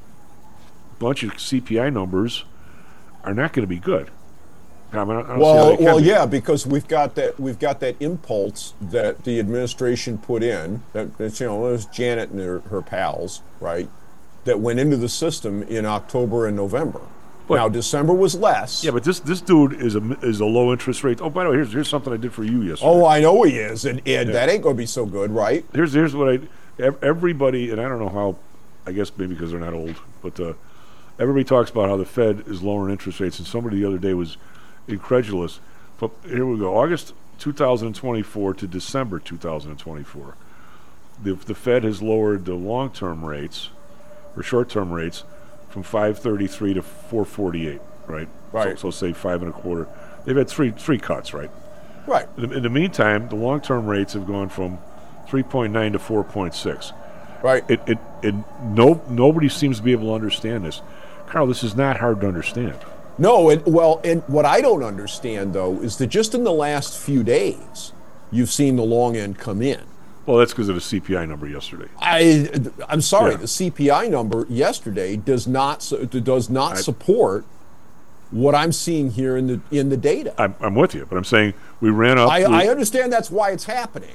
bunch of C P I numbers are not going to be good. I mean, I don't well, see how they well, can be. yeah, because we've got that we've got that impulse that the administration put in. That, that's, you know, it was Janet and her, her pals, right? That went into the system in October and November. But- now December was less. Yeah, but this this dude is a is a low interest rate. Oh, by the way, here's here's something I did for you yesterday. Oh, I know he is, and, and Yeah. that ain't going to be so good, right? Here's here's what I ev- everybody, and I don't know how, I guess maybe because they're not old, but uh, everybody talks about how the Fed is lowering interest rates, and somebody the other day was incredulous. But here we go, August two thousand twenty-four to December two thousand twenty-four. The the Fed has lowered the long-term rates or short-term rates from five thirty-three to four forty-eight, right? Right. So, so say five and a quarter. They've had three three cuts, right? Right. In the, in the meantime, the long-term rates have gone from three point nine to four point six. Right. It it, it no nobody seems to be able to understand this. Carl, this is not hard to understand. No, and well, and what I don't understand though is that just in the last few days, you've seen the long end come in. Well, that's because of the C P I number yesterday. I, I'm sorry, Yeah. the C P I number yesterday does not su- does not I- support what I'm seeing here in the in the data. I'm, I'm with you, but I'm saying we ran up. I, we, I understand that's why it's happening,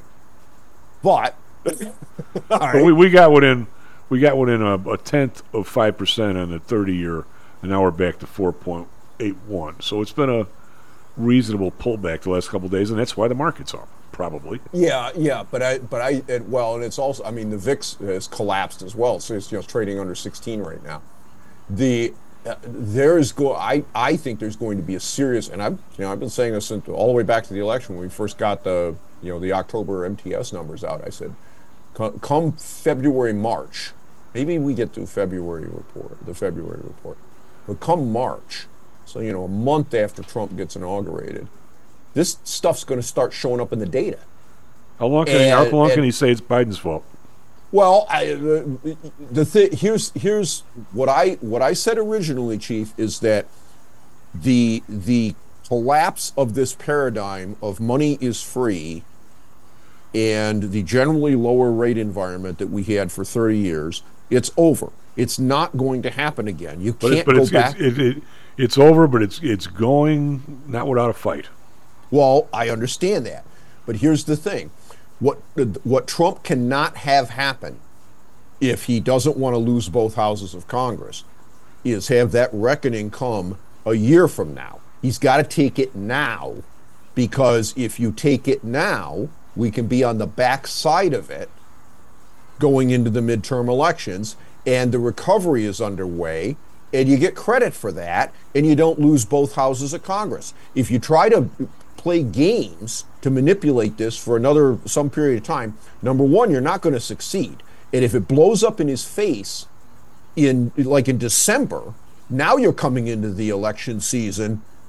but all but right. we, we got within we got within a, a tenth of five percent on the thirty year, and now we're back to four point eight one. So it's been a reasonable pullback the last couple of days, and that's why the market's up. Probably. Yeah, yeah, but I, but I, it, well, and it's also, I mean, the V I X has collapsed as well, so it's, you know, it's trading under sixteen right now. The uh, there's go, I, I think there's going to be a serious, and I've, you know, I've been saying this since, all the way back to the election when we first got the, you know, the October M T S numbers out. I said, come, come February, March, maybe we get to February report, the February report, but come March, so you know, a month after Trump gets inaugurated, this stuff's going to start showing up in the data. How long can And- he, how long and- can he say it's Biden's fault? Well, I, the, the thi- here's here's what I what I said originally, Chief, is that the the collapse of this paradigm of money is free and the generally lower rate environment that we had for thirty years, it's over. It's not going to happen again. You But, can't it, but go it's, back. it's, it, it, it's over, but it's it's going not without a fight. Well, I understand that, but here's the thing: what what Trump cannot have happen, if he doesn't want to lose both houses of Congress, is have that reckoning come a year from now. He's got to take it now, because if you take it now, we can be on the back side of it going into the midterm elections, and the recovery is underway, and you get credit for that, and you don't lose both houses of Congress. If you try to play games to manipulate this for another some period of time, number one, you're not going to succeed. And if it blows up in his face in like in December, now you're coming into the election season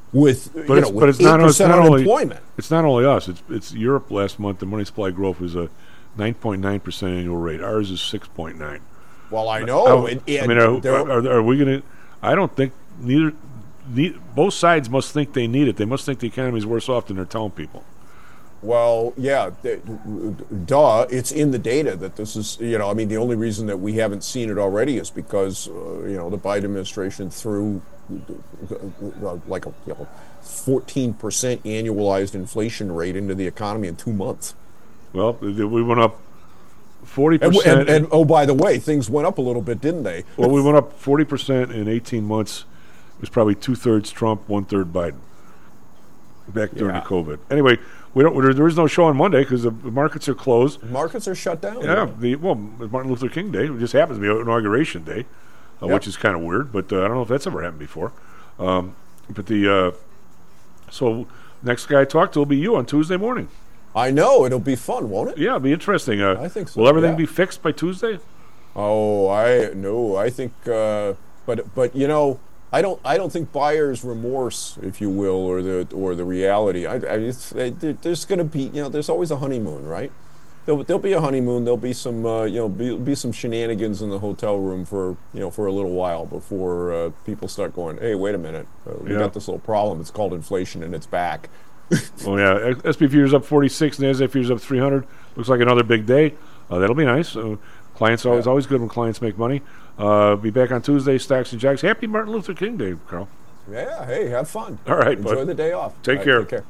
with But you it's, know, but with it's not, it's eight percent not only unemployment. it's not only us. It's it's Europe last month. The money supply growth was a nine point nine percent annual rate. Ours is six point nine. Well, I know. I, and, I and mean, are, there- are, are, are we going to? I don't think neither. Ne- both sides must think they need it. They must think the economy is worse off than they're telling people. Well, yeah, th- duh. It's in the data that this is, you know, I mean, the only reason that we haven't seen it already is because, uh, you know, the Biden administration threw uh, like a you know, fourteen percent annualized inflation rate into the economy in two months. Well, we went up forty And, percent. and, and oh, by the way, things went up a little bit, didn't they? Well, we went up forty percent in eighteen months. It was probably two-thirds Trump, one-third Biden back during Yeah. the COVID. Anyway, we don't. There, there is no show on Monday because the markets are closed. Markets are shut down. Yeah, the well, Martin Luther King Day. It just happens to be Inauguration Day, uh, Yep. which is kind of weird, but uh, I don't know if that's ever happened before. Um, but the uh, so next guy I talk to will be you on Tuesday morning. I know. It'll be fun, won't it? Yeah, it'll be interesting. Uh, I think so, Will everything yeah. be fixed by Tuesday? Oh, I no. I think, uh, but but you know, I don't. I don't think buyer's remorse, if you will, or the or the reality. I, I it's, I, there- there's going to be, you know, there's always a honeymoon, right? There'll, there'll be a honeymoon. There'll be some, uh, you know, be, be some shenanigans in the hotel room for, you know, for a little while before uh, people start going, hey, wait a minute, uh, we Yeah. got this little problem. It's called inflation, and it's back. Oh yeah, S and P futures up forty-six, NASDAQ futures up three hundred. Looks like another big day. Uh, that'll be nice. Uh, clients always always good when clients make money. Uh, be back on Tuesday, Stacks and Jacks. Happy Martin Luther King Day, Carl. Yeah. Hey, have fun. All right, Enjoy bud. the day off. Take All care. right, take care.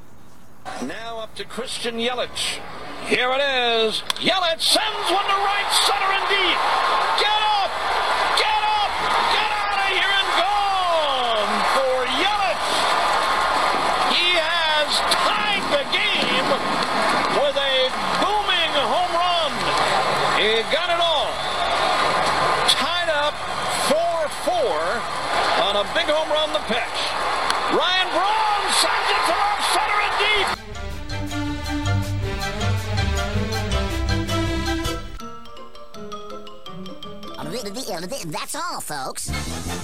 Now up to Christian Yelich. Here it is. Yelich sends one to right center and deep. Get up! Get up! Get out of here and gone for Yelich. He has tied the game with a booming home run. He got it all. Tied up four four on a big home run the pitch. Ryan Braun sends it to left center and deep. That's all, folks.